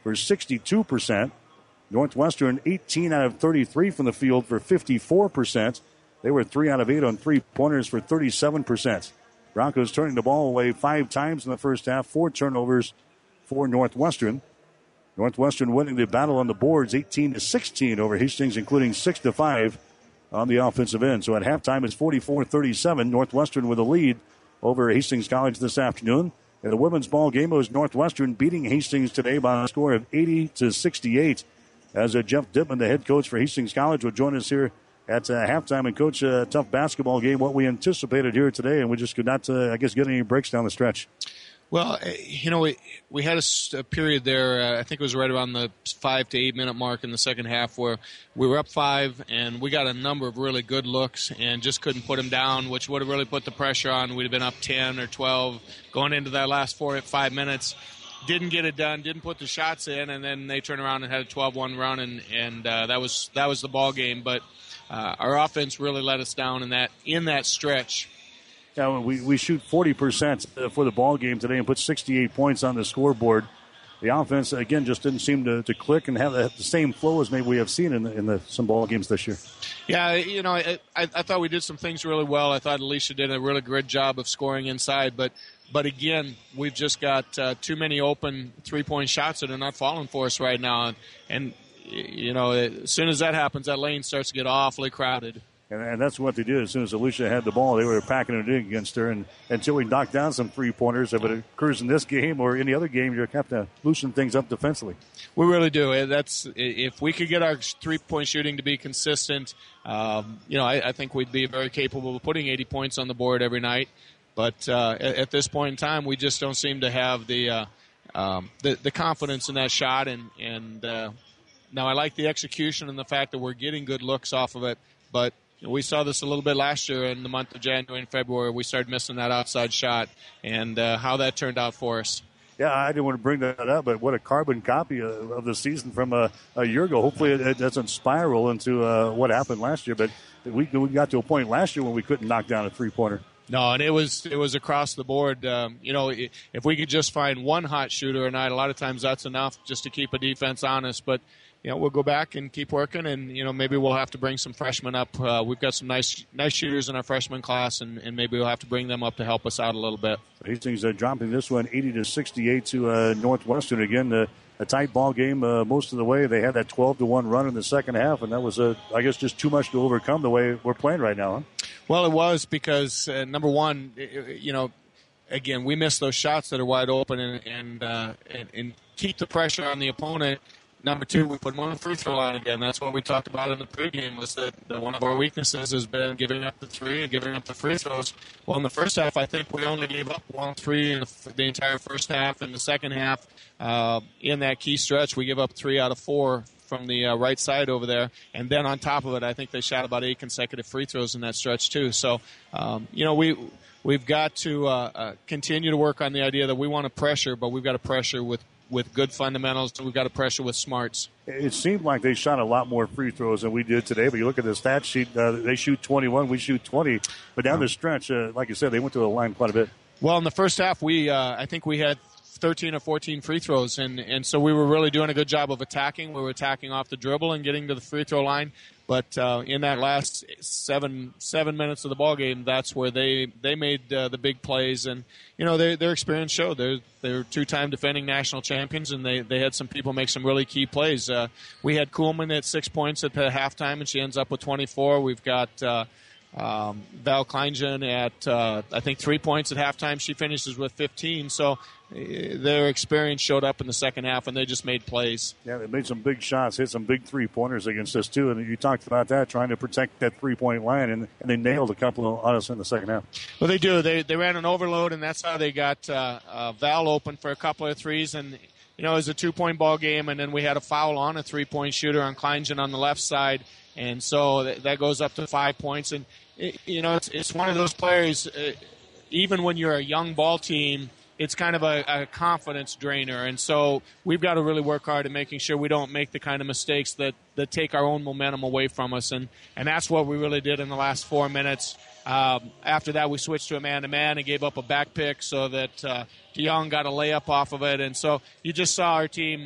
for sixty-two percent. Northwestern, eighteen out of thirty-three from the field for fifty-four percent. They were three out of eight on three-pointers for thirty-seven percent. Broncos turning the ball away five times in the first half, four turnovers for Northwestern. Northwestern winning the battle on the boards eighteen to sixteen over Hastings, including six to five on the offensive end. So at halftime, it's forty-four thirty-seven. Northwestern with a lead over Hastings College this afternoon. In the women's ball game, it was Northwestern beating Hastings today by a score of eighty to sixty-eight. As uh, Jeff Dittman, the head coach for Hastings College, will join us here at uh, halftime and coach a tough basketball game, what we anticipated here today, and we just could not, uh, I guess, get any breaks down the stretch. Well, you know, we, we had a, a period there, uh, I think it was right around the five to eight minute mark in the second half, where we were up five and we got a number of really good looks and just couldn't put them down, which would have really put the pressure on. We'd have been up ten or twelve going into that last four, five minutes. Didn't get it done, didn't put the shots in, and then they turned around and had a twelve one run, and, and uh, that was that was the ball game. But uh, our offense really let us down in that in that stretch. Yeah, we, we shoot forty percent for the ball game today and put sixty-eight points on the scoreboard. The offense, again, just didn't seem to, to click and have the same flow as maybe we have seen in, the, in the, some ball games this year. Yeah, you know, I, I, I thought we did some things really well. I thought Alicia did a really good job of scoring inside, but But again, we've just got uh, too many open three-point shots that are not falling for us right now. And, and, you know, as soon as that happens, that lane starts to get awfully crowded. And, and that's what they did. As soon as Alicia had the ball, they were packing it in against her. And until we knocked down some three-pointers, if it occurs in this game or any other game, you have to loosen things up defensively. We really do. That's if we could get our three-point shooting to be consistent, um, you know, I, I think we'd be very capable of putting eighty points on the board every night. But uh, at, at this point in time, we just don't seem to have the uh, um, the, the confidence in that shot. And, and uh, now I like the execution and the fact that we're getting good looks off of it. But you know, we saw this a little bit last year in the month of January and February. We started missing that outside shot, and uh, how that turned out for us. Yeah, I didn't want to bring that up, but what a carbon copy of, of the season from a, a year ago. Hopefully it, it doesn't spiral into uh, what happened last year. But we, we got to a point last year when we couldn't knock down a three-pointer. No, and it was it was across the board. Um, you know, if we could just find one hot shooter a night, a lot of times that's enough just to keep a defense honest. But, you know, we'll go back and keep working, and, you know, maybe we'll have to bring some freshmen up. Uh, we've got some nice nice shooters in our freshman class, and, and maybe we'll have to bring them up to help us out a little bit. Hastings uh, dropping this one eighty to sixty-eight to uh, Northwestern. Again, uh, a tight ball game uh, most of the way. They had that twelve to one run in the second half, and that was, uh, I guess, just too much to overcome the way we're playing right now, huh? Well, it was because, uh, number one, you know, again, we missed those shots that are wide open and and, uh, and and keep the pressure on the opponent. Number two, we put them on the free throw line again. That's what we talked about in the pregame, was that, that one of our weaknesses has been giving up the three and giving up the free throws. Well, in the first half, I think we only gave up one three in the, the entire first half. In the second half, uh, in that key stretch, we give up three out of four from the uh, right side over there. And then on top of it, I think they shot about eight consecutive free throws in that stretch too. So, um, you know, we, we've got to uh, uh, continue to work on the idea that we want to pressure, but we've got to pressure with with good fundamentals. We've got to pressure with smarts. It seemed like they shot a lot more free throws than we did today, but you look at the stat sheet, uh, they shoot twenty-one, we shoot twenty. But down the stretch, uh, like you said, they went to the line quite a bit. Well, in the first half, we uh, I think we had thirteen or fourteen free throws, and, and so we were really doing a good job of attacking. We were attacking off the dribble and getting to the free throw line. But uh, in that last seven seven minutes of the ball game, that's where they they made uh, the big plays. And you know, their their experience showed. They're they're two-time defending national champions, and they, they had some people make some really key plays. Uh, we had Kuhlman at six points at the halftime, and she ends up with twenty-four. We've got uh, um, Val Kleinjen at uh, I think three points at halftime. She finishes with fifteen. So their experience showed up in the second half, and they just made plays. Yeah, they made some big shots, hit some big three-pointers against us, too. And you talked about that, trying to protect that three-point line, and, and they nailed a couple on us in the second half. Well, they do. They they ran an overload, and that's how they got uh, uh, Val open for a couple of threes. And, you know, it was a two-point ball game, and then we had a foul on a three-point shooter on Kleinjen on the left side. And so that, that goes up to five points. And, it, you know, it's, it's one of those players, uh, even when you're a young ball team, it's kind of a, a confidence drainer. And so we've got to really work hard at making sure we don't make the kind of mistakes that, that take our own momentum away from us. And, and that's what we really did in the last four minutes. Um, after that, we switched to a man-to-man and gave up a back pick so that uh, DeYoung got a layup off of it. And so you just saw our team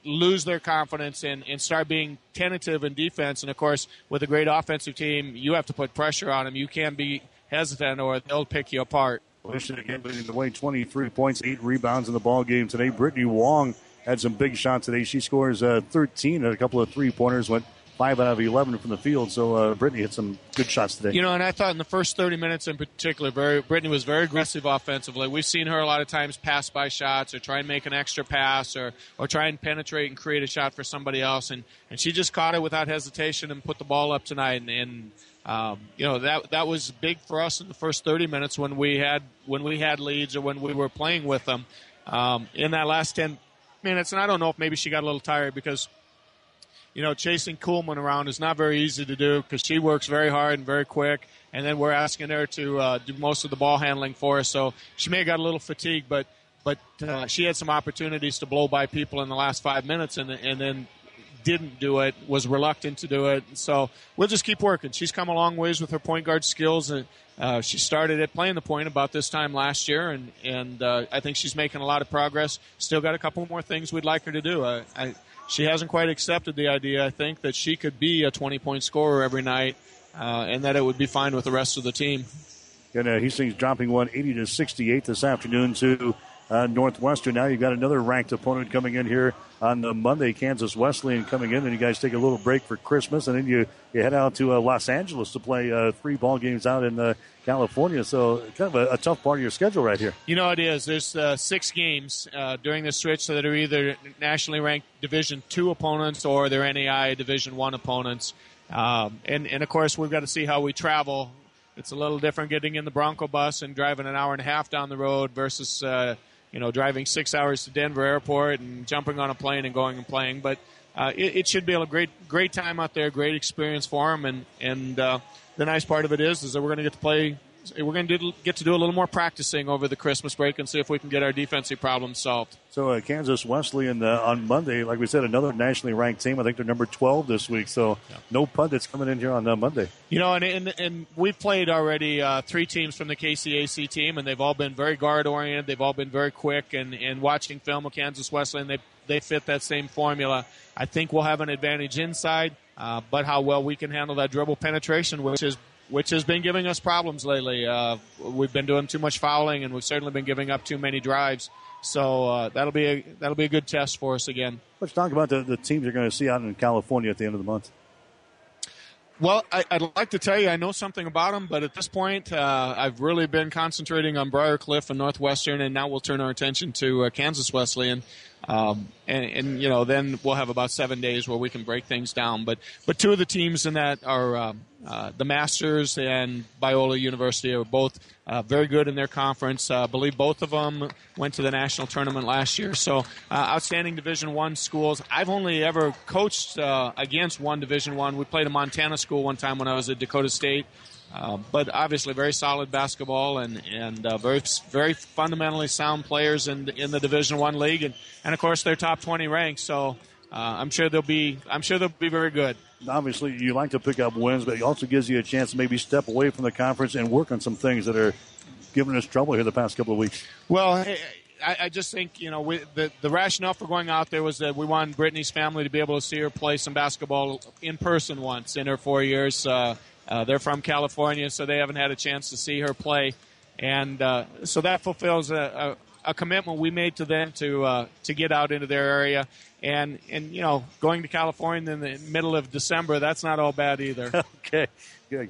lose their confidence and, and start being tentative in defense. And, of course, with a great offensive team, you have to put pressure on them. You can't be hesitant or they'll pick you apart. Michigan again leading the way, twenty-three points, eight rebounds in the ball game today. Brittany Wong had some big shots today. She scores uh, thirteen and a couple of three-pointers, went five out of eleven from the field. So uh, Brittany hit some good shots today. You know, and I thought in the first thirty minutes in particular, very, Brittany was very aggressive offensively. We've seen her a lot of times pass by shots or try and make an extra pass or, or try and penetrate and create a shot for somebody else. And, and she just caught it without hesitation and put the ball up tonight. And, and um, you know, that that was big for us in the first thirty minutes when we had when we had leads or when we were playing with them. Um, in that last ten minutes, and I don't know if maybe she got a little tired because, you know, chasing Kuhlman around is not very easy to do because she works very hard and very quick, and then we're asking her to uh, do most of the ball handling for us. So she may have got a little fatigued, but but uh, she had some opportunities to blow by people in the last five minutes and, and then didn't do it, was reluctant to do it. So we'll just keep working. She's come a long ways with her point guard skills, and uh, she started at playing the point about this time last year, and, and uh, I think she's making a lot of progress. Still got a couple more things we'd like her to do. I, I She hasn't quite accepted the idea, I think, that she could be a twenty-point scorer every night uh, and that it would be fine with the rest of the team. And uh, Hastings dropping one eighty to sixty-eight this afternoon to uh, Northwestern. Now you've got another ranked opponent coming in here on the Monday, Kansas Wesleyan coming in. Then you guys take a little break for Christmas, and then you, you head out to uh, Los Angeles to play uh, three ball games out in uh, California. So kind of a, a tough part of your schedule right here. You know it is. There's uh, six games uh, during this stretch that are either nationally ranked Division two opponents or they're N A I A Division one opponents. Um, and, and, of course, we've got to see how we travel. It's a little different getting in the Bronco bus and driving an hour and a half down the road versus, uh, you know, driving six hours to Denver Airport and jumping on a plane and going and playing. But uh, it, it should be a great great time out there, great experience for them. And, and uh, the nice part of it is, is that we're going to get to play – we're going to get to do a little more practicing over the Christmas break and see if we can get our defensive problems solved. So uh, Kansas Wesleyan uh, on Monday, like we said, another nationally ranked team. I think they're number twelve this week. So yeah. No pundits coming in here on uh, Monday. You know, and, and, and we've played already uh, three teams from the K C A C team, and they've all been very guard-oriented. They've all been very quick. And, and watching film of Kansas Wesleyan, they, they fit that same formula. I think we'll have an advantage inside, uh, but how well we can handle that dribble penetration, which is which has been giving us problems lately. Uh, we've been doing too much fouling, and we've certainly been giving up too many drives. So uh, that'll be a that'll be a good test for us again. Let's talk about the, the teams you're going to see out in California at the end of the month. Well, I, I'd like to tell you I know something about them, but at this point, uh, I've really been concentrating on Briarcliff and Northwestern, and now we'll turn our attention to uh, Kansas Wesleyan. Um, and, and, you know, then we'll have about seven days where we can break things down. But but two of the teams in that are uh, uh, the Masters and Biola University are both uh, very good in their conference. Uh, I believe both of them went to the national tournament last year. So uh, outstanding Division One schools. I've only ever coached uh, against one Division One. We played a Montana school one time when I was at Dakota State. Uh, but obviously very solid basketball and and uh, very very fundamentally sound players in in the Division One league and, and of course they're top twenty ranked. So uh, I'm sure they'll be I'm sure they'll be very good. Obviously, you like to pick up wins, but it also gives you a chance to maybe step away from the conference and work on some things that are giving us trouble here the past couple of weeks. Well, I, I just think you know we, the the rationale for going out there was that we wanted Brittany's family to be able to see her play some basketball in person once in her four years. Uh, Uh, they're from California, so they haven't had a chance to see her play. And uh, so that fulfills a, a, a commitment we made to them to uh, to get out into their area. And, and, you know, going to California in the middle of December, that's not all bad either. Okay. Good.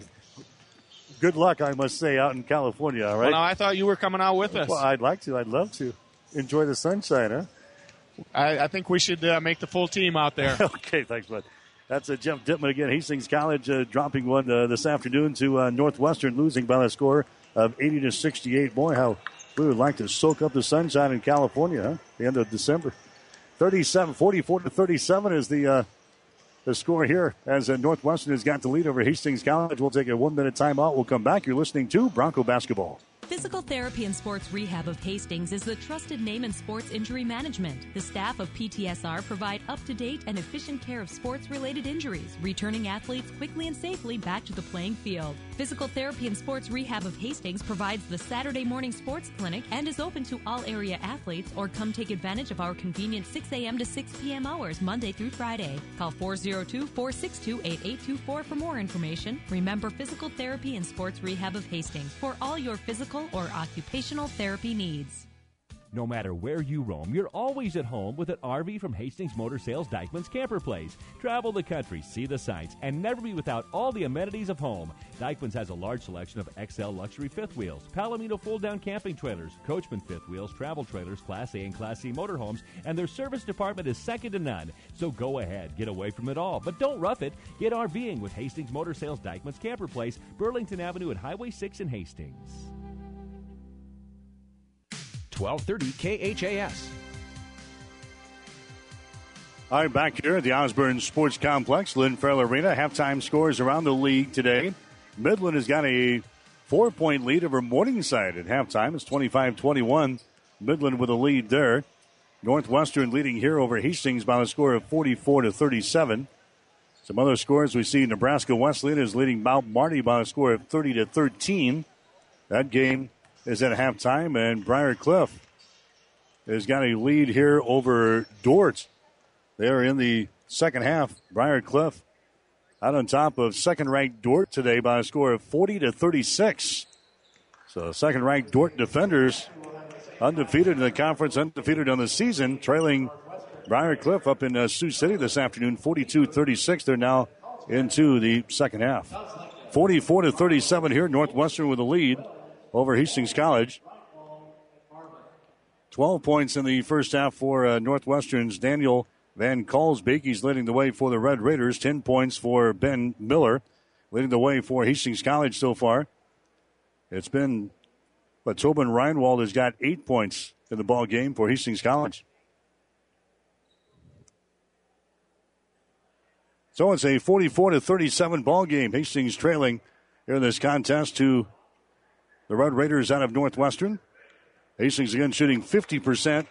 Good luck, I must say, out in California, all right? Well, no, I thought you were coming out with us. Well, I'd like to. I'd love to. Enjoy the sunshine, huh? I, I think we should uh, make the full team out there. Okay, thanks, bud. That's uh, Jeff Dittman again. Hastings College uh, dropping one uh, this afternoon to uh, Northwestern, losing by a score of eighty to sixty-eight. Boy, how we would like to soak up the sunshine in California, huh? The end of December. thirty-seven, forty-four to thirty-seven is the uh, the score here as uh, Northwestern has got the lead over Hastings College. We'll take a one-minute timeout. We'll come back. You're listening to Bronco Basketball. Physical Therapy and Sports Rehab of Hastings is the trusted name in sports injury management. The staff of P T S R provide up-to-date and efficient care of sports-related injuries, returning athletes quickly and safely back to the playing field. Physical Therapy and Sports Rehab of Hastings provides the Saturday morning sports clinic and is open to all area athletes, or come take advantage of our convenient six a.m. to six p.m. hours Monday through Friday. Call four oh two, four six two, eight eight two four for more information. Remember Physical Therapy and Sports Rehab of Hastings for all your physical or occupational therapy needs. No matter where you roam, you're always at home with an R V from Hastings Motor Sales Dykeman's Camper Place. Travel the country, see the sights, and never be without all the amenities of home. Dykeman's has a large selection of X L luxury fifth wheels, Palomino fold-down camping trailers, Coachman fifth wheels, travel trailers, Class A and Class C motorhomes, and their service department is second to none. So go ahead, get away from it all, but don't rough it. Get RVing with Hastings Motor Sales Dykeman's Camper Place, Burlington Avenue and Highway six in Hastings. twelve thirty K H A S. All right, back here at the Osborne Sports Complex, Lynn Farrell Arena. Halftime scores around the league today. Midland has got a four-point lead over Morningside at halftime. It's twenty-five twenty-one. Midland with a lead there. Northwestern leading here over Hastings by a score of forty-four to thirty-seven. Some other scores we see: Nebraska Wesleyan is leading Mount Marty by a score of thirty to thirteen. That game is at halftime, and Briar Cliff has got a lead here over Dort. They're in the second half. Briar Cliff out on top of second-ranked Dort today by a score of forty to thirty-six. So second-ranked Dort defenders undefeated in the conference, undefeated on the season, trailing Briar Cliff up in uh, Sioux City this afternoon, forty-two thirty-six. They're now into the second half. forty-four to thirty-seven here, Northwestern with a lead over Hastings College. twelve points in the first half for uh, Northwestern's Daniel Van Kalsbeek. He's leading the way for the Red Raiders. ten points for Ben Miller, leading the way for Hastings College so far. It's been, but Tobin Reinwald has got eight points in the ball game for Hastings College. So it's a forty-four to thirty-seven ball game. Hastings trailing here in this contest to the Red Raiders out of Northwestern. Hastings again shooting fifty percent.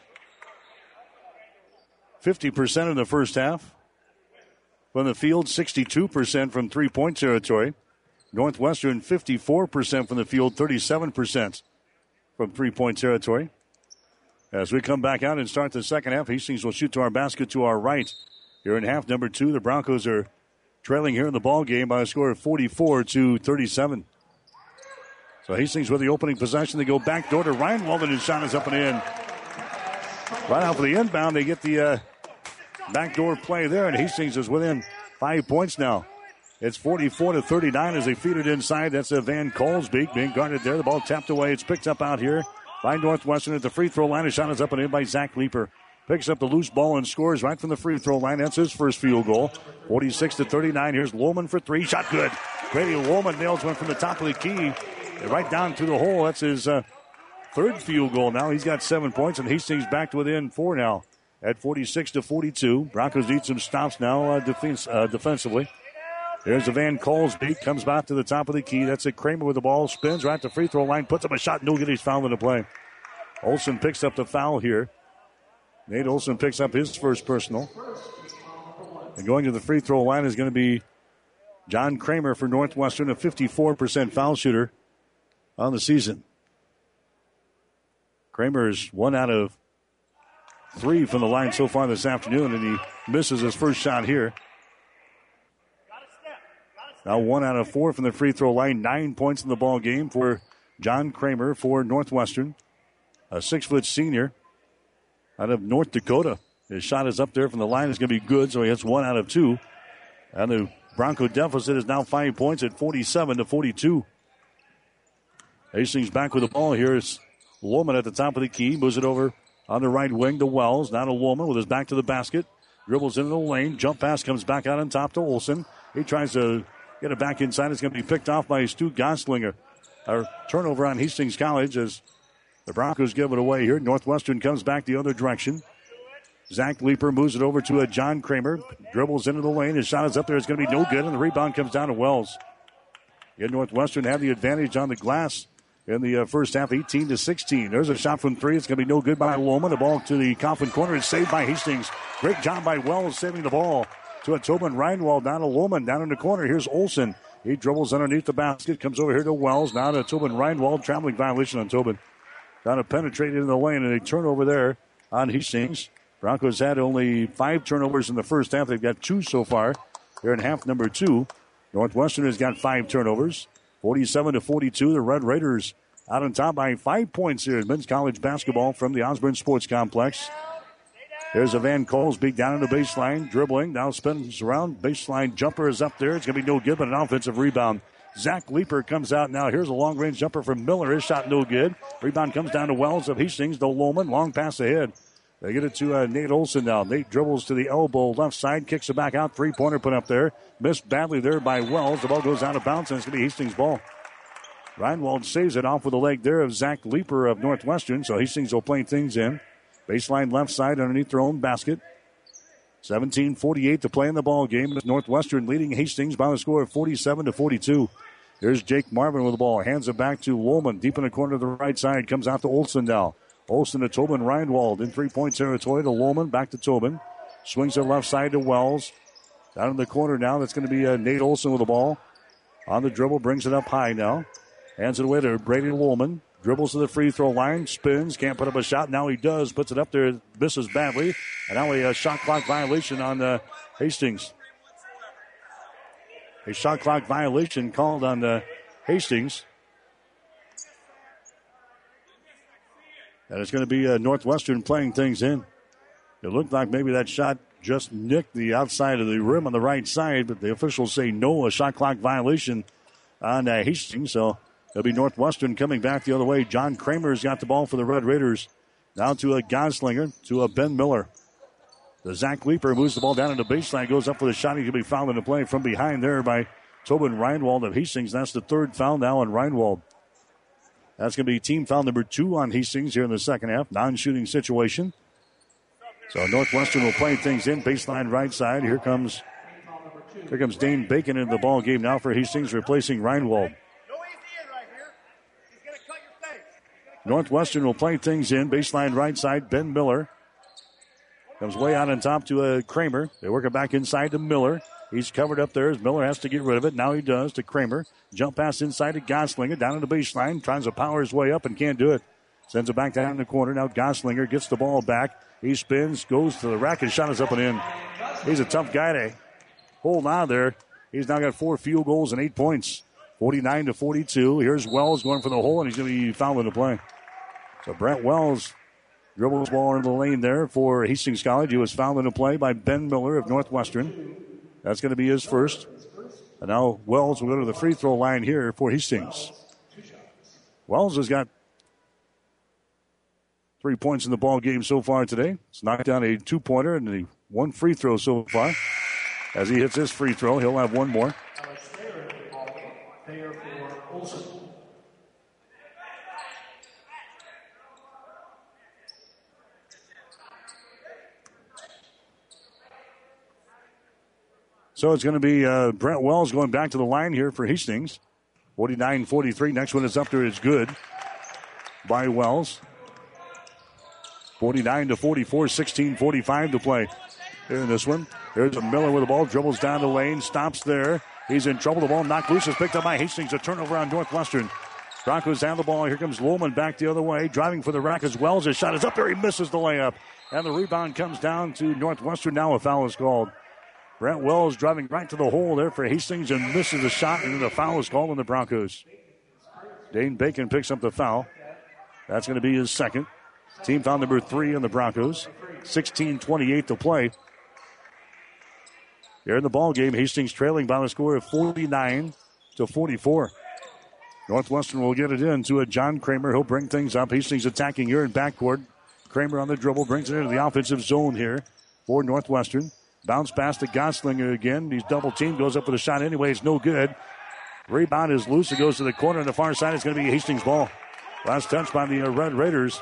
fifty percent in the first half. From the field, sixty-two percent from three-point territory. Northwestern, fifty-four percent from the field, thirty-seven percent from three-point territory. As we come back out and start the second half, Hastings will shoot to our basket to our right. Here in half number two, the Broncos are trailing here in the ball game by a score of forty-four to thirty-seven. So Hastings with the opening possession. They go back door to Reinwald, and his shot is up and in. Right out for the inbound, they get the uh, backdoor play there, and Hastings is within five points now. It's forty-four to thirty-nine as they feed it inside. That's a Van Kalsbeek being guarded there. The ball tapped away. It's picked up out here by Northwestern at the free throw line. His shot is up and in by Zach Leeper. Picks up the loose ball and scores right from the free throw line. That's his first field goal. forty-six to thirty-nine. Here's Lohman for three. Shot good. Grady Lohman nails one from the top of the key. Right down to the hole. That's his uh, third field goal now. He's got seven points, and Hastings back to within four now at forty-six to forty-two. Broncos need some stops now uh, defense, uh, defensively. There's the Van Kalsbeek. Comes back to the top of the key. That's a Kramer with the ball. Spins right to free throw line. Puts up a shot. No good. He's fouled in the play. Olsen picks up the foul here. Nate Olsen picks up his first personal. And going to the free throw line is going to be John Kramer for Northwestern, a fifty-four percent foul shooter on the season. Kramer's one out of three from the line so far this afternoon, and he misses his first shot here. Now one out of four from the free throw line, nine points in the ball game for John Kramer for Northwestern, a six-foot senior out of North Dakota. His shot is up there from the line. It's going to be good, so he hits one out of two. And the Bronco deficit is now five points at forty-seven to forty-two. Hastings back with the ball here. It's Lohman at the top of the key. Moves it over on the right wing to Wells. Now to Lohman with his back to the basket. Dribbles into the lane. Jump pass comes back out on top to Olsen. He tries to get it back inside. It's going to be picked off by Stu Goslinger. A turnover on Hastings College as the Broncos give it away here. Northwestern comes back the other direction. Zach Leeper moves it over to a John Kramer. Dribbles into the lane. His shot is up there. It's going to be no good, and the rebound comes down to Wells. Yet Northwestern have the advantage on the glass in the uh, first half, eighteen to sixteen. There's a shot from three. It's going to be no good by Lohman. The ball to the Coffin corner. It's saved by Hastings. Great job by Wells saving the ball to a Tobin Reinwald. Down to Lohman. Down in the corner. Here's Olsen. He dribbles underneath the basket, comes over here to Wells. Now to Tobin Reinwald. Traveling violation on Tobin. Trying to penetrate into the lane, and a turnover there on Hastings. Broncos had only five turnovers in the first half. They've got two so far. They're in half number two. Northwestern has got five turnovers. forty-seven to forty-two. The Red Raiders out on top by five points here in men's college basketball from the Osborne Sports Complex. There's a Van Colesbeek down in the baseline, dribbling. Now spins around. Baseline jumper is up there. It's going to be no good, but an offensive rebound. Zach Leeper comes out now. Here's a long-range jumper from Miller. His shot no good. Rebound comes down to Wells of Hastings. To Lohman. Long pass ahead. They get it to uh, Nate Olson now. Nate dribbles to the elbow. Left side. Kicks it back out. Three-pointer put up there. Missed badly there by Wells. The ball goes out of bounds, and it's going to be Hastings' ball. Reinwald saves it off with a leg there of Zach Leeper of Northwestern. So Hastings will play things in. Baseline left side underneath their own basket. seventeen forty-eight to play in the ball game. Northwestern leading Hastings by a score of forty-seven to forty-two. Here's Jake Marvin with the ball. Hands it back to Woolman. Deep in the corner of the right side. Comes out to Olsen now. Olsen to Tobin Reinwald. In three-point territory to Woolman. Back to Tobin. Swings it left side to Wells. Down in the corner now. That's going to be uh, Nate Olsen with the ball. On the dribble. Brings it up high now. Hands it away to Brady Woolman. Dribbles to the free throw line. Spins. Can't put up a shot. Now he does. Puts it up there. Misses badly. And now a uh, shot clock violation on uh, Hastings. A shot clock violation called on uh, Hastings. And it's going to be uh, Northwestern playing things in. It looked like maybe that shot just nicked the outside of the rim on the right side, but the officials say no, a shot clock violation on uh, Hastings. So it'll be Northwestern coming back the other way. John Kramer's got the ball for the Red Raiders. Now to a Goslinger, to a Ben Miller. The Zach Leeper moves the ball down in the baseline, goes up for the shot. He's going to be fouled in the play from behind there by Tobin Reinwald of Hastings. That's the third foul now on Reinwald. That's going to be team foul number two on Hastings here in the second half. Non-shooting situation. So Northwestern will play things in. Baseline right side. Here comes here comes Dane Bacon into the ball game now for Hastings, replacing Reinwald. Northwestern will play things in. Baseline right side. Ben Miller comes way out on top to a Kramer. They work it back inside to Miller. He's covered up there as Miller has to get rid of it. Now he does to Kramer. Jump pass inside to Goslinger. Down in the baseline. Tries to power his way up and can't do it. Sends it back down in the corner. Now Goslinger gets the ball back. He spins, goes to the rack, and shot is up and in. He's a tough guy to hold on there. He's now got four field goals and eight points. forty-nine to forty-two. Here's Wells going for the hole, and he's going to be fouled in the play. So Brett Wells dribbles the ball into the lane there for Hastings College. He was fouled in the play by Ben Miller of Northwestern. That's going to be his first. And now Wells will go to the free throw line here for Hastings. Wells has got three points in the ball game so far today. It's knocked down a two-pointer and a one free throw so far. As he hits his free throw, he'll have one more. So it's going to be uh, Brent Wells going back to the line here for Hastings. forty-nine forty-three. Next one is up there. It's good by Wells. forty-nine to forty-four. sixteen forty-five to play here in this one. There's a Miller with the ball. Dribbles down the lane. Stops there. He's in trouble. The ball knocked loose. Is picked up by Hastings. A turnover on Northwestern. Broncos have the ball. Here comes Lohman back the other way. Driving for the rack as Wells. His shot is up there. He misses the layup. And the rebound comes down to Northwestern. Now a foul is called. Brent Wells driving right to the hole there for Hastings and misses the shot, and then the foul is called on the Broncos. Dane Bacon picks up the foul. That's going to be his second. Team foul number three on the Broncos. sixteen twenty-eight to play. Here in the ball game, Hastings trailing by the score of forty-nine to forty-four. Northwestern will get it in to a John Kramer. He'll bring things up. Hastings attacking here in backcourt. Kramer on the dribble brings it into the offensive zone here for Northwestern. Bounce pass to Goslinger again. He's double teamed. Goes up with a shot anyway. It's no good. Rebound is loose. It goes to the corner on the far side. It's going to be Hastings' ball. Last touch by the Red Raiders.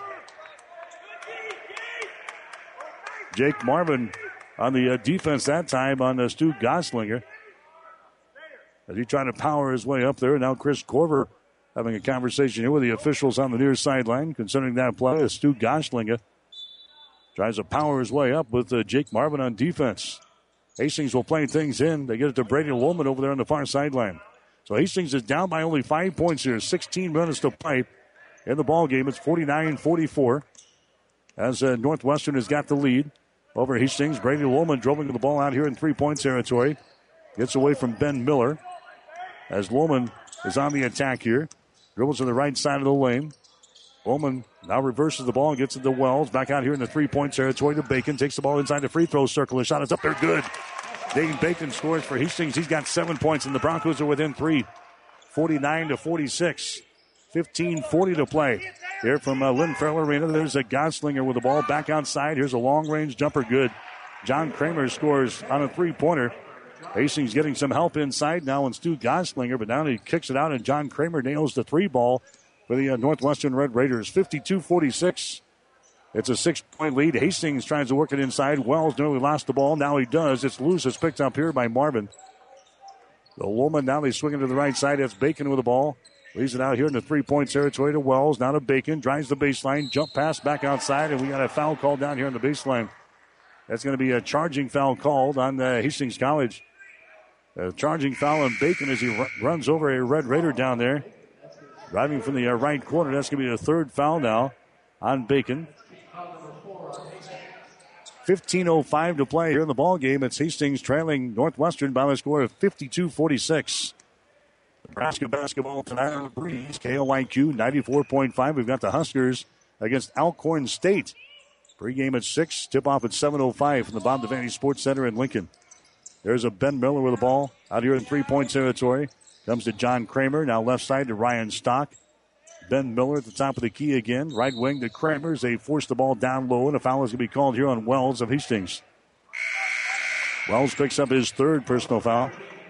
Jake Marvin on the uh, defense that time on uh, Stu Goslinger. As he tried to power his way up there. Now Chris Corver having a conversation here with the officials on the near sideline concerning that play as Stu Goslinger tries to power his way up with uh, Jake Marvin on defense. Hastings will play things in. They get it to Brady Lohman over there on the far sideline. So Hastings is down by only five points here. sixteen minutes to play in the ball game. It's forty-nine forty-four as uh, Northwestern has got the lead over Hastings. Brady Lohman dribbling the ball out here in three-point territory. Gets away from Ben Miller as Lohman is on the attack here. Dribbles to the right side of the lane. Lohman now reverses the ball and gets it to Wells. Back out here in the three-point territory to Bacon. Takes the ball inside the free throw circle. The shot is up there. Good. Dane Bacon scores for Hastings. He's got seven points, and the Broncos are within three. forty-nine to forty-six. fifteen forty to play. Here from uh, Lynn Farrell Arena, there's a Goslinger with the ball back outside. Here's a long-range jumper. Good. John Kramer scores on a three-pointer. Hastings getting some help inside now in Stu Goslinger, but now he kicks it out, and John Kramer nails the three ball for the uh, Northwestern Red Raiders. fifty-two forty-six. It's a six-point lead. Hastings tries to work it inside. Wells nearly lost the ball. Now he does. It's loose. It's picked up here by Marvin. The Lohman now they swing it to the right side. That's Bacon with the ball. Leaves it out here in the three-point territory to Wells. Now to Bacon. Drives the baseline. Jump pass back outside, and we got a foul called down here on the baseline. That's going to be a charging foul called on uh, Hastings College. A charging foul on Bacon as he r- runs over a Red Raider down there. Driving from the uh, right corner. That's going to be the third foul now on Bacon. fifteen oh five to play here in the ball game. It's Hastings trailing Northwestern by the score of fifty-two forty-six. Nebraska basketball tonight on the breeze. K O I Q ninety-four point five. We've got the Huskers against Alcorn State. Pre-game at six. Tip-off at seven oh five from the Bob Devaney Sports Center in Lincoln. There's a Ben Miller with the ball out here in three-point territory. Comes to John Kramer. Now left side to Ryan Stock. Ben Miller at the top of the key again. Right wing to Kramer as they force the ball down low, and a foul is going to be called here on Wells of Hastings. Wells picks up his third personal foul.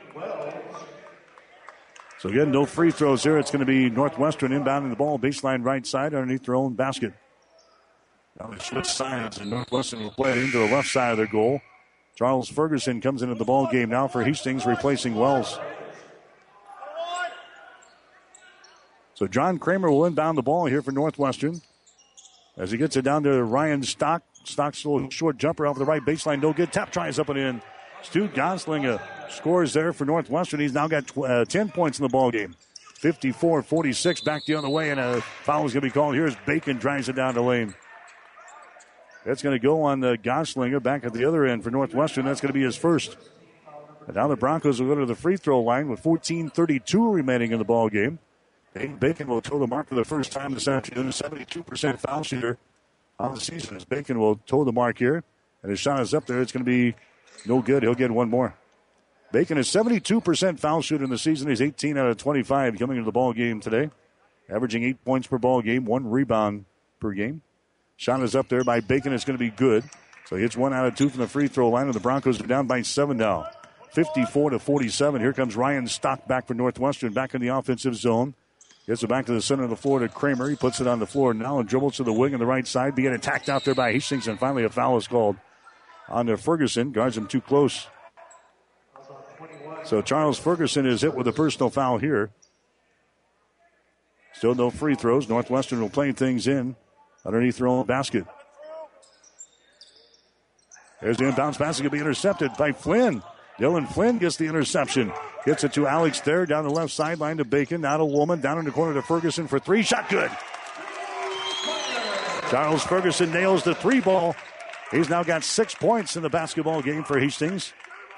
So again, no free throws here. It's going to be Northwestern inbounding the ball, baseline right side underneath their own basket. Now they switch sides, and Northwestern will play it into the left side of their goal. Charles Ferguson comes into the ball game now for Hastings, replacing Wells. So John Kramer will inbound the ball here for Northwestern. As he gets it down to Ryan Stock. Stock's a little short jumper off the right baseline. No good. Tap tries up and in. Stu Gosling scores there for Northwestern. He's now got tw- uh, ten points in the ball game. fifty-four forty-six back the other way, and a foul is going to be called. Here's Bacon, drives it down the lane. That's going to go on the Goslinger back at the other end for Northwestern. That's going to be his first. And now the Broncos will go to the free throw line with fourteen thirty-two remaining in the ball game. Dane Bacon will toe the mark for the first time this afternoon. A seventy-two percent foul shooter on the season. As Bacon will toe the mark here, and his shot is up there. It's going to be no good. He'll get one more. Bacon is seventy-two percent foul shooter in the season. He's eighteen out of twenty-five coming into the ball game today, averaging eight points per ball game, one rebound per game. Shot is up there by Bacon. It's going to be good. So he hits one out of two from the free throw line, and the Broncos are down by seven now. fifty-four to forty-seven. Here comes Ryan Stock back for Northwestern, back in the offensive zone. Gets it back to the center of the floor to Kramer. He puts it on the floor now and dribbles to the wing on the right side. Being attacked out there by Hastings, and finally a foul is called on to Ferguson. Guards him too close. So Charles Ferguson is hit with a personal foul here. Still no free throws. Northwestern will play things in underneath their own basket. There's the inbounds pass. Going to be intercepted by Flynn. Dylan Flynn gets the interception. Gets it to Alex there down the left sideline to Bacon. Now to Woolman. Down in the corner to Ferguson for three. Shot good. Charles Ferguson nails the three ball. He's now got six points in the basketball game for Hastings.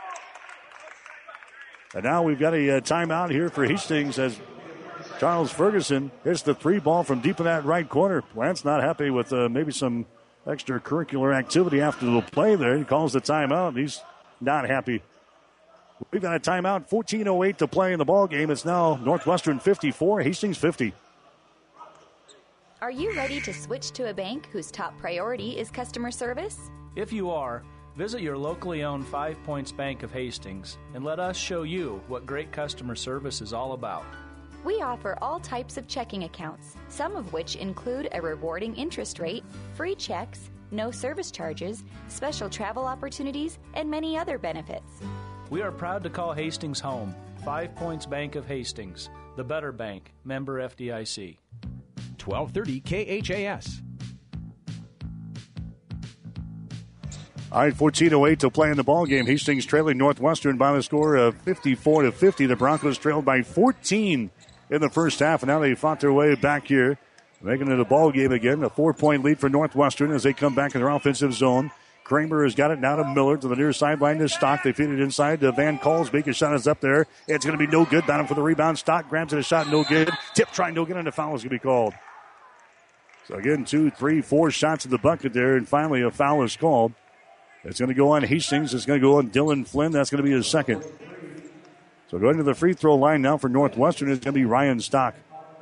And now we've got a uh, timeout here for Hastings as Charles Ferguson hits the three ball from deep in that right corner. Lance not happy with uh, maybe some extracurricular activity after the play there. He calls the timeout. He's not happy. We've got a timeout. fourteen oh eight to play in the ball game. It's now Northwestern fifty-four, Hastings fifty. Are you ready to switch to a bank whose top priority is customer service? If you are, visit your locally owned Five Points Bank of Hastings and let us show you what great customer service is all about. We offer all types of checking accounts, some of which include a rewarding interest rate, free checks, no service charges, special travel opportunities, and many other benefits. We are proud to call Hastings home. Five Points Bank of Hastings, the better bank, member F D I C. twelve thirty K H A S. All right, fourteen oh eight to play in the ball game. Hastings trailing Northwestern by the score of fifty-four to fifty. The Broncos trailed by fourteen in the first half, and now they fought their way back here, making it a ball game again. A four-point lead for Northwestern as they come back in their offensive zone. Kramer has got it now to Miller to the near sideline to Stock. They feed it inside to Van Kalsbeek. His shot is up there. It's going to be no good. Battle for the rebound. Stock grabs it, a shot, no good. Tip trying no good, and a foul is going to be called. So again, two, three, four shots at the bucket there, and finally a foul is called. It's going to go on Hastings. It's going to go on Dylan Flynn. That's going to be his second. So going to the free throw line now for Northwestern is going to be Ryan Stock.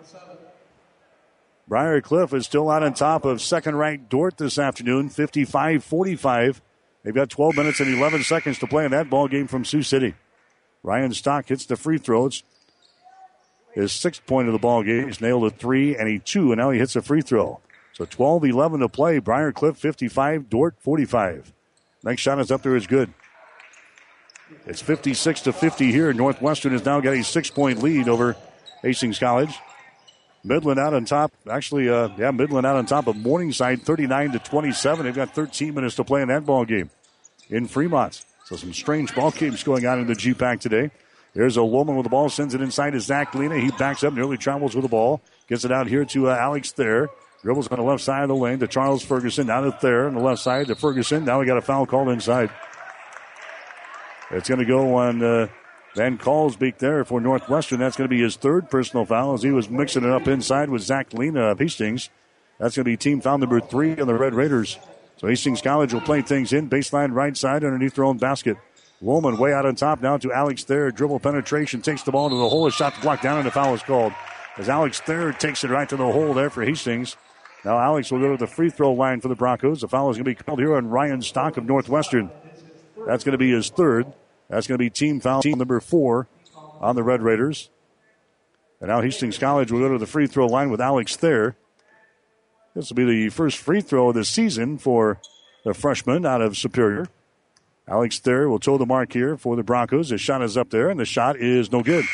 Briar Cliff is still out on top of second-ranked Dordt this afternoon, fifty-five forty-five. They've got twelve minutes and eleven seconds to play in that ball game from Sioux City. Ryan Stock hits the free throws. His sixth point of the ball game. He's nailed a three and a two, and now he hits a free throw. So twelve eleven to play. Briar Cliff fifty-five, Dordt forty-five. Next shot is up there, is good. It's fifty-six to fifty here. Northwestern has now got a six-point lead over Hastings College. Midland out on top. Actually, uh, yeah, Midland out on top of Morningside, thirty-nine to twenty-seven. They've got thirteen minutes to play in that ball game in Fremont. So some strange ball games going on in the G PAC today. There's a Loman with the ball, sends it inside to Zach Lena. He backs up, nearly travels with the ball. Gets it out here to uh, Alex Thayer. Dribbles on the left side of the lane to Charles Ferguson. Now to Thayer on the left side to Ferguson. Now we got a foul called inside. It's going to go on uh, Van Kalsbeek there for Northwestern. That's going to be his third personal foul as he was mixing it up inside with Zach Lena of Hastings. That's going to be team foul number three on the Red Raiders. So Hastings College will play things in. Baseline right side underneath their own basket. Woolman way out on top now to Alex Thayer. Dribble penetration, takes the ball to the hole. A shot blocked down and the foul is called. As Alex Thayer takes it right to the hole there for Hastings. Now Alex will go to the free throw line for the Broncos. The foul is going to be called here on Ryan Stock of Northwestern. That's going to be his third. That's going to be team foul team number four on the Red Raiders. And now Hastings College will go to the free throw line with Alex Thayer. This will be the first free throw of the season for the freshman out of Superior. Alex Thayer will toe the mark here for the Broncos. His shot is up there, and the shot is no good.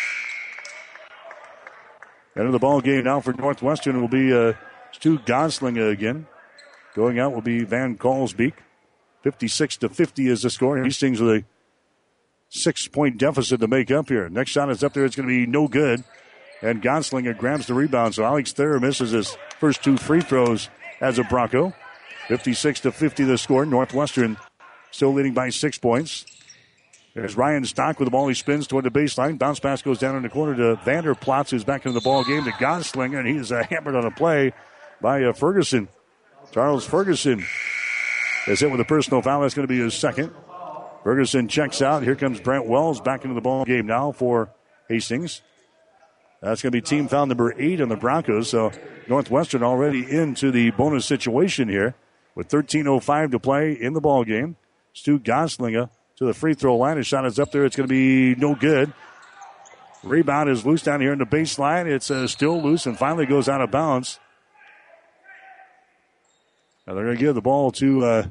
End of the ball game now for Northwestern will be uh, Stu Gosling again. Going out will be Van Kalsbeek. fifty-six to fifty is the score. Hastings with a six-point deficit to make up here. Next shot is up there. It's going to be no good. And Gosling grabs the rebound. So Alex Thayer misses his first two free throws as a Bronco. fifty-six to fifty the score. Northwestern still leading by six points. There's Ryan Stock with the ball. He spins toward the baseline. Bounce pass goes down in the corner to Vander Plotz, who's back into the ball game to Gosling, and he's uh, hammered on a play by uh, Ferguson. Charles Ferguson is hit with a personal foul. That's going to be his second. Ferguson checks out. Here comes Brent Wells back into the ball game now for Hastings. That's going to be team foul number eight on the Broncos. So Northwestern already into the bonus situation here with thirteen oh five to play in the ball game. Stu Gosling to the free throw line. His shot is up there. It's going to be no good. Rebound is loose down here in the baseline. It's uh, still loose and finally goes out of bounds. Now they're going to give the ball to, uh,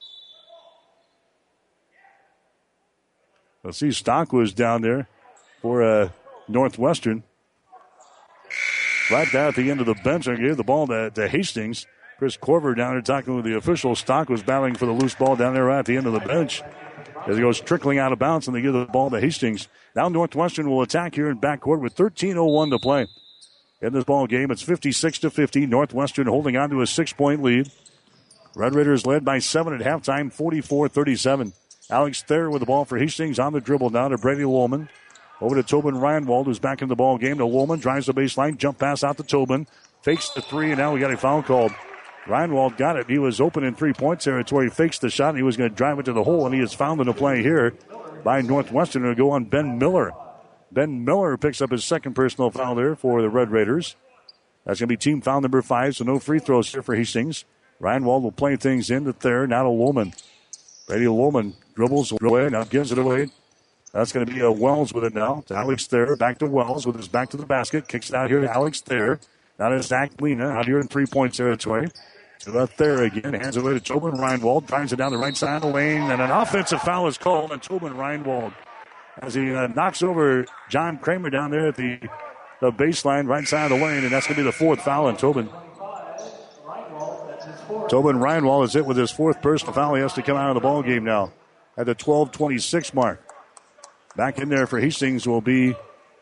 let's see, Stock was down there for uh, Northwestern. Right down at the end of the bench, they're going to give the ball to, to Hastings. Chris Corver down there talking with the official. Stock was battling for the loose ball down there right at the end of the bench. As it goes trickling out of bounds, and they give the ball to Hastings. Now Northwestern will attack here in backcourt with thirteen oh one to play. In this ball game, it's fifty-six to fifty. Northwestern holding on to a six-point lead. Red Raiders led by seven at halftime, forty-four thirty-seven. Alex Thayer with the ball for Hastings on the dribble now to Brady Woolman. Over to Tobin Reinwald, who's back in the ball game. To Woolman, drives the baseline, jump pass out to Tobin. Fakes the three, and now we got a foul called. Reinwald got it. He was open in three-point territory. He fakes the shot, and he was going to drive it to the hole, and he is fouled in the play here by Northwestern. It'll go on Ben Miller. Ben Miller picks up his second personal foul there for the Red Raiders. That's going to be team foul number five, so no free throws here for Hastings. Reinwald will play things in to Thayer, now to Woolman. Brady Woolman dribbles away, now gives it away. That's going to be a Wells with it now. To Alex Thayer, back to Wells with his back to the basket. Kicks it out here to Alex Thayer. Now to Zach Lena, out here in three-point territory. To that Thayer again, hands it away to Tobin Reinwald, drives it down the right side of the lane, and an offensive foul is called on Tobin Reinwald as he uh, knocks over John Kramer down there at the, the baseline, right side of the lane, and that's going to be the fourth foul on Tobin. Tobin Reinwald is it with his fourth personal foul. He has to come out of the ball game now at the twelve twenty-six mark. Back in there for Hastings will be,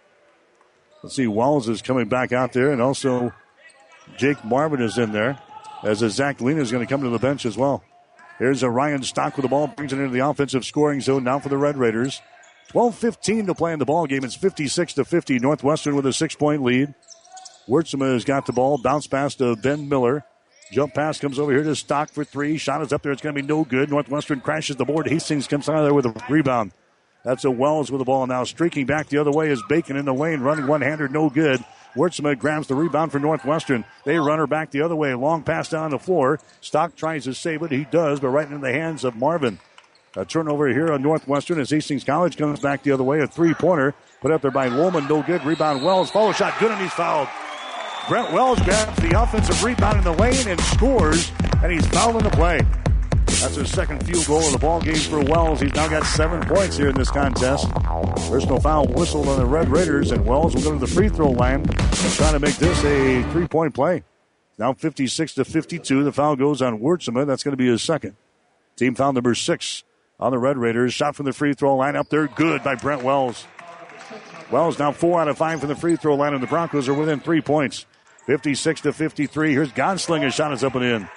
let's see, Wells is coming back out there, and also Jake Marvin is in there, as a Zach Lena is going to come to the bench as well. Here's a Ryan Stock with the ball, brings it into the offensive scoring zone now for the Red Raiders. twelve fifteen to play in the ball game. It's fifty-six to fifty. Northwestern with a six-point lead. Wurtsema has got the ball. Bounce pass to Ben Miller. Jump pass comes over here to Stock for three. Shot is up there. It's going to be no good. Northwestern crashes the board. Hastings comes out of there with a rebound. That's a Wells with the ball now. Streaking back the other way is Bacon in the lane. Running one-hander, no good. Wurtsema grabs the rebound for Northwestern. They run her back the other way. Long pass down the floor. Stock tries to save it. He does, but right into the hands of Marvin. A turnover here on Northwestern as Hastings College comes back the other way. A three-pointer put up there by Lohman. No good. Rebound Wells. Follow shot good, and he's fouled. Brent Wells grabs the offensive rebound in the lane and scores, and he's fouled in the play. That's his second field goal of the ball game for Wells. He's now got seven points here in this contest. Personal foul whistled on the Red Raiders, and Wells will go to the free throw line and try to make this a three-point play. Now fifty-six to fifty-two. The foul goes on Wurtsema. That's going to be his second. Team foul number six on the Red Raiders. Shot from the free throw line up there. Good by Brent Wells. Wells now four out of five from the free throw line, and the Broncos are within three points. fifty-six to fifty-three. Here's Gonslinger. Shot is up and in.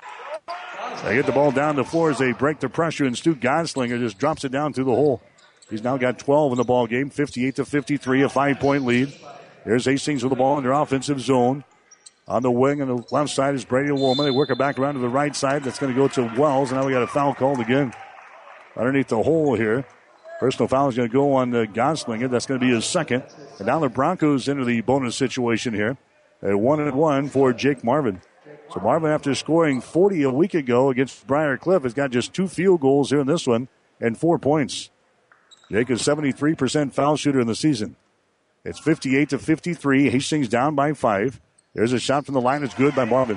They get the ball down the floor as they break the pressure, and Stu Gonslinger just drops it down through the hole. He's now got twelve in the ball game, fifty-eight to fifty-three, a five-point lead. Here's Hastings with the ball in their offensive zone. On the wing on the left side is Brady Woolman. They work it back around to the right side. That's going to go to Wells, and now we got a foul called again underneath the hole here. Personal foul is going to go on uh, Gonslinger. That's going to be his second. And now the Broncos into the bonus situation here. A one and one for Jake Marvin. So Marvin, after scoring forty a week ago against Briar Cliff, has got just two field goals here in this one and four points. Jake is seventy-three percent foul shooter in the season. It's fifty-eight to fifty-three. Hastings down by five. There's a shot from the line. It's good by Marvin.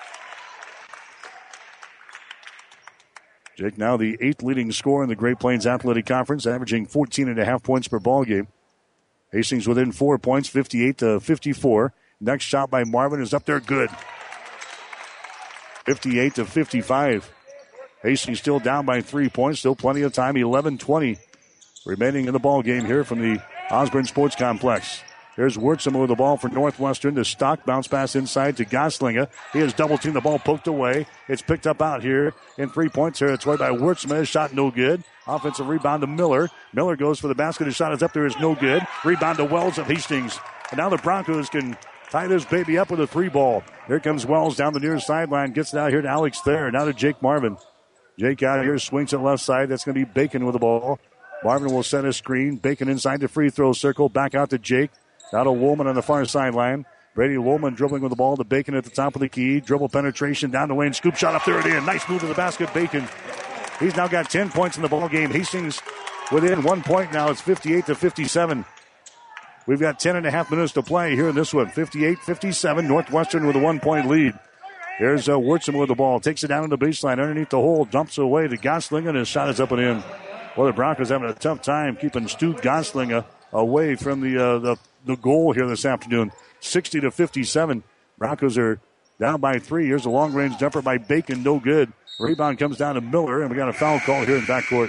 Jake now the eighth leading scorer in the Great Plains Athletic Conference, averaging fourteen and a half points per ball game. Hastings within four points, fifty-eight to fifty-four. Next shot by Marvin is up there. Good. fifty-eight to fifty-five. Hastings still down by three points. Still plenty of time. eleven twenty remaining in the ball game here from the Osborne Sports Complex. Here's Wurtsema with the ball for Northwestern. The Stock bounce pass inside to Gonslinger. He has double teamed the ball, poked away. It's picked up out here in three-point territory by Wurtsema. His shot no good. Offensive rebound to Miller. Miller goes for the basket. His shot is up there. It's no good. Rebound to Wells of Hastings. And now the Broncos can tie this baby up with a three ball. Here comes Wells down the near sideline. Gets it out here to Alex Thayer. Now to Jake Marvin. Jake out here swings it left side. That's going to be Bacon with the ball. Marvin will set a screen. Bacon inside the free throw circle. Back out to Jake. Now to Woolman on the far sideline. Brady Woolman dribbling with the ball to Bacon at the top of the key. Dribble penetration down the lane. Scoop shot up there and in. Nice move to the basket. Bacon. He's now got ten points in the ball game. Hastings within one point now. It's fifty-eight to fifty-seven. We've got ten and a half minutes to play here in this one. fifty-eight fifty-seven. Northwestern with a one-point lead. Here's uh, Wurtsema with the ball. Takes it down on the baseline underneath the hole. Dumps it away to Gonslinger, and his shot is up and in. Well, the Broncos having a tough time keeping Stu Gonslinger away from the, uh, the the goal here this afternoon. sixty to fifty-seven. Broncos are down by three. Here's a long-range jumper by Bacon. No good. Rebound comes down to Miller, and we got a foul call here in backcourt.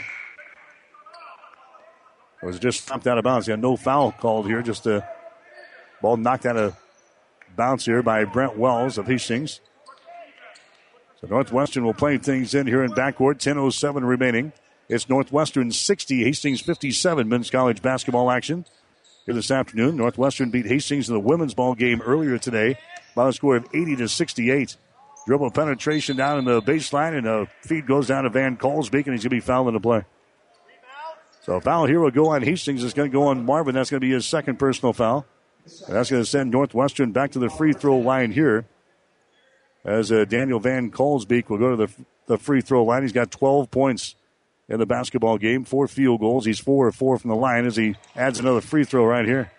It was just stomped out of bounds. He had no foul called here. Just a ball knocked out of bounds here by Brent Wells of Hastings. So Northwestern will play things in here in backcourt. ten oh seven remaining. It's Northwestern sixty, Hastings fifty-seven. Men's college basketball action here this afternoon. Northwestern beat Hastings in the women's ball game earlier today by a score of eighty to sixty-eight. Dribble penetration down in the baseline, and a feed goes down to Van Kolsbeek, and he's going to be fouled in the play. So a foul here will go on Hastings. It's going to go on Marvin. That's going to be his second personal foul. And that's going to send Northwestern back to the free throw line here. As uh, Daniel Van Kolsbeek will go to the, the free throw line. He's got twelve points in the basketball game, four field goals. He's four or four from the line as he adds another free throw right here.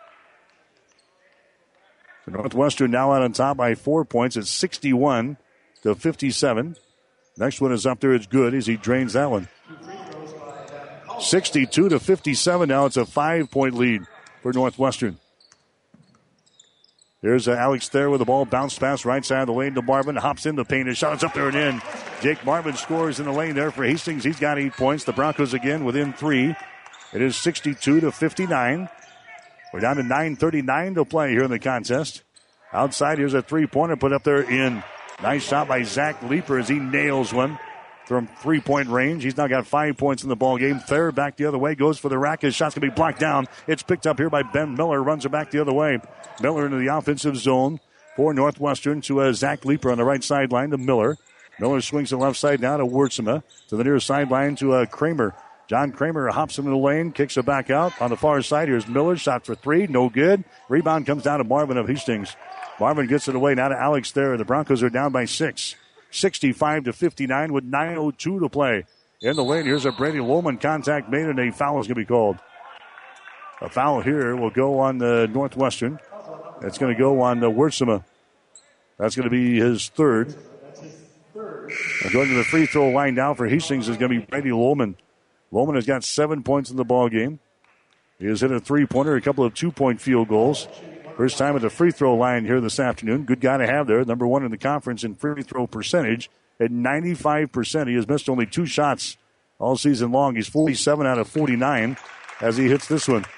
So Northwestern now out on top by four points. It's sixty-one to fifty-seven. Next one is up there. It's good as he drains that one. sixty-two to fifty-seven now. It's a five-point lead for Northwestern. There's uh, Alex there with the ball. Bounce pass right side of the lane to Marvin. Hops in the paint. His shot is up there and in. Jake Marvin scores in the lane there for Hastings. He's got eight points. The Broncos again within three. It is sixty-two to fifty-nine. We're down to nine thirty-nine to play here in the contest. Outside, here's a three-pointer put up there in. Nice shot by Zach Leeper as he nails one from three-point range. He's now got five points in the ball game. Thayer back the other way, goes for the rack. His shot's going to be blocked down. It's picked up here by Ben Miller. Runs it back the other way. Miller into the offensive zone for Northwestern to uh, Zach Leeper on the right sideline to Miller. Miller swings the left side now to Wurtsema. To the near sideline to uh, Kramer. John Kramer hops into the lane, kicks it back out. On the far side, here's Miller. Shot for three, no good. Rebound comes down to Marvin of Hastings. Marvin gets it away now to Alex there. The Broncos are down by six. sixty-five to fifty-nine with nine oh two to play. In the lane, here's a Brady Lohman contact made, and a foul is going to be called. A foul here will go on the Northwestern. It's going to go on the Wurtsema. That's going to be his third. And going to the free throw line now for Hastings is going to be Brady Lohman. Lohman has got seven points in the ball game. He has hit a three-pointer, a couple of two-point field goals. First time at the free throw line here this afternoon. Good guy to have there. Number one in the conference in free throw percentage at ninety-five percent. He has missed only two shots all season long. He's forty-seven out of forty-nine as he hits this one.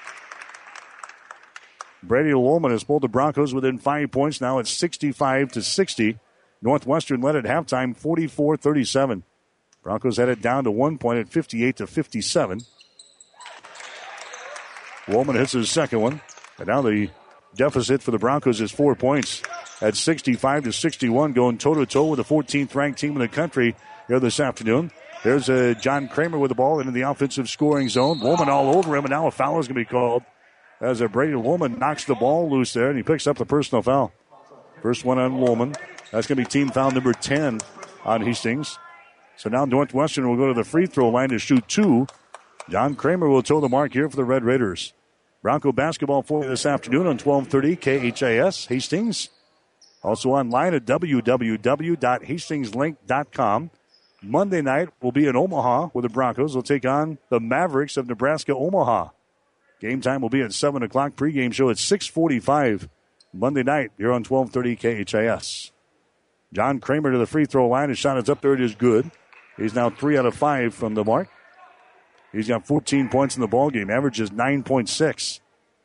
Brady Lohman has pulled the Broncos within five points. Now it's sixty-five to sixty. Northwestern led at halftime forty-four thirty-seven. Broncos had it down to one point at fifty-eight to fifty-seven. Lohman hits his second one. And now the deficit for the Broncos is four points at sixty-five to sixty-one, going toe-to-toe with the fourteenth ranked team in the country here this afternoon. There's uh, John Kramer with the ball into the offensive scoring zone. Lohman all over him, and now a foul is going to be called as a Brady Lohman knocks the ball loose there, and he picks up the personal foul. First one on Lohman. That's going to be team foul number ten on Hastings. So now Northwestern will go to the free throw line to shoot two. John Kramer will toe the mark here for the Red Raiders. Bronco basketball for you this afternoon on twelve thirty K H A S Hastings. Also online at w w w dot hastings link dot com. Monday night will be in Omaha where the Broncos will take on the Mavericks of Nebraska Omaha. Game time will be at seven o'clock. Pregame show at six forty-five Monday night here on twelve thirty K H A S. John Kramer to the free throw line. His shot is up there. It is good. He's now three out of five from the mark. He's got fourteen points in the ballgame. Average is nine point six.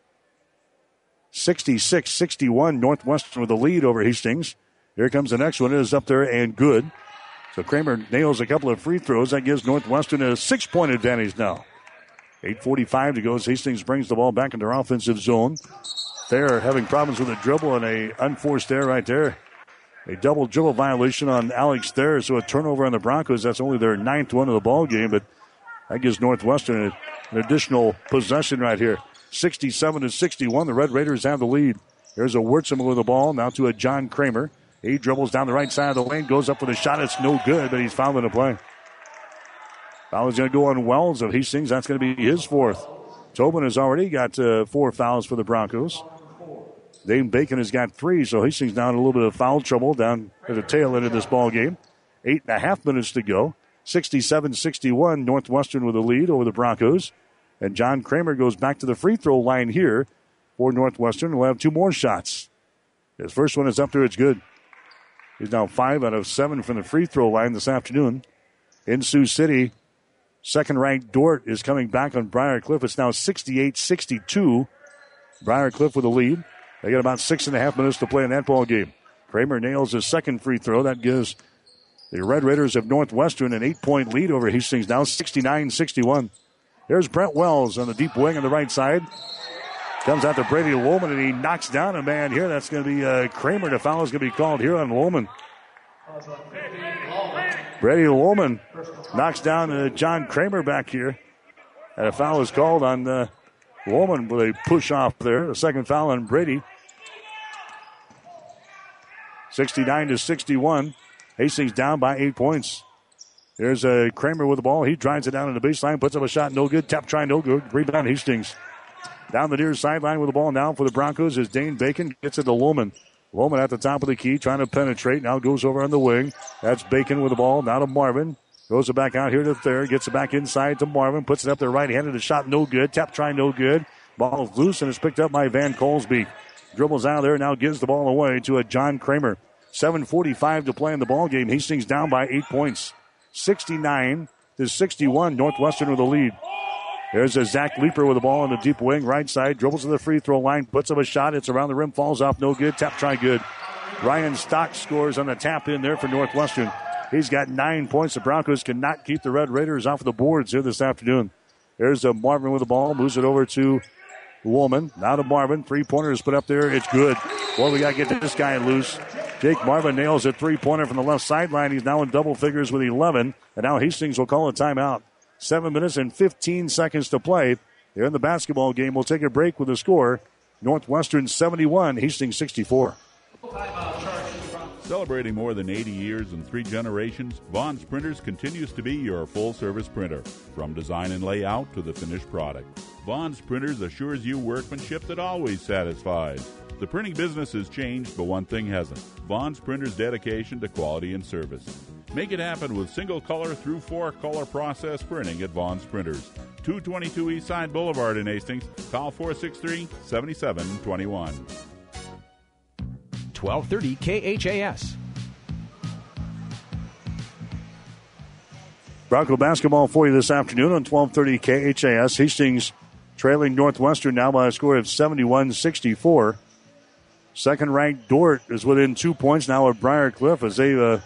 sixty-six sixty-one. Northwestern with the lead over Hastings. Here comes the next one. It is up there and good. So Kramer nails a couple of free throws. That gives Northwestern a six-point advantage now. eight forty-five to go as Hastings brings the ball back in their offensive zone. Thayer having problems with a dribble and a unforced error right there. A double dribble violation on Alex Thayer, so a turnover on the Broncos. That's only their ninth one of the ball game, but that gives Northwestern an additional possession right here. sixty-seven to sixty-one. The Red Raiders have the lead. There's a Wurtsema with the ball. Now to a John Kramer. He dribbles down the right side of the lane, goes up with a shot. It's no good, but he's fouled in the play. Foul is going to go on Wells of Hastings. That's going to be his fourth. Tobin has already got uh, four fouls for the Broncos. Dane Bacon has got three, so Hastings down a little bit of foul trouble down at the tail end of this ball game. Eight and a half minutes to go. sixty-seven sixty-one, Northwestern with the lead over the Broncos. And John Kramer goes back to the free throw line here for Northwestern. We'll have two more shots. His first one is up there. It's good. He's now five out of seven from the free throw line this afternoon. In Sioux City, second-ranked Dort is coming back on Briar Cliff. It's now sixty-eight sixty-two. Briar Cliff with the lead. They got about six and a half minutes to play in that ball game. Kramer nails his second free throw. That gives the Red Raiders of Northwestern an eight-point lead over Hastings, now sixty-nine sixty-one. There's Brent Wells on the deep wing on the right side. Comes out to Brady Lohman, and he knocks down a man here. That's going to be uh, Kramer. The foul is going to be called here on Lohman. Brady Lohman knocks down uh, John Kramer back here. And a foul is called on uh, Lohman with a push-off there. The second foul on Brady. sixty-nine to sixty-one. Hastings down by eight points. There's uh, Kramer with the ball. He drives it down in the baseline, puts up a shot, no good. Tap try, no good. Rebound Hastings. Down the near sideline with the ball now for the Broncos is Dane Bacon. Gets it to Lohman. Lohman at the top of the key, trying to penetrate. Now goes over on the wing. That's Bacon with the ball. Now to Marvin. Goes it back out here to Thayer. Gets it back inside to Marvin. Puts it up there right-handed. A shot no good. Tap try no good. Ball loose and it's picked up by Van Colesby. dribbles out of there, now gives the ball away to a John Kramer. seven forty-five to play in the ball game. Hastings down by eight points. sixty-nine to sixty-one. Northwestern with the lead. There's a Zach Leeper with the ball on the deep wing, right side, dribbles to the free throw line, puts up a shot. It's around the rim, falls off, no good. Tap try good. Ryan Stock scores on the tap in there for Northwestern. He's got nine points. The Broncos cannot keep the Red Raiders off of the boards here this afternoon. There's a Marvin with the ball, moves it over to Woolman. Now to Marvin. Three-pointer is put up there. It's good. Boy, we got to get this guy loose. Jake Marvin nails a three-pointer from the left sideline. He's now in double figures with eleven. And now Hastings will call a timeout. Seven minutes and fifteen seconds to play. Here in the basketball game, we'll take a break with the score. Northwestern seventy-one, Hastings sixty-four. Celebrating more than eighty years and three generations, Vaughn's Printers continues to be your full-service printer. From design and layout to the finished product, Vaughn's Printers assures you workmanship that always satisfies. The printing business has changed, but one thing hasn't. Vaughn's Printers' dedication to quality and service. Make it happen with single-color through four-color process printing at Vaughn's Printers. two twenty-two East Side Boulevard in Hastings. Call four six three, seven seven two one. twelve thirty K H A S. Bronco basketball for you this afternoon on twelve thirty K H A S. Hastings trailing Northwestern now by a score of seventy-one sixty-four. Second-ranked Dordt is within two points now of Briar Cliff as they uh,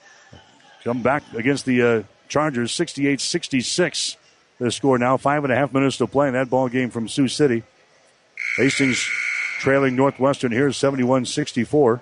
come back against the uh, Chargers, sixty-eight sixty-six. The score now, five and a half minutes to play in that ball game from Sioux City. Hastings trailing Northwestern here, seventy-one sixty-four.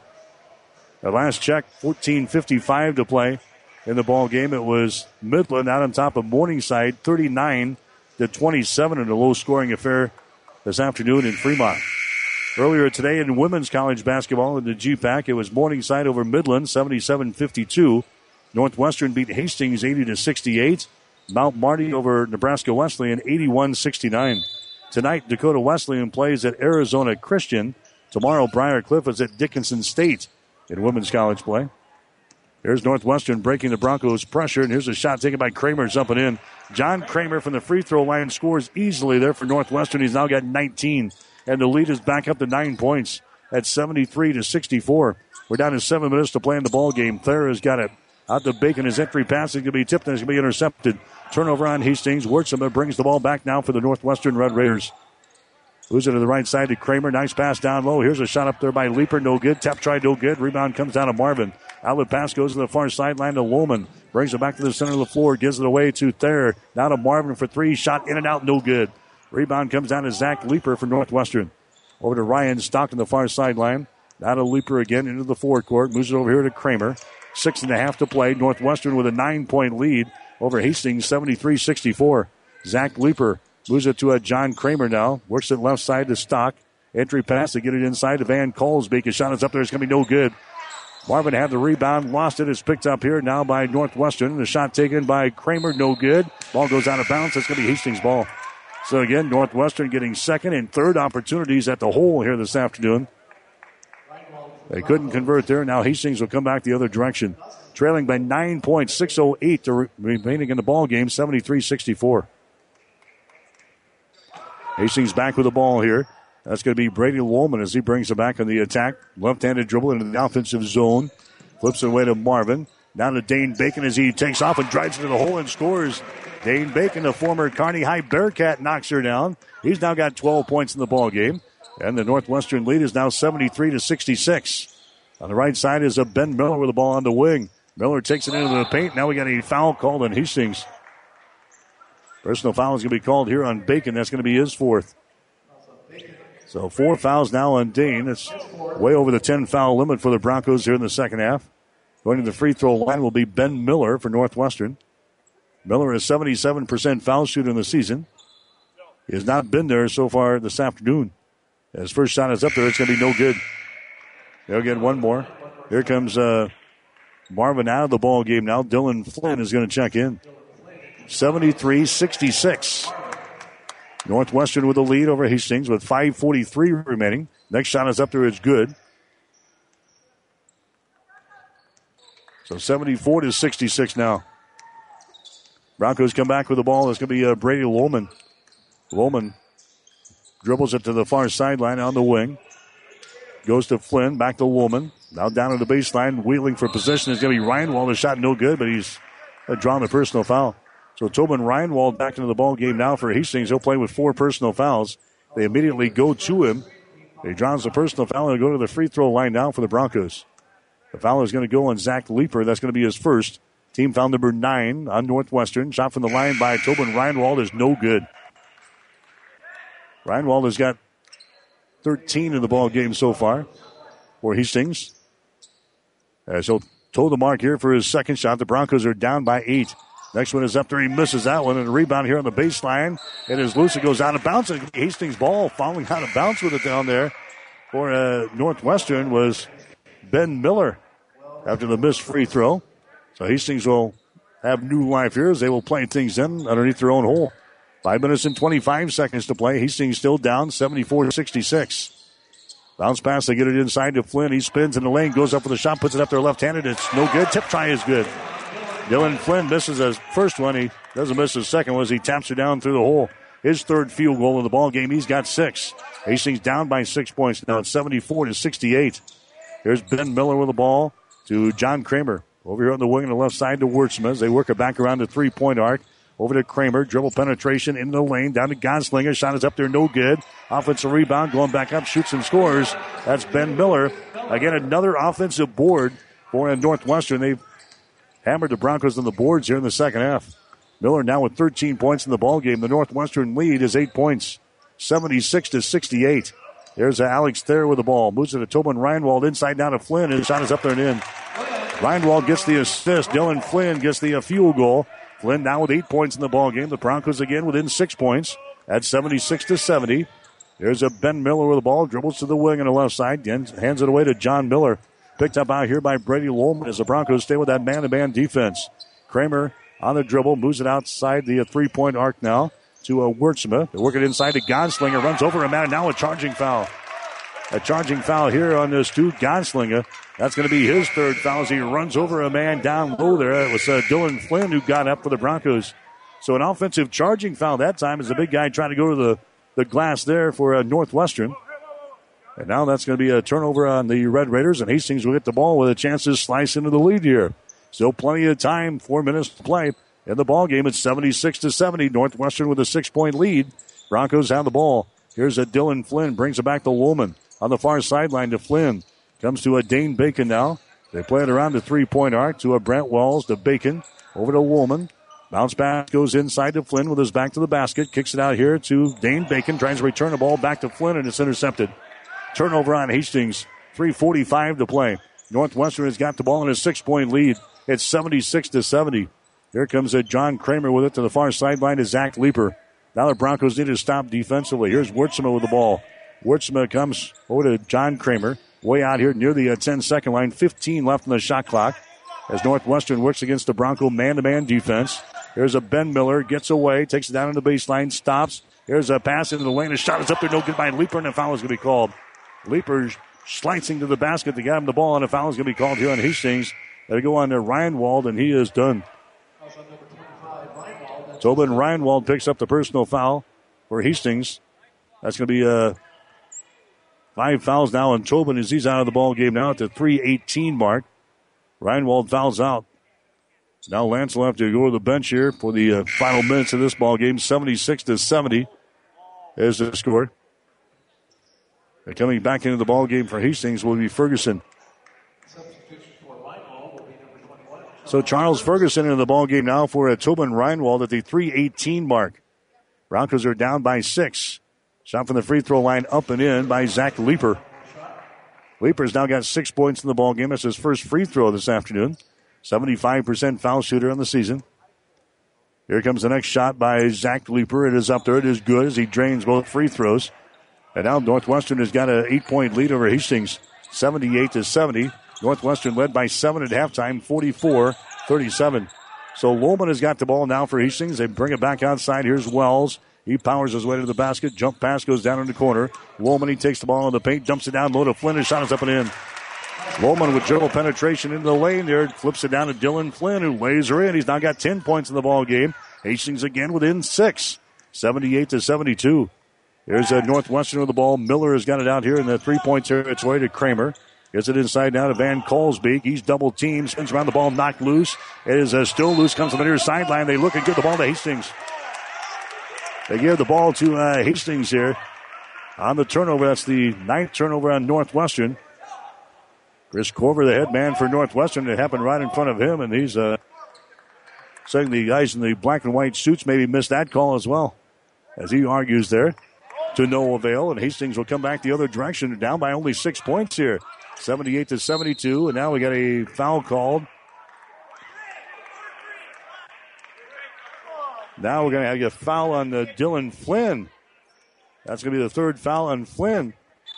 At last check, fourteen fifty-five to play in the ball game. It was Midland out on top of Morningside, thirty-nine to twenty-seven in a low-scoring affair this afternoon in Fremont. Earlier today in women's college basketball in the G PAC, it was Morningside over Midland, seventy-seven fifty-two. Northwestern beat Hastings eighty to sixty-eight. Mount Marty over Nebraska Wesleyan, eighty-one sixty-nine. Tonight, Dakota Wesleyan plays at Arizona Christian. Tomorrow, Briar Cliff is at Dickinson State in women's college play. Here's Northwestern breaking the Broncos' pressure, and here's a shot taken by Kramer jumping in. John Kramer from the free throw line scores easily there for Northwestern. He's now got nineteen, and the lead is back up to nine points at seventy-three to sixty-four. We're down to seven minutes to play in the ball game. Thayer's got it out to Bacon. His entry pass is going to be tipped and it's going to be intercepted. Turnover on Hastings. Worksham brings the ball back now for the Northwestern Red Raiders. Moves it to the right side to Kramer. Nice pass down low. Here's a shot up there by Leeper. No good. Tap try, no good. Rebound comes down to Marvin. Outlet pass goes to the far sideline to Woolman. Brings it back to the center of the floor. Gives it away to Thayer. Now to Marvin for three. Shot in and out. No good. Rebound comes down to Zach Leeper for Northwestern. Over to Ryan Stock on the far sideline. Now to Leeper again into the forecourt. Moves it over here to Kramer. Six and a half to play. Northwestern with a nine-point lead over Hastings, seventy-three sixty-four. Zach Leeper moves it to a John Kramer now. Works it left side to Stock. Entry pass to get it inside to Van Kolsbeek. A shot is up there. It's going to be no good. Marvin had the rebound. Lost it. It's picked up here now by Northwestern. The shot taken by Kramer. No good. Ball goes out of bounds. It's going to be Hastings' ball. So again, Northwestern getting second and third opportunities at the hole here this afternoon. They couldn't convert there. Now Hastings will come back the other direction. Trailing by nine points, six oh eight to re- remaining in the ball game, seventy-three sixty-four. Hastings back with the ball here. That's going to be Brady Woolman as he brings it back on the attack. Left-handed dribble into the offensive zone. Flips it away to Marvin. Down to Dane Bacon as he takes off and drives into the hole and scores. Dane Bacon, the former Kearney High Bearcat, knocks her down. He's now got twelve points in the ball game. And the Northwestern lead is now seventy-three to sixty-six. On the right side is a Ben Miller with the ball on the wing. Miller takes it into the paint. Now we got a foul called on Hastings. Personal foul is going to be called here on Bacon. That's going to be his fourth. So four fouls now on Dane. It's way over the ten-foul limit for the Broncos here in the second half. Going to the free throw line will be Ben Miller for Northwestern. Miller is seventy-seven percent foul shooter in the season. He has not been there so far this afternoon. His first shot is up there. It's going to be no good. They'll get one more. Here comes uh, Marvin out of the ball game now. Dylan Flynn is going to check in. seventy-three sixty-six. Northwestern with the lead over Hastings with five forty-three remaining. Next shot is up there. It's good. So seventy-four to sixty-six now. Broncos come back with the ball. It's going to be uh, Brady Woolman. Woolman dribbles it to the far sideline on the wing. goes to Flynn, back to Woolman. Now down to the baseline, wheeling for position is going to be Reinwald. The shot no good, but he's uh, drawn the personal foul. So Tobin Reinwald back into the ball game now for Hastings. He'll play with four personal fouls. They immediately go to him. He draws the personal foul and go to the free throw line now for the Broncos. The foul is going to go on Zach Leeper. That's going to be his first. Team foul number nine on Northwestern. Shot from the line by Tobin Reinwald is no good. Reinwald has got thirteen in the ball game so far for Hastings. As he'll toe the mark here for his second shot. The Broncos are down by eight. Next one is up there. He misses that one. And a rebound here on the baseline. It is loose. It goes out of bounds. Hastings ball falling out of bounds with it down there for uh, Northwestern was Ben Miller after the missed free throw. So Hastings will have new life here as they will play things in underneath their own hole. Five minutes and twenty-five seconds to play. Hastings still down seventy-four to sixty-six. Bounce pass, they get it inside to Flynn. He spins in the lane, goes up for the shot, puts it up there left-handed. It's no good. Tip try is good. Dylan Flynn misses his first one. He doesn't miss his second one as he taps her down through the hole. His third field goal in the ball game. He's got six. Hastings down by six points now. It's seventy-four to sixty-eight. Here's Ben Miller with the ball to John Kramer. Over here on the wing on the left side to Wurtsma as they work it back around the three-point arc. Over to Kramer. Dribble penetration into the lane. Down to Gonslinger. Shot is up there. No good. Offensive rebound. Going back up. Shoots and scores. That's Ben Miller. Again, another offensive board for Northwestern. They've hammered the Broncos on the boards here in the second half. Miller now with thirteen points in the ball game. The Northwestern lead is eight points. seventy-six to sixty-eight. There's Alex Thayer with the ball. Moves it to Tobin Reinwald. Inside down to Flynn. His shot is up there and in. Reinwald gets the assist. Dylan Flynn gets the uh, field goal. Flynn now with eight points in the ball game. The Broncos again within six points at seventy-six to seventy. There's a Ben Miller with the ball. Dribbles to the wing on the left side. Hands it away to John Miller. Picked up out here by Brady Lohman as the Broncos stay with that man-to-man defense. Kramer on the dribble. Moves it outside the uh, three-point arc now to uh, Wurtsma. They work it inside to Gonslinger. Runs over a man. Now a charging foul. A charging foul here on this Stu Gonslinger. That's going to be his third foul as he runs over a man down low there. It was uh, Dylan Flynn who got up for the Broncos. So an offensive charging foul that time as the big guy trying to go to the, the glass there for uh, Northwestern. And now that's going to be a turnover on the Red Raiders, and Hastings will get the ball with a chance to slice into the lead here. Still plenty of time, four minutes to play in the ball game. It's seventy-six to seventy. Northwestern with a six-point lead. Broncos have the ball. Here's a Dylan Flynn, brings it back to Woolman on the far sideline to Flynn. Comes to a Dane Bacon now. They play it around the three-point arc to a Brent Wells to Bacon. Over to Woolman. Bounce back goes inside to Flynn with his back to the basket. Kicks it out here to Dane Bacon. Tries to return the ball back to Flynn, and it's intercepted. Turnover on Hastings. three forty-five to play. Northwestern has got the ball in a six-point lead. It's seventy-six to seventy. Here comes a John Kramer with it to the far sideline to Zach Leeper. Now the Broncos need to stop defensively. Here's Wurtsma with the ball. Wurtsma comes over to John Kramer. Way out here near the ten-second line. fifteen left on the shot clock as Northwestern works against the Bronco man-to-man defense. Here's a Ben Miller. Gets away. Takes it down on the baseline. Stops. Here's a pass into the lane. A shot is up there. No good by Leeper, and a foul is going to be called. Leeper slicing to the basket to get him the ball, and a foul is going to be called here on Hastings. That'll go on to Reinwald, and he is done. Tobin Reinwald picks up the personal foul for Hastings. That's going to be uh, five fouls now on Tobin as he's out of the ball game now at the three eighteen mark. Reinwald fouls out. Now Lance will have to go to the bench here for the uh, final minutes of this ball game. seventy-six to seventy is the score. And coming back into the ball game for Hastings will be Ferguson. So Charles Ferguson in the ball game now for a Tobin Reinwald at the three eighteen mark. Broncos are down by six. Shot from the free throw line up and in by Zach Leeper. Leeper's now got six points in the ball game. That's his first free throw this afternoon. seventy-five percent foul shooter on the season. Here comes the next shot by Zach Leeper. It is up there. It is good as he drains both free throws. And now Northwestern has got an eight-point lead over Hastings, seventy-eight to seventy. Northwestern led by seven at halftime, forty-four thirty-seven. So Lohman has got the ball now for Hastings. They bring it back outside. Here's Wells. He powers his way to the basket. Jump pass goes down in the corner. Lohman, he takes the ball in the paint, dumps it down low to Flynn. His shot is up and in. Lohman with dribble penetration into the lane there. Flips it down to Dylan Flynn, who lays her in. He's now got ten points in the ball game. Hastings again within six. seventy-eight to seventy-two. Here's a Northwestern with the ball. Miller has got it out here in the three-point territory to Kramer. Gets it inside now to Van Kolsbeek. He's double teamed. Spins around the ball, knocked loose. It is uh, still loose. Comes from the near sideline. They look and give the ball to Hastings. They give the ball to uh, Hastings here on the turnover. That's the ninth turnover on Northwestern. Chris Corver, the head man for Northwestern. It happened right in front of him, and he's uh, saying the guys in the black and white suits maybe missed that call as well, as he argues there to no avail. And Hastings will come back the other direction, down by only six points here. seventy-eight to seventy-two, and now we got a foul called. Now we're going to have a foul on uh, Dylan Flynn. That's going to be the third foul on Flynn.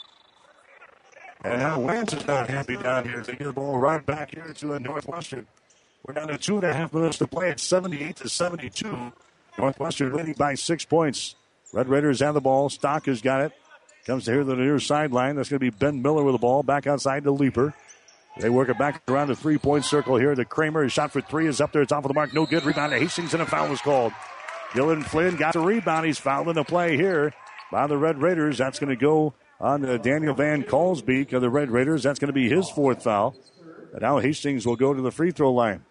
And now Lance is not happy down here. They get the ball right back here to uh, Northwestern. We're down to two and a half minutes to play. It's seventy-eight to seventy-two. Northwestern leading by six points. Red Raiders have the ball. Stock has got it. Comes to here to the near sideline. That's going to be Ben Miller with the ball. Back outside to Leaper. They work it back around the three-point circle here to Kramer. His shot for three is up there. It's off of the mark. No good. Rebound to Hastings, and a foul was called. Dylan Flynn got the rebound. He's fouled in the play here by the Red Raiders. That's going to go on uh, Daniel Van Kolsbeek of the Red Raiders. That's going to be his fourth foul. And now Hastings will go to the free throw line.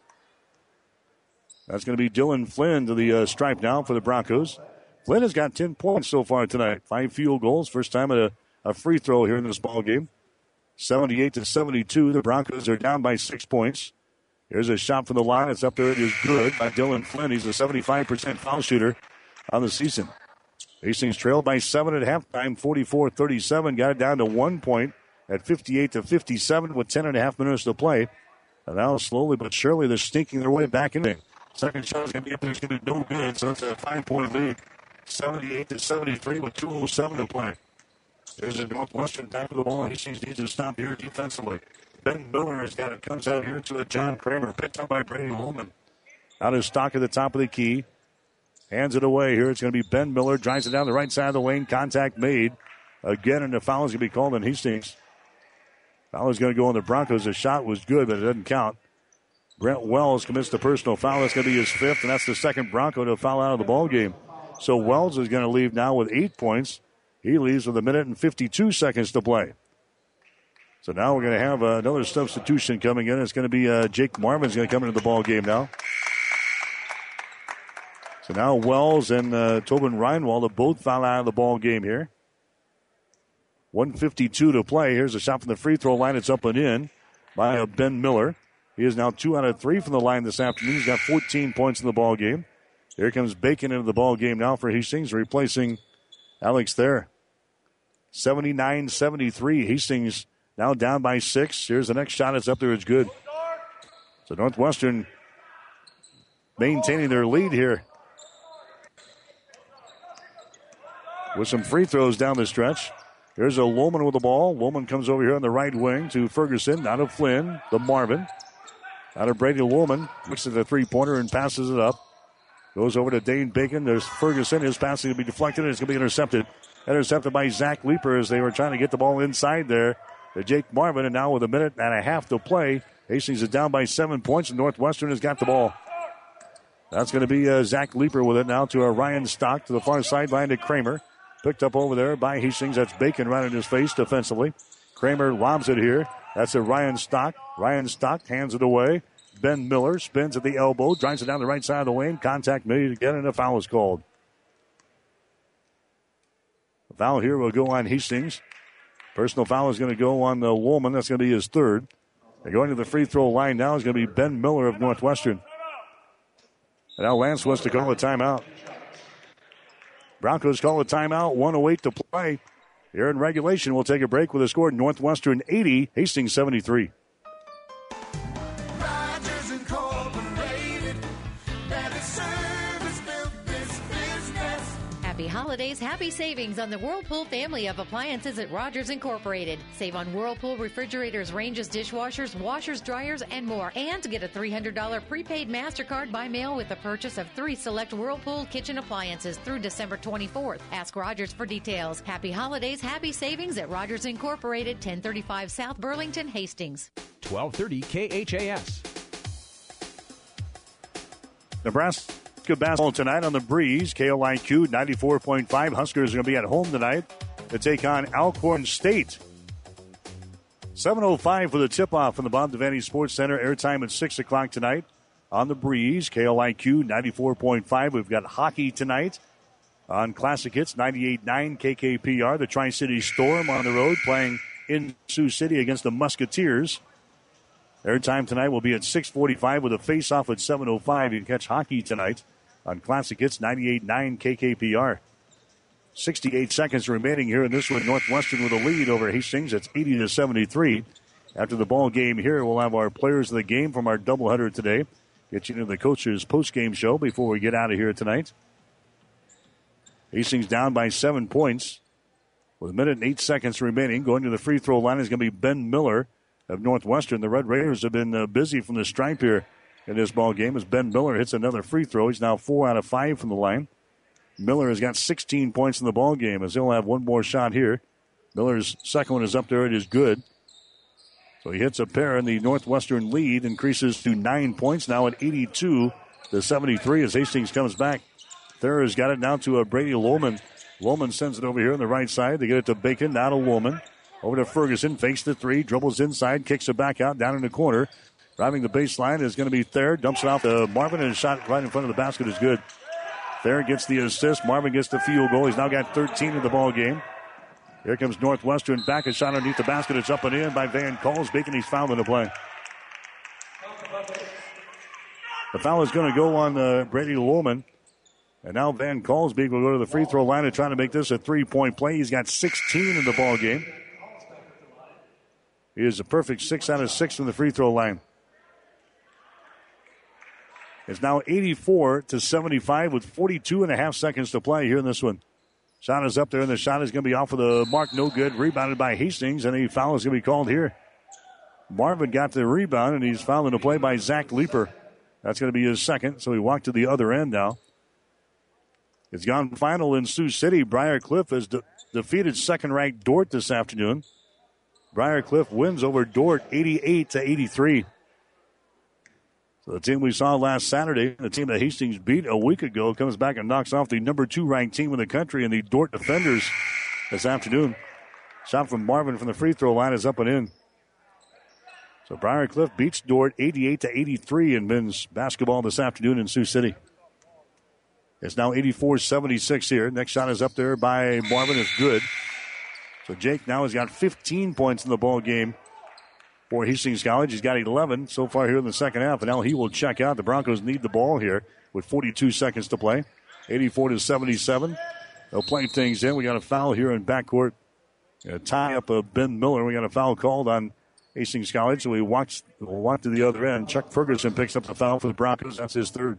That's going to be Dylan Flynn to the uh, stripe now for the Broncos. Flynn has got ten points so far tonight. Five field goals. First time at a, a free throw here in this ball game. seventy-eight to seventy-two. The Broncos are down by six points. Here's a shot from the line. It's up there. It is good by Dylan Flynn. He's a seventy-five percent foul shooter on the season. Hastings trailed by seven at halftime, forty-four thirty-seven. Got it down to one point at fifty-eight to fifty-seven with ten and a half minutes to play. And now slowly but surely they're sneaking their way back in there. Second shot is going to be up there. It's going to be no good. So it's a five-point lead. seventy-eight to seventy-three with two oh seven to play. There's a Northwestern back of the ball. Hastings needs to stop here defensively. Ben Miller has got it. Comes out here to a John Kramer. Picked up by Brady Holman. Out of stock at the top of the key. Hands it away here. It's going to be Ben Miller. Drives it down the right side of the lane. Contact made. Again, and the foul is going to be called on Hastings. Foul is going to go on the Broncos. The shot was good, but it doesn't count. Brent Wells commits the personal foul. That's going to be his fifth, and that's the second Bronco to foul out of the ball game. So Wells is going to leave now with eight points. He leaves with a minute and fifty-two seconds to play. So now we're going to have uh, another substitution coming in. It's going to be uh, Jake Marvin's going to come into the ball game now. So now Wells and uh, Tobin Reinwald have both foul out of the ball game here. one fifty-two to play. Here's a shot from the free throw line. It's up and in by uh, Ben Miller. He is now two out of three from the line this afternoon. He's got fourteen points in the ball game. Here comes Bacon into the ball game now for Hastings, replacing Alex Thayer. seventy-nine seventy-three. Hastings now down by six. Here's the next shot. It's up there. It's good. So Northwestern maintaining their lead here with some free throws down the stretch. Here's a Lohman with the ball. Lohman comes over here on the right wing to Ferguson. Out of Flynn. The Marvin. Out of Brady Lohman. Looks at the three-pointer and passes it up. Goes over to Dane Bacon. There's Ferguson. His passing will be deflected, and it's going to be intercepted. Intercepted by Zach Leaper as they were trying to get the ball inside there to Jake Marvin. And now with a minute and a half to play, Hastings is down by seven points, and Northwestern has got the ball. That's going to be uh, Zach Leaper with it now to uh, Ryan Stock to the far sideline to Kramer. Picked up over there by Hastings. That's Bacon right in his face defensively. Kramer lobs it here. That's a Ryan Stock. Ryan Stock hands it away. Ben Miller spins at the elbow, drives it down the right side of the lane. Contact made again, and a foul is called. The foul here will go on Hastings. Personal foul is going to go on the Woolman. That's going to be his third. They're going to the free throw line now. Is going to be Ben Miller of Northwestern. And now Lance wants to call a timeout. Broncos call a timeout. one oh eight to play. Here in regulation, we'll take a break with a score. Northwestern eighty, Hastings seventy-three. Happy holidays, happy savings on the Whirlpool family of appliances at Rogers Incorporated. Save on Whirlpool refrigerators, ranges, dishwashers, washers, dryers, and more. And get a three hundred dollars prepaid MasterCard by mail with the purchase of three select Whirlpool kitchen appliances through December twenty-fourth. Ask Rogers for details. Happy holidays, happy savings at Rogers Incorporated, ten thirty-five South Burlington, Hastings. twelve thirty K H A S. Nebraska, Basketball tonight on the Breeze. K L I Q ninety-four point five. Huskers are going to be at home tonight to take on Alcorn State. seven oh five for the tip-off from the Bob Devaney Sports Center. Airtime at six o'clock tonight on the Breeze. K L I Q ninety-four point five. We've got hockey tonight on Classic Hits ninety-eight point nine K K P R. The Tri-City Storm on the road playing in Sioux City against the Musketeers. Airtime tonight will be at six forty-five with a face-off at seven oh five. You can catch hockey tonight on Classic Hits ninety-eight point nine K K P R. sixty-eight seconds remaining here in this one. Northwestern with a lead over Hastings. It's eighty to seventy-three. After the ball game here, we'll have our players of the game from our doubleheader today. Get you into the coach's post-game show before we get out of here tonight. Hastings down by seven points with a minute and eight seconds remaining. Going to the free throw line is going to be Ben Miller of Northwestern. The Red Raiders have been uh, busy from the stripe here in this ball game as Ben Miller hits another free throw. He's now four out of five from the line. Miller has got sixteen points in the ball game as he'll have one more shot here. Miller's second one is up there. It is good. So he hits a pair, and the Northwestern lead increases to nine points now at eighty-two to seventy-three as Hastings comes back. Thayer's got it now to a Brady Lohman. Lohman sends it over here on the right side. They get it to Bacon, now to Lohman. Over to Ferguson, fakes the three, dribbles inside, kicks it back out, down in the corner. Driving the baseline is going to be Thayer. Dumps it off to Marvin, and a shot right in front of the basket is good. Thayer gets the assist. Marvin gets the field goal. He's now got thirteen in the ball game. Here comes Northwestern back. A shot underneath the basket. It's up and in by Van Kalsbeek, and he's fouled in the play. The foul is going to go on uh, Brady Lohman. And now Van Kalsbeek will go to the free throw line and try to make this a three-point play. He's got sixteen in the ball game. He is a perfect six out of six from the free throw line. It's now eighty-four to seventy-five with forty-two and a half seconds to play here in this one. Shot is up there, and the shot is going to be off of the mark. No good. Rebounded by Hastings, and a foul is going to be called here. Marvin got the rebound, and he's fouled in the play by Zach Leeper. That's going to be his second, so he walked to the other end now. It's gone final in Sioux City. Briar Cliff has de- defeated second-ranked Dordt this afternoon. Briar Cliff wins over Dordt eighty-eight to eighty-three. So the team we saw last Saturday, the team that Hastings beat a week ago, comes back and knocks off the number two ranked team in the country and the Dordt Defenders this afternoon. Shot from Marvin from the free throw line is up and in. So Briar Cliff beats Dordt eighty-eight to eighty-three in men's basketball this afternoon in Sioux City. It's now eighty-four seventy-six here. Next shot is up there by Marvin. It's good. So Jake now has got fifteen points in the ball game for Hastings College. He's got eleven so far here in the second half, and now he will check out. The Broncos need the ball here with forty-two seconds to play. eighty-four to seventy-seven. They'll play things in. We got a foul here in backcourt. A tie up of Ben Miller. We got a foul called on Hastings College, so we walked, we'll walk to the other end. Chuck Ferguson picks up the foul for the Broncos. That's his third.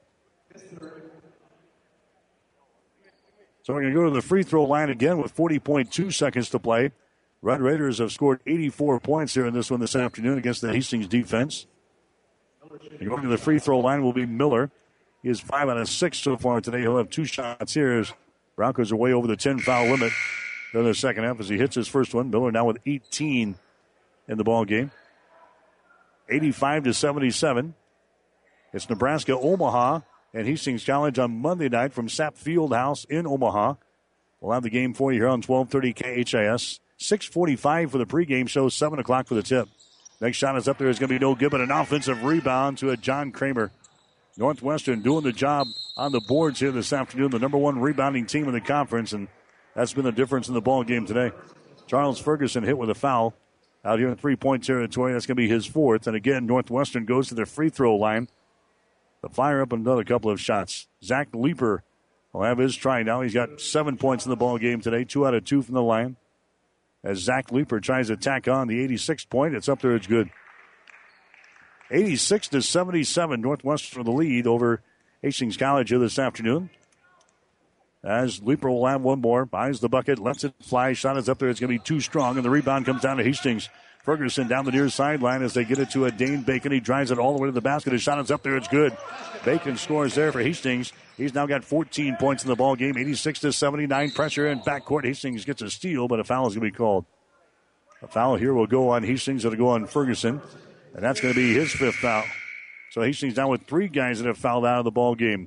So we're going to go to the free throw line again with forty point two seconds to play. Red Raiders have scored eighty-four points here in this one this afternoon against the Hastings defense. And going to the free throw line will be Miller. He is five out of six so far today. He'll have two shots here as Broncos are way over the ten foul limit in the second half as he hits his first one. Miller now with eighteen in the ball game. eighty-five to seventy-seven. It's Nebraska Omaha and Hastings College on Monday night from Sapp Fieldhouse in Omaha. We'll have the game for you here on twelve thirty K H I S. six forty-five for the pregame show, seven o'clock for the tip. Next shot is up there. Is going to be no good, but an offensive rebound to a John Kramer. Northwestern doing the job on the boards here this afternoon, the number one rebounding team in the conference, and that's been the difference in the ball game today. Charles Ferguson hit with a foul out here in three-point territory. That's going to be his fourth. And again, Northwestern goes to their free throw line to fire up another couple of shots. Zach Leeper will have his try now. He's got seven points in the ball game today, two out of two from the line. As Zach Leeper tries to tack on the eighty-six point, it's up there, it's good. eighty-six to seventy-seven, Northwestern for the lead over Hastings College here this afternoon. As Leeper will have one more, buys the bucket, lets it fly. Shot is up there, it's going to be too strong, and the rebound comes down to Hastings. Ferguson down the near sideline as they get it to a Dane Bacon. He drives it all the way to the basket. His shot is up there, it's good. Bacon scores there for Hastings. He's now got fourteen points in the ball game, eighty-six to seventy-nine. Pressure in backcourt. Hastings gets a steal, but a foul is going to be called. A foul here will go on Hastings. It'll go on Ferguson, and that's going to be his fifth foul. So Hastings down with three guys that have fouled out of the ball game.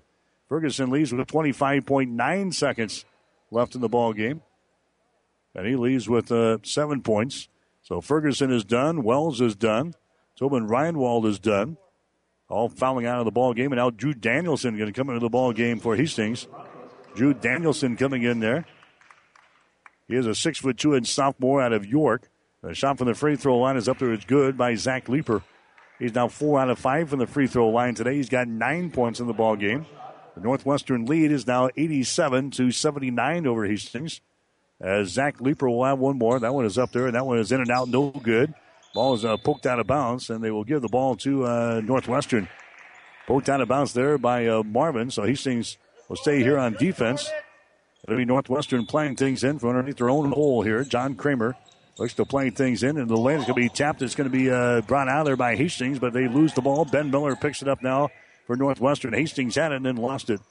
Ferguson leads with twenty-five point nine seconds left in the ball game. And he leads with uh, seven points. So Ferguson is done. Wells is done. Tobin Reinwald is done. All fouling out of the ball game. And now Drew Danielson going to come into the ball game for Hastings. Drew Danielson coming in there. He is a six foot two inch sophomore out of York. The shot from the free throw line is up there. It's good by Zach Leeper. He's now four out of five from the free throw line today. He's got nine points in the ball game. The Northwestern lead is now eighty-seven to seventy-nine over Hastings. As Zach Leeper will have one more. That one is up there, and that one is in and out, no good. Ball is uh, poked out of bounds, and they will give the ball to uh, Northwestern. Poked out of bounds there by uh, Marvin, so Hastings will stay here on defense. It'll be Northwestern playing things in from underneath their own hole here. John Kramer looks to play things in, and the lane is going to be tapped. It's going to be uh, brought out of there by Hastings, but they lose the ball. Ben Miller picks it up now for Northwestern. Hastings had it and then lost it.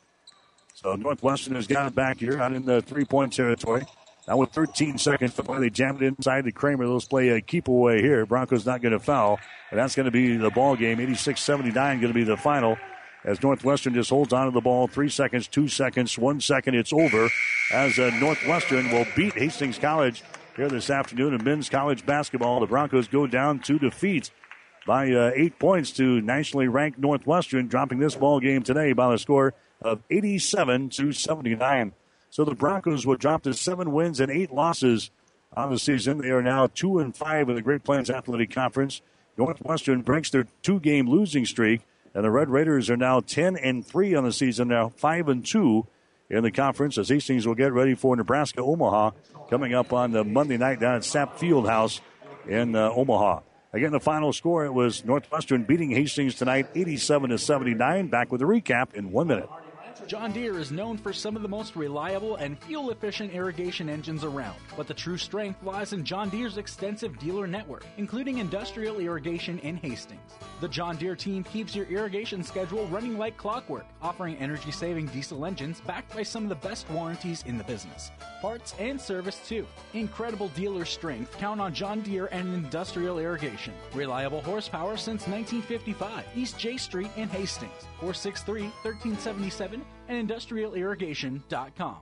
So Northwestern has got it back here out in the three-point territory. Now with thirteen seconds to play, they jammed it inside to Kramer. Let's play a keep away here. Broncos not going to foul, and that's going to be the ball game. eighty-six seventy-nine going to be the final as Northwestern just holds on to the ball. Three seconds, two seconds, one second. It's over as uh, Northwestern will beat Hastings College here this afternoon in men's college basketball. The Broncos go down to defeat by uh, eight points to nationally ranked Northwestern, dropping this ball game today by the score of eighty-seven to seventy-nine. So the Broncos will drop to seven wins and eight losses on the season. They are now two and five in the Great Plains Athletic Conference. Northwestern breaks their two-game losing streak, and the Red Raiders are now ten and three on the season, now five and two in the conference. As Hastings will get ready for Nebraska Omaha coming up on the Monday night down at Sapp Fieldhouse in uh, Omaha. Again, the final score, it was Northwestern beating Hastings tonight, eighty-seven to seventy-nine. Back with a recap in one minute. John Deere is known for some of the most reliable and fuel-efficient irrigation engines around, but the true strength lies in John Deere's extensive dealer network, including industrial irrigation in Hastings. The John Deere team keeps your irrigation schedule running like clockwork, offering energy-saving diesel engines backed by some of the best warranties in the business. Parts and service, too. Incredible dealer strength. Count on John Deere and industrial irrigation. Reliable horsepower since nineteen fifty-five. East J Street in Hastings. four six three, one three seven seven and industrial irrigation dot com.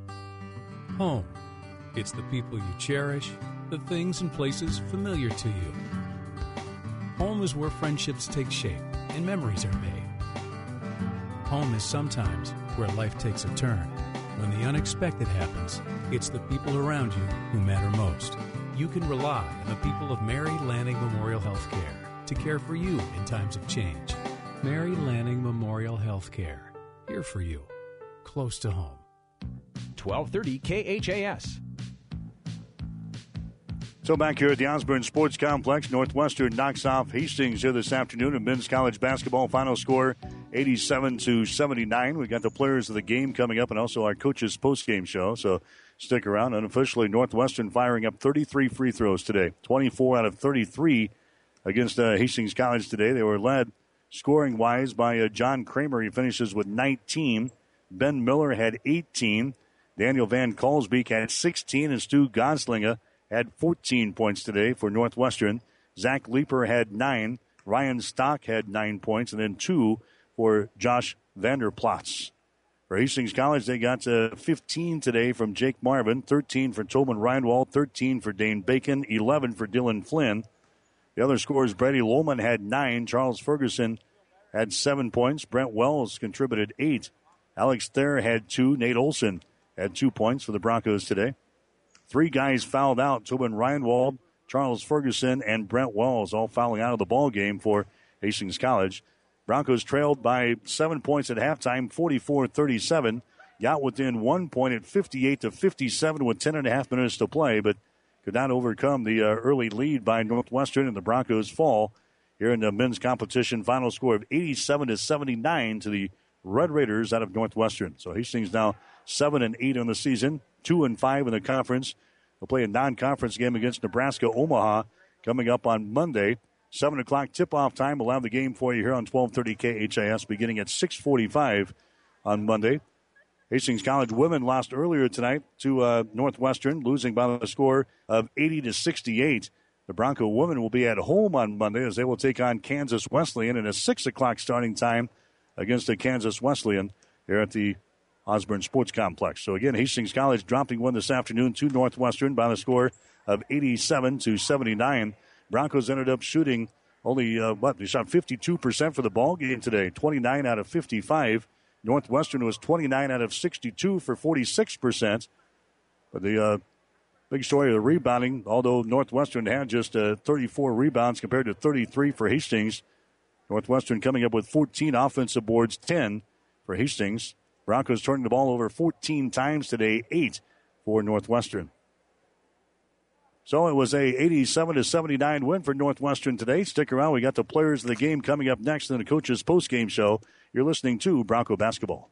Home. It's the people you cherish, the things and places familiar to you. Home is where friendships take shape and memories are made. Home is sometimes where life takes a turn. When the unexpected happens, it's the people around you who matter most. You can rely on the people of Mary Lanning Memorial Healthcare to care for you in times of change. Mary Lanning Memorial Healthcare. Here for you. Close to home. twelve thirty K H A S. So back here at the Osborne Sports Complex, Northwestern knocks off Hastings here this afternoon in men's college basketball. Final score eighty-seven to seventy-nine. We've got the players of the game coming up and also our coaches post-game show. So stick around. Unofficially, Northwestern firing up thirty-three free throws today. twenty-four out of thirty-three against uh, Hastings College today. They were led scoring-wise by uh, John Kramer. He finishes with nineteen. Ben Miller had eighteen. Daniel Van Kalsbeek had sixteen. And Stu Goslinga had fourteen points today for Northwestern. Zach Leeper had nine. Ryan Stock had nine points. And then two for Josh Vanderplatz. For Hastings College, they got uh, fifteen today from Jake Marvin. thirteen for Tobin Reinwald. thirteen for Dane Bacon. eleven for Dylan Flynn. The other scores, Brady Lohman had nine. Charles Ferguson had seven points. Brent Wells contributed eight. Alex Thayer had two. Nate Olson had two points for the Broncos today. Three guys fouled out. Tobin Reinwald, Charles Ferguson, and Brent Wells all fouling out of the ball game for Hastings College. Broncos trailed by seven points at halftime, forty-four thirty-seven. Got within one point at fifty-eight to fifty-seven with ten and a half minutes to play, but could not overcome the uh, early lead by Northwestern, and the Broncos fall here in the men's competition. Final score of eighty-seven to seventy-nine to the Red Raiders out of Northwestern. So Hastings now seven and eight on the season, two and five in the conference. They'll play a non-conference game against Nebraska Omaha coming up on Monday. Seven o'clock tip-off time. We'll have the game for you here on twelve thirty K H A S beginning at six forty-five on Monday. Hastings College women lost earlier tonight to uh, Northwestern, losing by the score of eighty to sixty-eight. The Bronco women will be at home on Monday as they will take on Kansas Wesleyan in a six o'clock starting time against the Kansas Wesleyan. here at the Osborne Sports Complex. So again, Hastings College dropping one this afternoon to Northwestern by the score of eighty-seven to seventy-nine. Broncos ended up shooting only, uh, what, they shot fifty-two percent for the ball game today, twenty-nine out of fifty-five. Northwestern was twenty-nine out of sixty-two for forty-six percent. But the uh, big story of the rebounding, although Northwestern had just uh, thirty-four rebounds compared to thirty-three for Hastings. Northwestern coming up with fourteen offensive boards, ten for Hastings. Broncos turning the ball over fourteen times today, eight for Northwestern. So it was a eighty-seven to seventy-nine win for Northwestern today. Stick around. We got the players of the game coming up next in the coach's postgame show. You're listening to Bronco Basketball.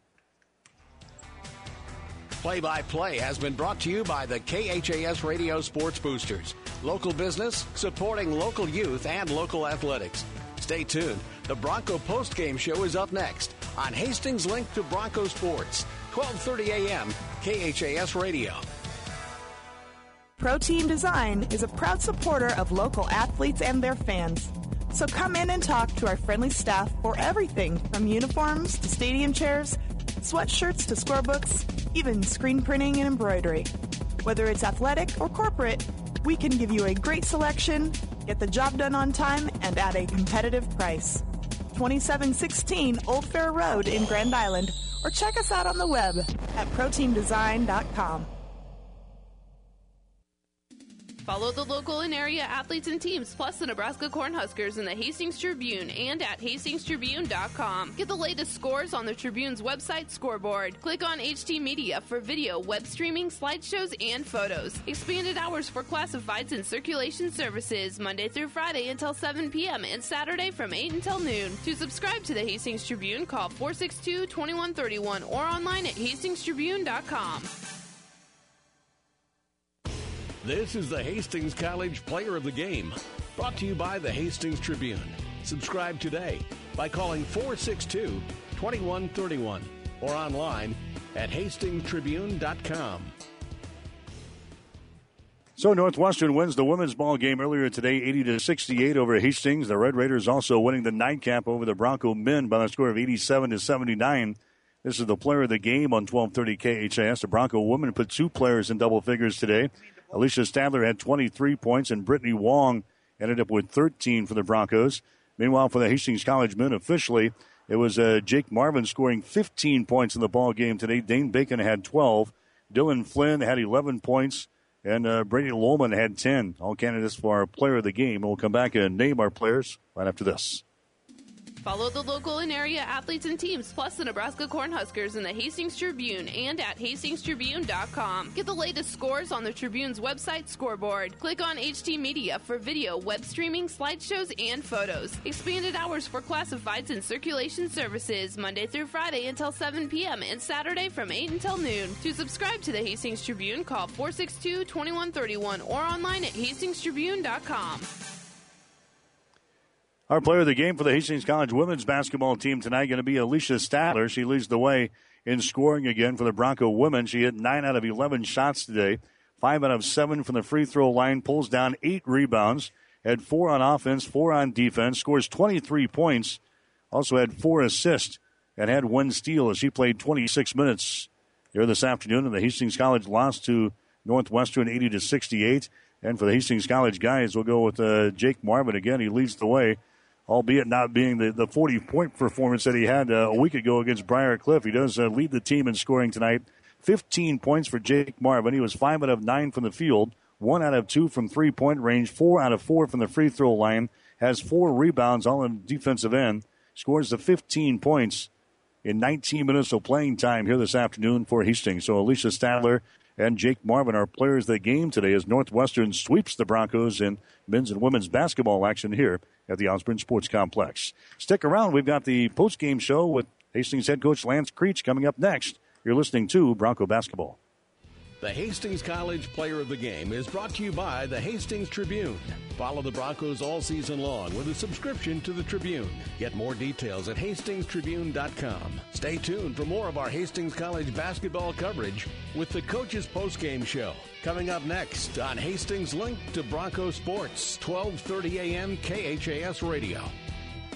Play-by-play has been brought to you by the K H A S Radio Sports Boosters. Local business supporting local youth and local athletics. Stay tuned. The Bronco postgame show is up next on Hastings Link to Bronco Sports, twelve thirty a.m. K H A S Radio. Pro Team Design is a proud supporter of local athletes and their fans. So come in and talk to our friendly staff for everything from uniforms to stadium chairs, sweatshirts to scorebooks, even screen printing and embroidery. Whether it's athletic or corporate, we can give you a great selection, get the job done on time, and at a competitive price. twenty-seven sixteen Old Fair Road in Grand Island, or check us out on the web at pro team design dot com. Follow the local and area athletes and teams, plus the Nebraska Cornhuskers in the Hastings Tribune and at hastings tribune dot com. Get the latest scores on the Tribune's website scoreboard. Click on H T Media for video, web streaming, slideshows, and photos. Expanded hours for classifieds and circulation services, Monday through Friday until seven p.m. and Saturday from eight until noon. To subscribe to the Hastings Tribune, call four six two, two one three one or online at hastings tribune dot com. This is the Hastings College Player of the Game, brought to you by the Hastings Tribune. Subscribe today by calling four six two, two one three one or online at hastings tribune dot com. So Northwestern wins the women's ball game earlier today, eighty to sixty-eight over Hastings. The Red Raiders also winning the nightcap over the Bronco men by the score of eighty-seven to seventy-nine. This is the player of the game on twelve thirty K H A S. The Bronco women put two players in double figures today. Alicia Stadler had twenty-three points, and Brittany Wong ended up with thirteen for the Broncos. Meanwhile, for the Hastings College men, officially, it was uh, Jake Marvin scoring fifteen points in the ball game today. Dane Bacon had twelve. Dylan Flynn had eleven points, and uh, Brady Lohman had ten. All candidates for our player of the game. We'll come back and name our players right after this. Follow the local and area athletes and teams, plus the Nebraska Cornhuskers in the Hastings Tribune and at hastings tribune dot com. Get the latest scores on the Tribune's website scoreboard. Click on H T Media for video, web streaming, slideshows, and photos. Expanded hours for classifieds and circulation services, Monday through Friday until seven p.m. and Saturday from eight until noon. To subscribe to the Hastings Tribune, call four six two, two one three one or online at hastings tribune dot com. Our player of the game for the Hastings College women's basketball team tonight going to be Alicia Stadler. She leads the way in scoring again for the Bronco women. She hit nine out of eleven shots today, five out of seven from the free throw line, pulls down eight rebounds, had four on offense, four on defense, scores twenty-three points, also had four assists, and had one steal as she played twenty-six minutes here this afternoon. And the Hastings College lost to Northwestern eighty to sixty-eight. And for the Hastings College guys, we'll go with uh, Jake Marvin again. He leads the way, albeit not being the, the forty-point performance that he had uh, a week ago against Briar Cliff. He does uh, lead the team in scoring tonight. fifteen points for Jake Marvin. He was five out of nine from the field, one out of two from three-point range, four out of four from the free throw line, has four rebounds all on the defensive end, scores the fifteen points in nineteen minutes of playing time here this afternoon for Hastings. So Alicia Stadler and Jake Marvin are players of the game today as Northwestern sweeps the Broncos in men's and women's basketball action here at the Osborne Sports Complex. Stick around. We've got the post-game show with Hastings head coach Lance Creech coming up next. You're listening to Bronco Basketball. The Hastings College Player of the Game is brought to you by the Hastings Tribune. Follow the Broncos all season long with a subscription to the Tribune. Get more details at hastings tribune dot com. Stay tuned for more of our Hastings College basketball coverage with the Coach's Postgame Show. Coming up next on Hastings Link to Bronco Sports, twelve thirty a.m. K H A S Radio.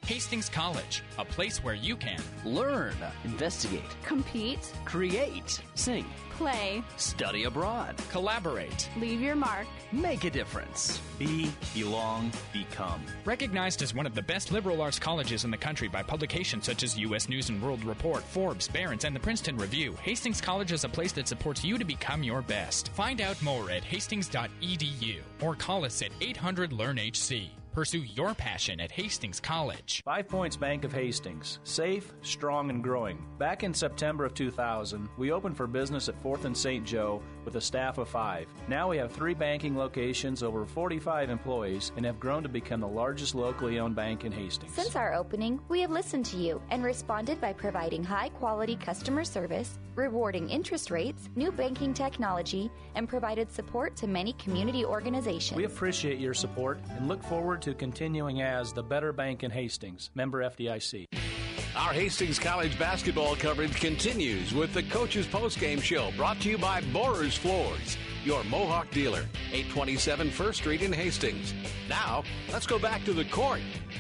Hastings College, a place where you can learn, investigate, compete, create, sing, play, study abroad, collaborate, leave your mark, make a difference, be, belong, become. Recognized as one of the best liberal arts colleges in the country by publications such as U S News and World Report, Forbes, Barron's, and the Princeton Review, Hastings College is a place that supports you to become your best. Find out more at hastings dot e d u or call us at eight hundred learn H C. Pursue your passion at Hastings College. Five Points Bank of Hastings. Safe, strong, and growing. Back in September of two thousand, we opened for business at fourth and Saint Joe with a staff of five. Now we have three banking locations, over forty-five employees, and have grown to become the largest locally owned bank in Hastings. Since our opening, we have listened to you and responded by providing high-quality customer service, rewarding interest rates, new banking technology, and provided support to many community organizations. We appreciate your support and look forward to continuing as the better bank in Hastings. Member F D I C. Our Hastings College basketball coverage continues with the Coach's Postgame Show, brought to you by Borers Floors, your Mohawk dealer, eight twenty-seven First Street in Hastings. Now, let's go back to the court.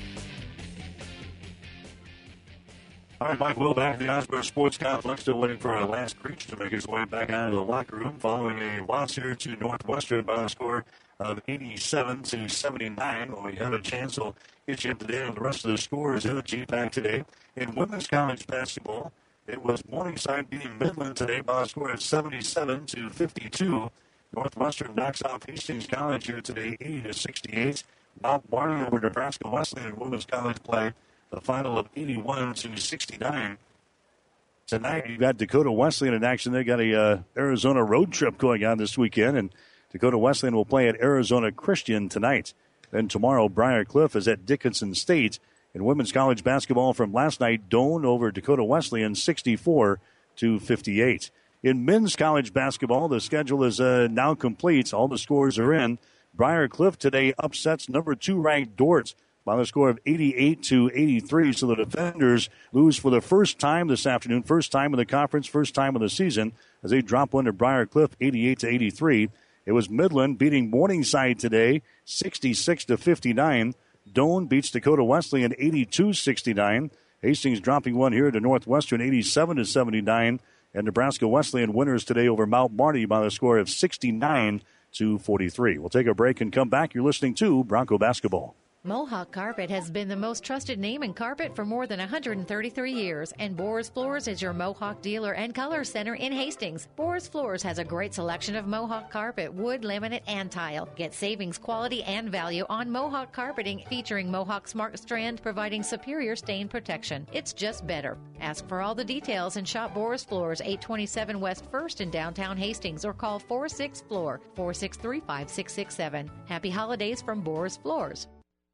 All right, Mike Will back at the Osborne Sports Complex, still waiting for our Lance Creech to make his way back out of the locker room following a loss here to Northwestern by a score of eighty-seven to seventy-nine. Well, we have a chance to get you up to date on the rest of the scores in the G PAC today. In women's college basketball, it was Morningside beating Midland today by a score of seventy-seven to fifty-two. Northwestern knocks off Hastings College here today, eighty to sixty-eight. Mount Barney over Nebraska Wesleyan in women's college play, the final of eighty-one to sixty-nine. Tonight, you've got Dakota Wesleyan in action. They got a uh, Arizona road trip going on this weekend, and Dakota Wesleyan will play at Arizona Christian tonight. Then tomorrow, Briar Cliff is at Dickinson State. In women's college basketball from last night, Doane over Dakota Wesleyan, sixty-four to fifty-eight. In men's college basketball, the schedule is uh, now complete. All the scores are in. Briar Cliff today upsets number two ranked Dordt by the score of eighty-eight to eighty-three. So the defenders lose for the first time this afternoon, first time in the conference, first time of the season, as they drop one to Briar Cliff, eighty-eight to eighty-three. It was Midland beating Morningside today, sixty-six to fifty-nine. Doane beats Dakota Wesleyan, eighty-two sixty-nine. Hastings dropping one here to Northwestern, eighty-seven to seventy-nine. And Nebraska Wesleyan winners today over Mount Marty by the score of sixty-nine to forty-three. We'll take a break and come back. You're listening to Bronco Basketball. Mohawk Carpet has been the most trusted name in carpet for more than one hundred thirty-three years, and Boris Floors is your Mohawk dealer and color center in Hastings. Boris Floors has a great selection of Mohawk carpet, wood, laminate, and tile. Get savings, quality, and value on Mohawk carpeting featuring Mohawk Smart Strand, providing superior stain protection. It's just better. Ask for all the details and shop Boris Floors, eight twenty-seven West First in downtown Hastings, or call four six floor, four six three, five six six seven. Happy holidays from Boris Floors.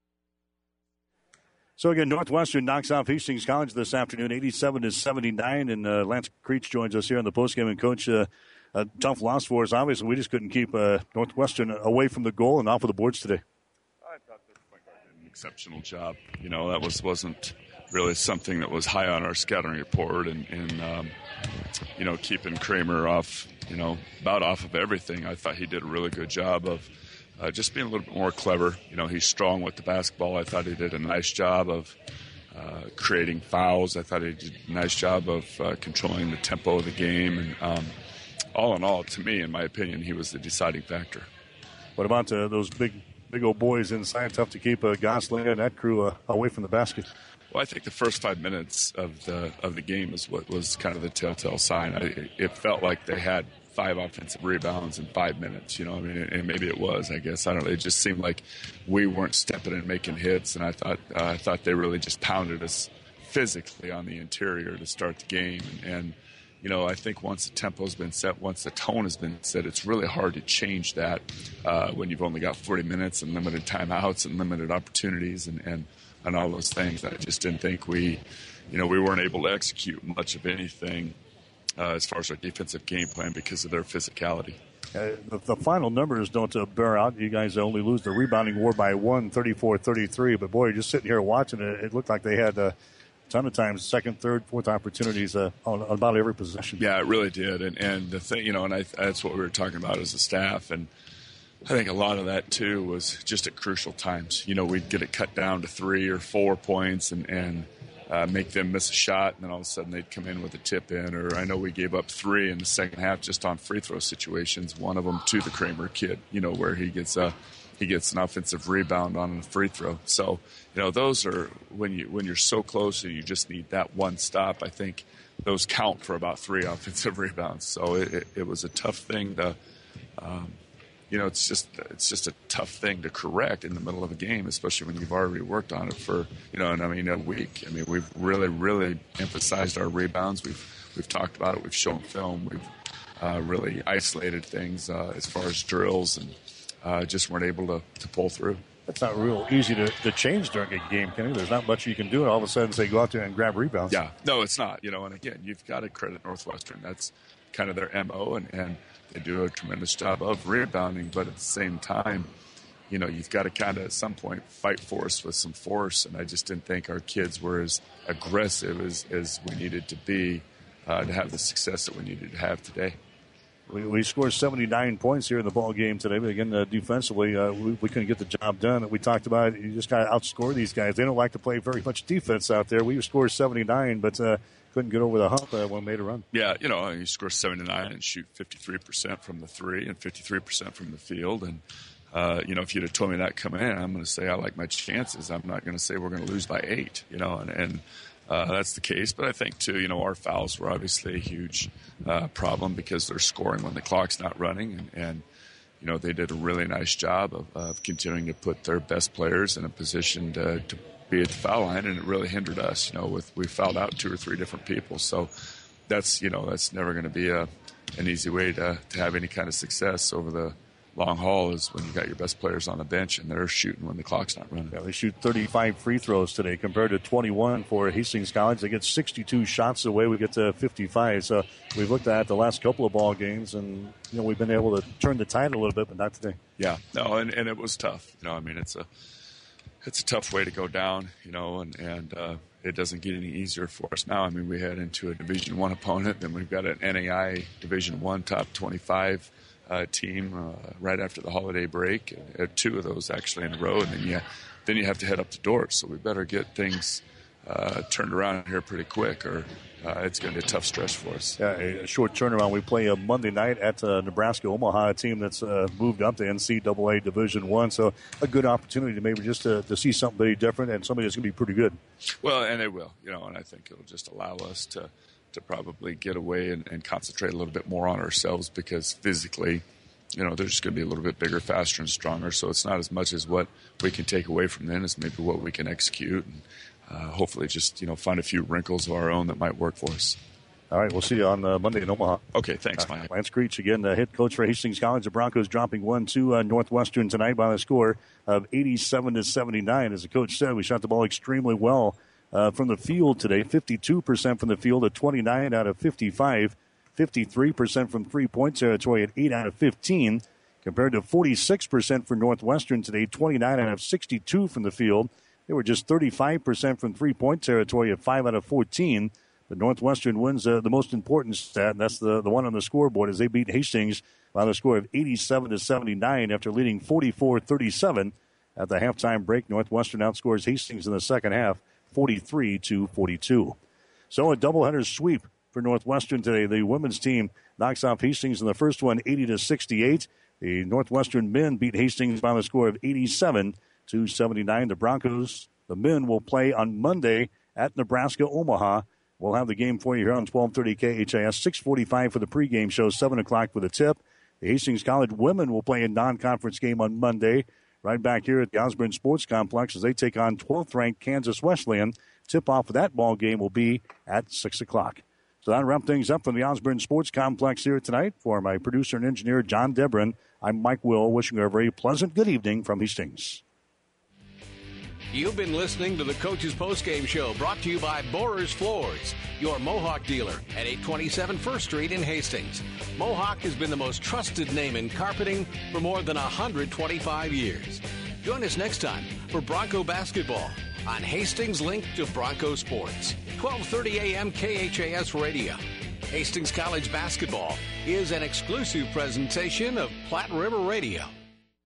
So again, Northwestern knocks off Hastings College this afternoon, eighty-seven to seventy-nine, and uh, Lance Creech joins us here on the postgame. And Coach, uh, a tough loss for us. Obviously, we just couldn't keep uh, Northwestern away from the goal and off of the boards today. I thought this point guard did an exceptional job. You know, that was wasn't really something that was high on our scouting report, and, and um, you know, keeping Kramer off, you know, about off of everything. I thought he did a really good job of Uh, just being a little bit more clever. You know, he's strong with the basketball. I thought he did a nice job of uh, creating fouls. I thought he did a nice job of uh, controlling the tempo of the game. And um, all in all, to me, in my opinion, he was the deciding factor. What about uh, those big big old boys inside? Tough to keep uh, Gosling and that crew uh, away from the basket. Well, I think the first five minutes of the of the game is what was kind of the telltale sign. I, it felt like they had five offensive rebounds in five minutes, you know, I mean, and maybe it was, I guess, I don't know. It just seemed like we weren't stepping and making hits, and I thought uh, I thought they really just pounded us physically on the interior to start the game. And, and, you know, I think once the tempo's been set, once the tone has been set, it's really hard to change that uh, when you've only got forty minutes and limited timeouts and limited opportunities and, and, and all those things. I just didn't think we, you know, we weren't able to execute much of anything Uh, as far as our defensive game plan because of their physicality. Uh, the, the final numbers don't uh, bear out. You guys only lose the rebounding war by one, thirty-four thirty-three. But, boy, just sitting here watching it, it looked like they had a ton of times, second, third, fourth opportunities uh, on, on about every possession. Yeah, it really did. And, and the thing, you know, and I, that's what we were talking about as a staff. And I think a lot of that, too, was just at crucial times. You know, we'd get it cut down to three or four points and, and uh, make them miss a shot, and then all of a sudden they'd come in with a tip in. Or I know we gave up three in the second half just on free throw situations, one of them to the Kramer kid, you know, where he gets a he gets an offensive rebound on a free throw. So, you know, those are when, you, when you're so close and you just need that one stop, I think those count for about three offensive rebounds. So it, it, it was a tough thing to um, – You know, it's just it's just a tough thing to correct in the middle of a game, especially when you've already worked on it for, you know, and I mean, a week. I mean, we've really, really emphasized our rebounds. We've we've talked about it. We've shown film. We've uh, really isolated things uh, as far as drills, and uh, just weren't able to, to pull through. That's not real easy to, to change during a game, Kenny. There's not much you can do, and all of a sudden say go out there and grab rebounds. Yeah, no, it's not. You know, and again, you've got to credit Northwestern. That's kind of their M O, and, and they do a tremendous job of rebounding, but at the same time, you know, you've got to kind of at some point fight for us with some force, and I just didn't think our kids were as aggressive as, as we needed to be uh, to have the success that we needed to have today. We, we scored seventy-nine points here in the ball game today, but again, uh, defensively, uh, we, we couldn't get the job done. We talked about it. You just got to outscore these guys. They don't like to play very much defense out there. We scored seventy-nine, but uh, couldn't get over the hump uh, when we made a run. Yeah, you know, you score seventy-nine and shoot fifty-three percent from the three and fifty-three percent from the field. And, uh, you know, if you'd have told me that coming in, I'm going to say I like my chances. I'm not going to say we're going to lose by eight, you know, and, and uh, that's the case. But I think, too, you know, our fouls were obviously a huge uh, problem because they're scoring when the clock's not running. And, and you know, they did a really nice job of, of continuing to put their best players in a position to, to be at the foul line, and it really hindered us. You know, with we fouled out two or three different people, so that's you know that's never going to be a an easy way to to have any kind of success over the long haul. Is when you got your best players on the bench and they're shooting when the clock's not running. Yeah, they shoot thirty-five free throws today compared to twenty-one for Hastings College. They get sixty-two shots away. We get to fifty-five. So we've looked at the last couple of ball games, and you know we've been able to turn the tide a little bit, but not today. Yeah, no, and, and it was tough. You know, I mean, it's a It's a tough way to go down, you know, and, and uh, it doesn't get any easier for us now. I mean, we head into a Division One opponent, then we've got an N A I Division One top twenty-five uh, team uh, right after the holiday break. Uh, two of those actually in a row, and then you then you have to head up the doors. So we better get things uh, turned around here pretty quick, or uh, it's going to be a tough stretch for us. Yeah, a short turnaround. We play a Monday night at uh, Nebraska Omaha, a team that's uh, moved up to N C double A Division One. So a good opportunity to maybe just to, to see somebody different and somebody that's going to be pretty good. Well, and it will, you know, and I think it'll just allow us to to probably get away and, and concentrate a little bit more on ourselves, because physically, you know, they're just going to be a little bit bigger, faster, and stronger. So it's not as much as what we can take away from them as maybe what we can execute, and uh, hopefully just, you know, find a few wrinkles of our own that might work for us. All right, we'll see you on uh, Monday in Omaha. Okay, thanks, uh, Mike. Lance Creech, again, the head coach for Hastings College. The Broncos dropping one to uh, Northwestern tonight by the score of eighty-seven to seventy-nine. As the coach said, we shot the ball extremely well uh, from the field today, fifty-two percent from the field at twenty-nine out of fifty-five, fifty-three percent from three-point territory at eight out of fifteen, compared to forty-six percent for Northwestern today, twenty-nine out of sixty-two from the field. They were just thirty-five percent from three-point territory at five out of fourteen. But Northwestern wins uh, the most important stat, and that's the, the one on the scoreboard, as they beat Hastings by the score of eighty-seven to seventy-nine after leading forty-four thirty-seven at the halftime break. Northwestern outscores Hastings in the second half, forty-three to forty-two. So a doubleheader sweep for Northwestern today. The women's team knocks off Hastings in the first one, eighty to sixty-eight. The Northwestern men beat Hastings by the score of eighty-seven to seventy-nine. The Broncos, the men, will play on Monday at Nebraska Omaha. We'll have the game for you here on twelve thirty K H A S, six forty-five for the pregame show, seven o'clock for the tip. The Hastings College women will play a non-conference game on Monday, right back here at the Osborne Sports Complex as they take on twelfth-ranked Kansas Wesleyan. Tip-off of that ball game will be at six o'clock. So that'll wrap things up from the Osborne Sports Complex here tonight. For my producer and engineer, John Debron, I'm Mike Will, wishing you a very pleasant good evening from Hastings. You've been listening to the Coach's Postgame Show, brought to you by Borers Floors, your Mohawk dealer at eight twenty-seven First Street in Hastings. Mohawk has been the most trusted name in carpeting for more than one hundred twenty-five years. Join us next time for Bronco basketball on Hastings' link to Bronco Sports, twelve thirty a.m. K H A S Radio. Hastings College basketball is an exclusive presentation of Platte River Radio.